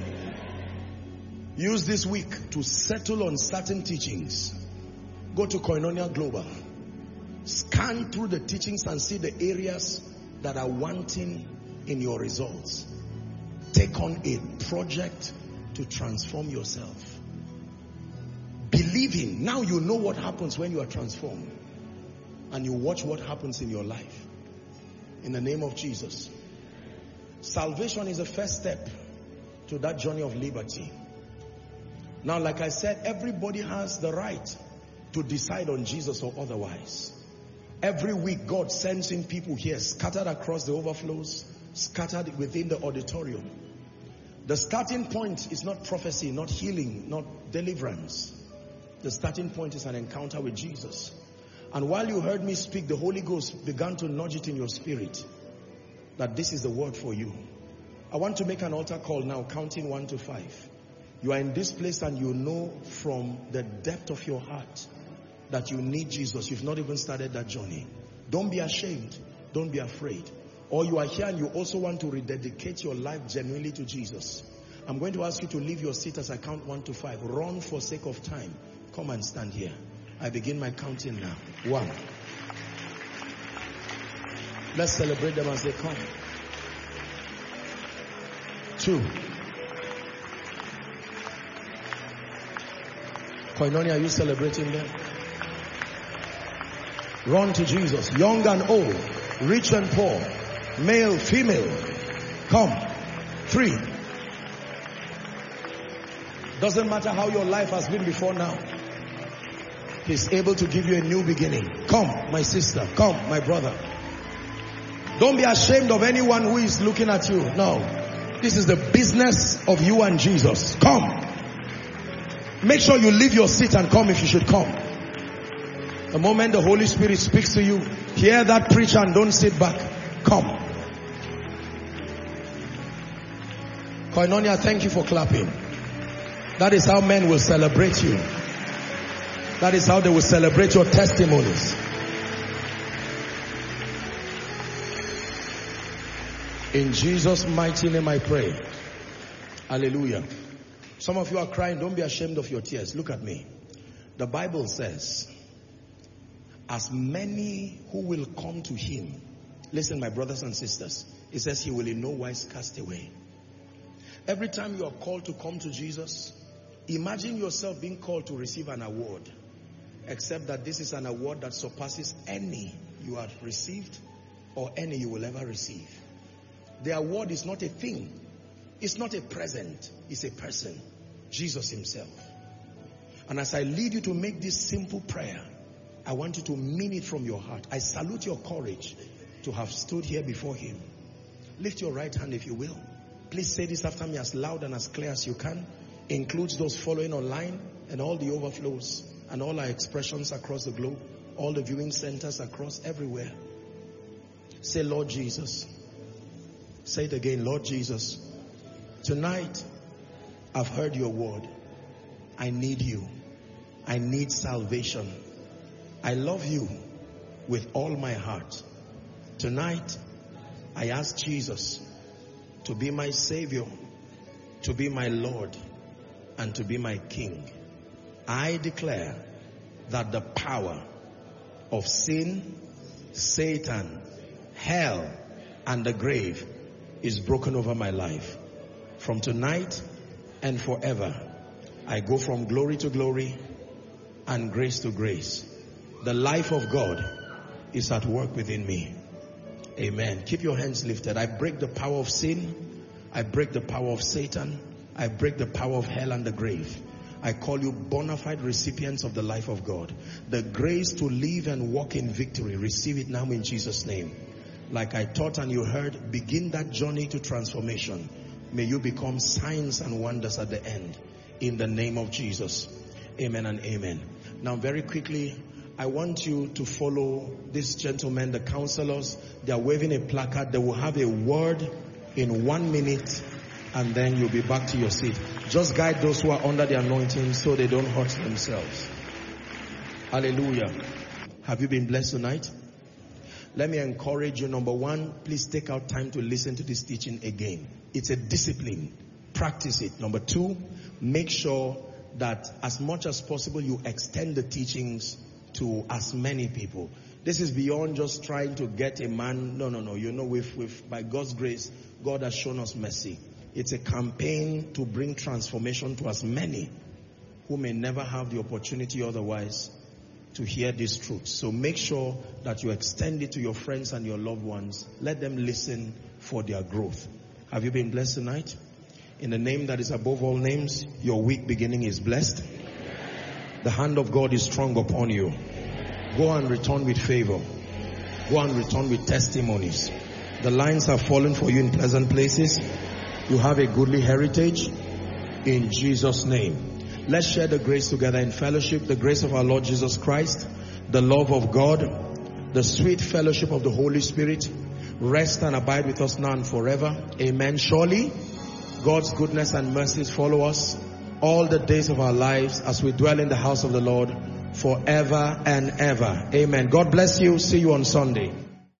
Use this week to settle on certain teachings. Go to Koinonia Global. Scan through the teachings and see the areas that are wanting in your results. Take on a project to transform yourself. Believing. Now you know what happens when you are transformed. And you watch what happens in your life. In the name of Jesus. Salvation is the first step to that journey of liberty. Now, like I said, everybody has the right to decide on Jesus or otherwise. Every week, God sends in people here, scattered across the overflows, scattered within the auditorium. The starting point is not prophecy, not healing, not deliverance. The starting point is an encounter with Jesus. And while you heard me speak, the Holy Ghost began to nudge it in your spirit that this is the word for you. I want to make an altar call now, counting 1 to 5. You are in this place and you know from the depth of your heart that you need Jesus. You've not even started that journey. Don't be ashamed. Don't be afraid. Or you are here and you also want to rededicate your life genuinely to Jesus. I'm going to ask you to leave your seat as I count 1 to 5. Run for sake of time. Come and stand here. I begin my counting now. 1. Let's celebrate them as they come. 2. Koinonia, are you celebrating them? Run to Jesus. Young and old, rich and poor, male, female. Come. 3. Doesn't matter how your life has been before now. He's able to give you a new beginning. Come, my sister. Come, my brother. Don't be ashamed of anyone who is looking at you. No. This is the business of you and Jesus. Come. Make sure you leave your seat and come if you should come. The moment the Holy Spirit speaks to you, hear that preacher and don't sit back. Come. Koinonia, thank you for clapping. That is how men will celebrate you. That is how they will celebrate your testimonies. In Jesus' mighty name I pray. Hallelujah. Some of you are crying. Don't be ashamed of your tears. Look at me. The Bible says, as many who will come to him. Listen, my brothers and sisters. It says he will in no wise cast away. Every time you are called to come to Jesus, imagine yourself being called to receive an award. Except that this is an award that surpasses any you have received or any you will ever receive. The award is not a thing. It's not a present. It's a person. Jesus himself. And as I lead you to make this simple prayer, I want you to mean it from your heart. I salute your courage to have stood here before him. Lift your right hand if you will. Please say this after me as loud and as clear as you can. Includes those following online and all the overflows and all our expressions across the globe. All the viewing centers across everywhere. Say, Lord Jesus. Say it again, Lord Jesus. Tonight, I've heard your word. I need you. I need salvation. I love you with all my heart. Tonight, I ask Jesus to be my Savior, to be my Lord, and to be my King. I declare that the power of sin, Satan, hell, and the grave is broken over my life. From tonight and forever, I go from glory to glory and grace to grace. The life of God is at work within me. Amen. Keep your hands lifted. I break the power of sin. I break the power of Satan. I break the power of hell and the grave. I call you bona fide recipients of the life of God. The grace to live and walk in victory, receive it now in Jesus' name. Like I taught and you heard, begin that journey to transformation. May you become signs and wonders at the end. In the name of Jesus. Amen and amen. Now very quickly, I want you to follow these gentlemen, the counselors. They are waving a placard. They will have a word in 1 minute and then you'll be back to your seat. Just guide those who are under the anointing so they don't hurt themselves. Hallelujah. Have you been blessed tonight? Let me encourage you. Number one, please take out time to listen to this teaching again. It's a discipline. Practice it. Number two, make sure that as much as possible you extend the teachings to as many people. This is beyond just trying to get a man. No. You know, by God's grace, God has shown us mercy. It's a campaign to bring transformation to as many who may never have the opportunity otherwise to hear this truth. So make sure that you extend it to your friends and your loved ones. Let them listen for their growth. Have you been blessed tonight? In the name that is above all names, your week beginning is blessed. The hand of God is strong upon you. Go and return with favor. Go and return with testimonies. The lines have fallen for you in pleasant places. You have a goodly heritage in Jesus' name. Let's share the grace together in fellowship. The grace of our Lord Jesus Christ, the love of God, the sweet fellowship of the Holy Spirit, rest and abide with us now and forever. Amen. Surely, God's goodness and mercies follow us all the days of our lives as we dwell in the house of the Lord forever and ever. Amen. God bless you. See you on Sunday.